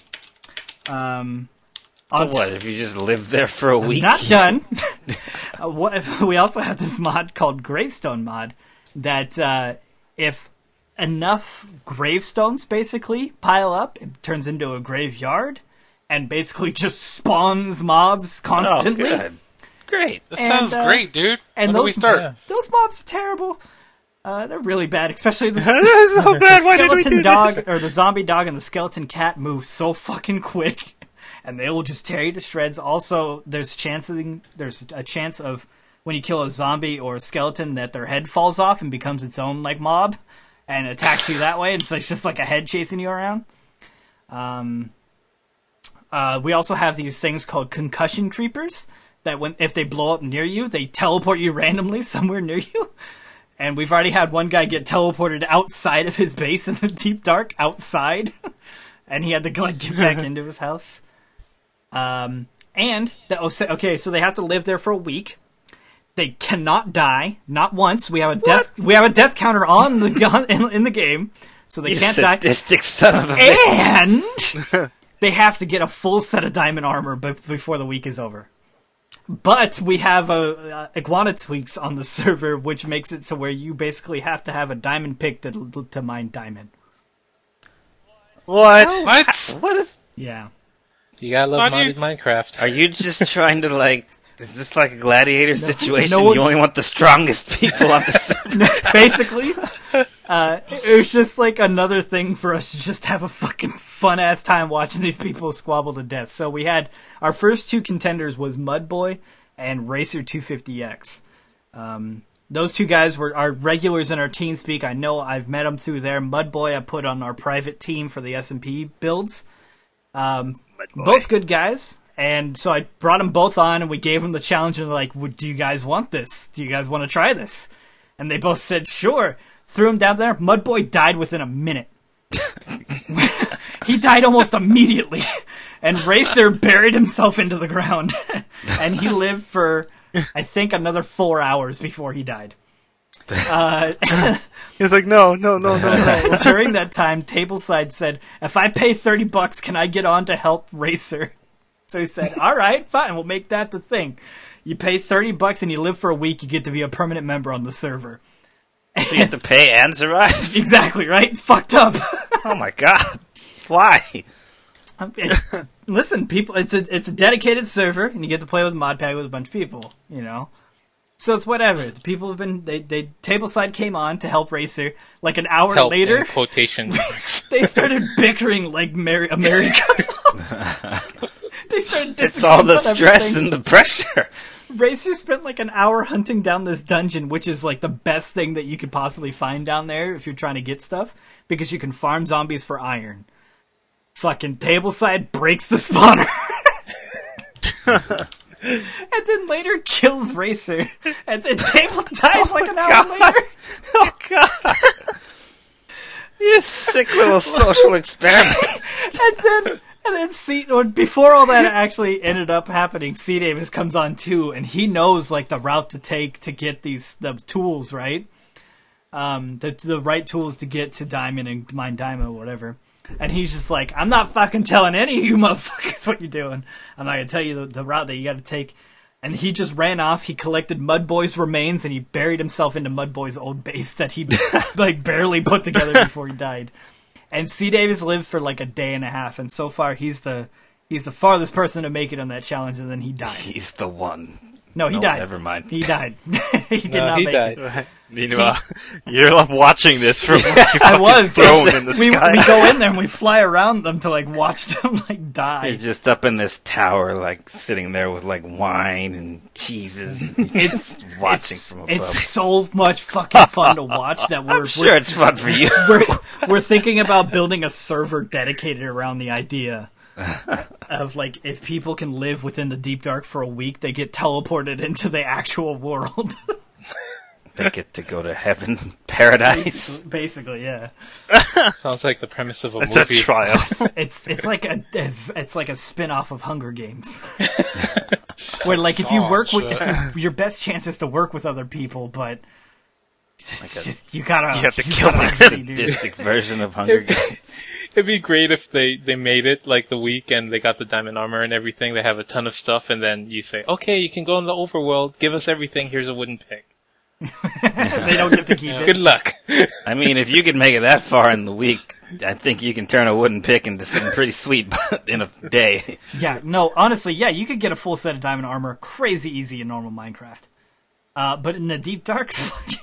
Um, So on t- what, if you just live there for a week? Not done. uh, what, we also have this mod called Gravestone Mod that uh, if enough gravestones basically pile up, it turns into a graveyard and basically just spawns mobs Oh, constantly. good. Great. That And, sounds uh, great, dude. and when do we those- start? Yeah. Those mobs are terrible. Uh, they're really bad, especially the, That's so bad. Why did we skeleton do dog this? or the zombie dog and the skeleton cat move so fucking quick, and they will just tear you to shreds. Also, there's chancing there's a chance of when you kill a zombie or a skeleton that their head falls off and becomes its own like mob and attacks you that way. And so it's just like a head chasing you around. Um, uh, we also have these things called concussion creepers that when if they blow up near you, they teleport you randomly somewhere near you. And we've already had one guy get teleported outside of his base in the Deep Dark, outside, and he had to like get back into his house. Um, and the, oh, so- okay, so they have to live there for a week. They cannot die, not once. We have a death. We have a death counter on the gun in, in the game, so they You can't die. sadistic son of a bitch. And they have to get a full set of diamond armor be- before the week is over. But we have a, uh iguana tweaks on the server, which makes it so where you basically have to have a diamond pick to to mine diamond. What? What? What is... Yeah. You gotta love How do you- modded Minecraft. Are you just trying to, like... Is this like a gladiator situation? no one- You only want the strongest people on the server? Basically, Uh, it was just like another thing for us to just have a fucking fun ass time watching these people squabble to death. So we had our first two contenders was Mudboy and Racer two fifty X. Um, those two guys were our regulars in our TeamSpeak. I know I've met them through there. Mudboy I put on our private team for the S and P builds. Um, both good guys. And so I brought them both on and we gave them the challenge and they're like, "Would- do you guys want this? Do you guys want to try this?" And they both said, "Sure." Threw him down there. Mudboy died within a minute. He died almost immediately. And Racer buried himself into the ground. And he lived for, I think, another four hours before he died. Uh, He was like, no, no, no, no, no. during that time, Tableside said, "If I pay thirty bucks, can I get on to help Racer?" So he said, "All right, fine, we'll make that the thing. You pay thirty bucks and you live for a week, you get to be a permanent member on the server." So you have to pay and survive? Exactly, right? Fucked up. Oh my god. Why? It's, listen, people, it's a it's a dedicated server, and you get to play with Modpack with a bunch of people, you know? So it's whatever. The people have been, they, they, Tableside came on to help Racer. Like an hour Help later, in quotation marks. they started bickering like mar- a married couple. They started It's all the disagreeing on stress everything. and the pressure. Racer spent like an hour hunting down this dungeon, which is like the best thing that you could possibly find down there if you're trying to get stuff, because you can farm zombies for iron. Fucking Tableside breaks the spawner. And then later kills Racer. And then Table dies like an hour God. later. Oh god. You sick little social experiment. And then, and then C, or before all that actually ended up happening, C Davis comes on too, and he knows like the route to take to get these the tools, right? Um, the the right tools to get to Diamond and Mine Diamond or whatever. And he's just like, "I'm not fucking telling any of you motherfuckers what you're doing. I'm not gonna tell you the, the route that you got to take." And he just ran off. He collected Mudboy's remains and he buried himself into Mudboy's old base that he like barely put together before he died. And C Davis lived for like a day and a half, and so far he's the he's the farthest person to make it on that challenge, and then he died. He's the one. No, he No, died. never mind. He died. he did No, not he make died. it. Meanwhile, you're like, watching this from like, I was. throne in the we, sky. we go in there and we fly around them to like watch them like die. You're just up in this tower, like sitting there with like wine and cheeses, and just watching it's, from above. it's so much fucking fun to watch that we're I'm sure it's fun for you. we're, we're thinking about building a server dedicated around the idea of like if people can live within the Deep Dark for a week, they get teleported into the actual world. They get to go to heaven, paradise. Basically, yeah. Sounds like the premise of a It's a movie. trial. It's it's like a it's like a spin-off of Hunger Games. Where like if you Oh, work with sure. if you, your best chance is to work with other people, but it's Like a- just you gotta You have to you kill gotta them. succeed, dude. Sadistic version of Hunger Games. It'd be great if they, they made it like the week and they got the diamond armor and everything. They have a ton of stuff, and then you say, "Okay, you can go in the overworld. Give us everything. Here's a wooden pick. They don't get to keep it. Good luck." I mean, if you can make it that far in the week, I think you can turn a wooden pick into something pretty sweet in a day. Yeah, no, honestly, yeah, you could get a full set of diamond armor crazy easy in normal Minecraft. Uh, but in the Deep Dark,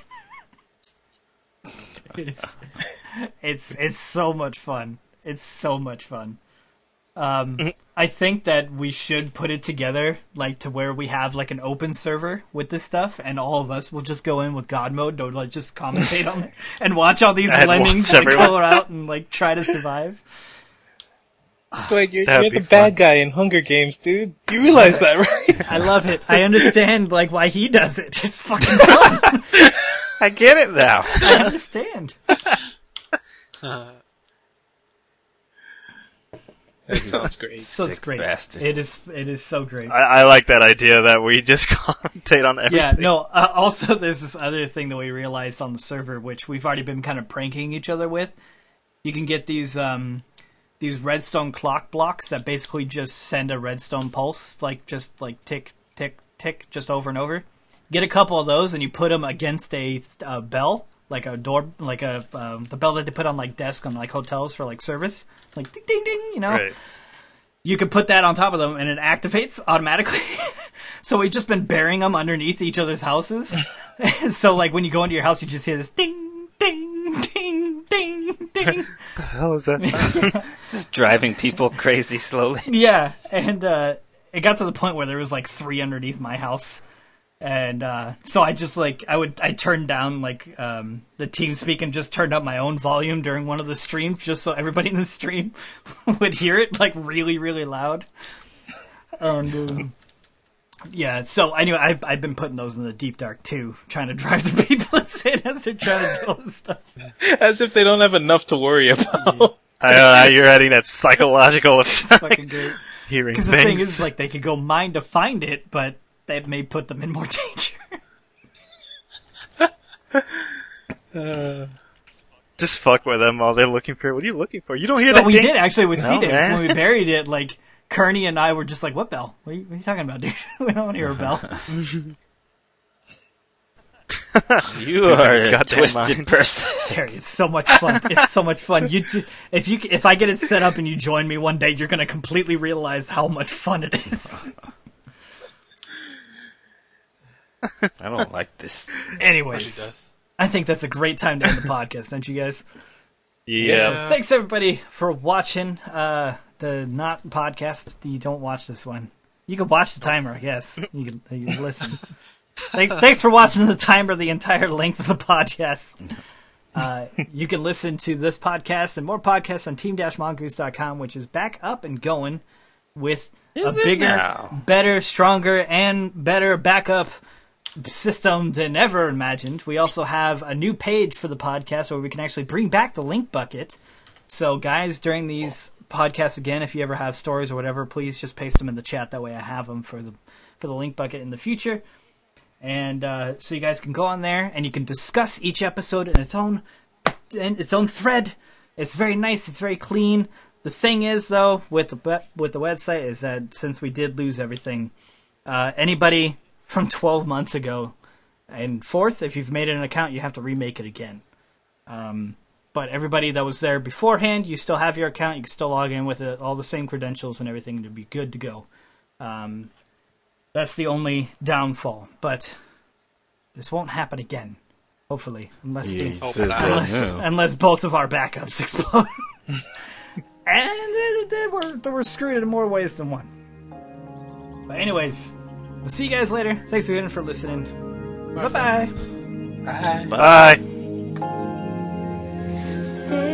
it's, it's it's so much fun. It's so much fun. Um, I think that we should put it together, like to where we have like an open server with this stuff, and all of us will just go in with God mode to like just commentate on it and watch all these And lemmings watch like, everyone. color out and like try to survive. Dwight, you're, That'd you're be the bad fun. guy in Hunger Games, dude. You realize that, right? I love it. I understand like why he does it. It's fucking fun. I get it now. I understand. That sounds great. So it's Sick great. bastard. It is. It is so great. I, I like that idea that we just commentate on everything. Yeah. No. Uh, also, there's this other thing that we realized on the server, which we've already been kind of pranking each other with. You can get these um, these redstone clock blocks that basically just send a redstone pulse, like just like tick, tick, tick, just over and over. Get a couple of those, and you put them against a, a bell, like a door, like a um, the bell that they put on like desk on like hotels for like service, like ding ding ding, you know. Right. You could put that on top of them and it activates automatically. So we've just been burying them underneath each other's houses. So like when you go into your house, you just hear this ding, ding, ding. thing. the hell is that? Just driving people crazy slowly. Yeah, and uh, it got to the point where there was like three underneath my house. And uh, so I just like I would I turned down like um, the TeamSpeak and just turned up my own volume during one of the streams just so everybody in the stream would hear it like really really loud. And um, yeah, so I knew I I've been putting those in the deep dark too, trying to drive the people insane as they're trying to deal with stuff. As if they don't have enough to worry about. I know, you're adding that psychological effect. Fucking great. Hearing Because things. the thing is, like, they could go mine to find it, but that may put them in more danger. Just fuck with them while they're looking for it. What are you looking for? You don't hear But that we ding? did actually with No, C Davis man. when we buried it. Like Kearney and I were just like, "What bell? What are you, what are you talking about, dude? We don't want to hear a bell." You Who's are in his a goddamn twisted mind? person. Terry, it's so much fun. It's so much fun. You, ju- if you, if I get it set up and you join me one day, you're gonna completely realize how much fun it is. I don't like this. Anyways, I think that's a great time to end the podcast, don't you guys? Yeah. So thanks everybody for watching uh, the not podcast. You don't watch this one. You can watch the timer, I guess. You can, you can listen. Thank, thanks for watching the timer the entire length of the podcast. Uh, you can listen to this podcast and more podcasts on team dash mongoose dot com, which is back up and going with Is a it bigger, now? better, stronger, and better backup system than ever imagined. We also have a new page for the podcast where we can actually bring back the link bucket. So, guys, during these podcasts, again, if you ever have stories or whatever, please just paste them in the chat. That way I have them for the for the link bucket in the future. And uh, so you guys can go on there and you can discuss each episode in its own in its own thread. It's very nice. It's very clean. The thing is, though, with the with the website is that since we did lose everything, uh, anybody from twelve months ago and forth, if you've made an account, you have to remake it again. Um, but everybody that was there beforehand, you still have your account. You can still log in with it, all the same credentials and everything to be good to go. Um, That's the only downfall, but this won't happen again. Hopefully, unless the, Jesus, unless, no. unless both of our backups explode, and they, they were they were screwed in more ways than one. But anyways, we'll see you guys later. Thanks again for listening. Bye bye. Bye. Bye. Say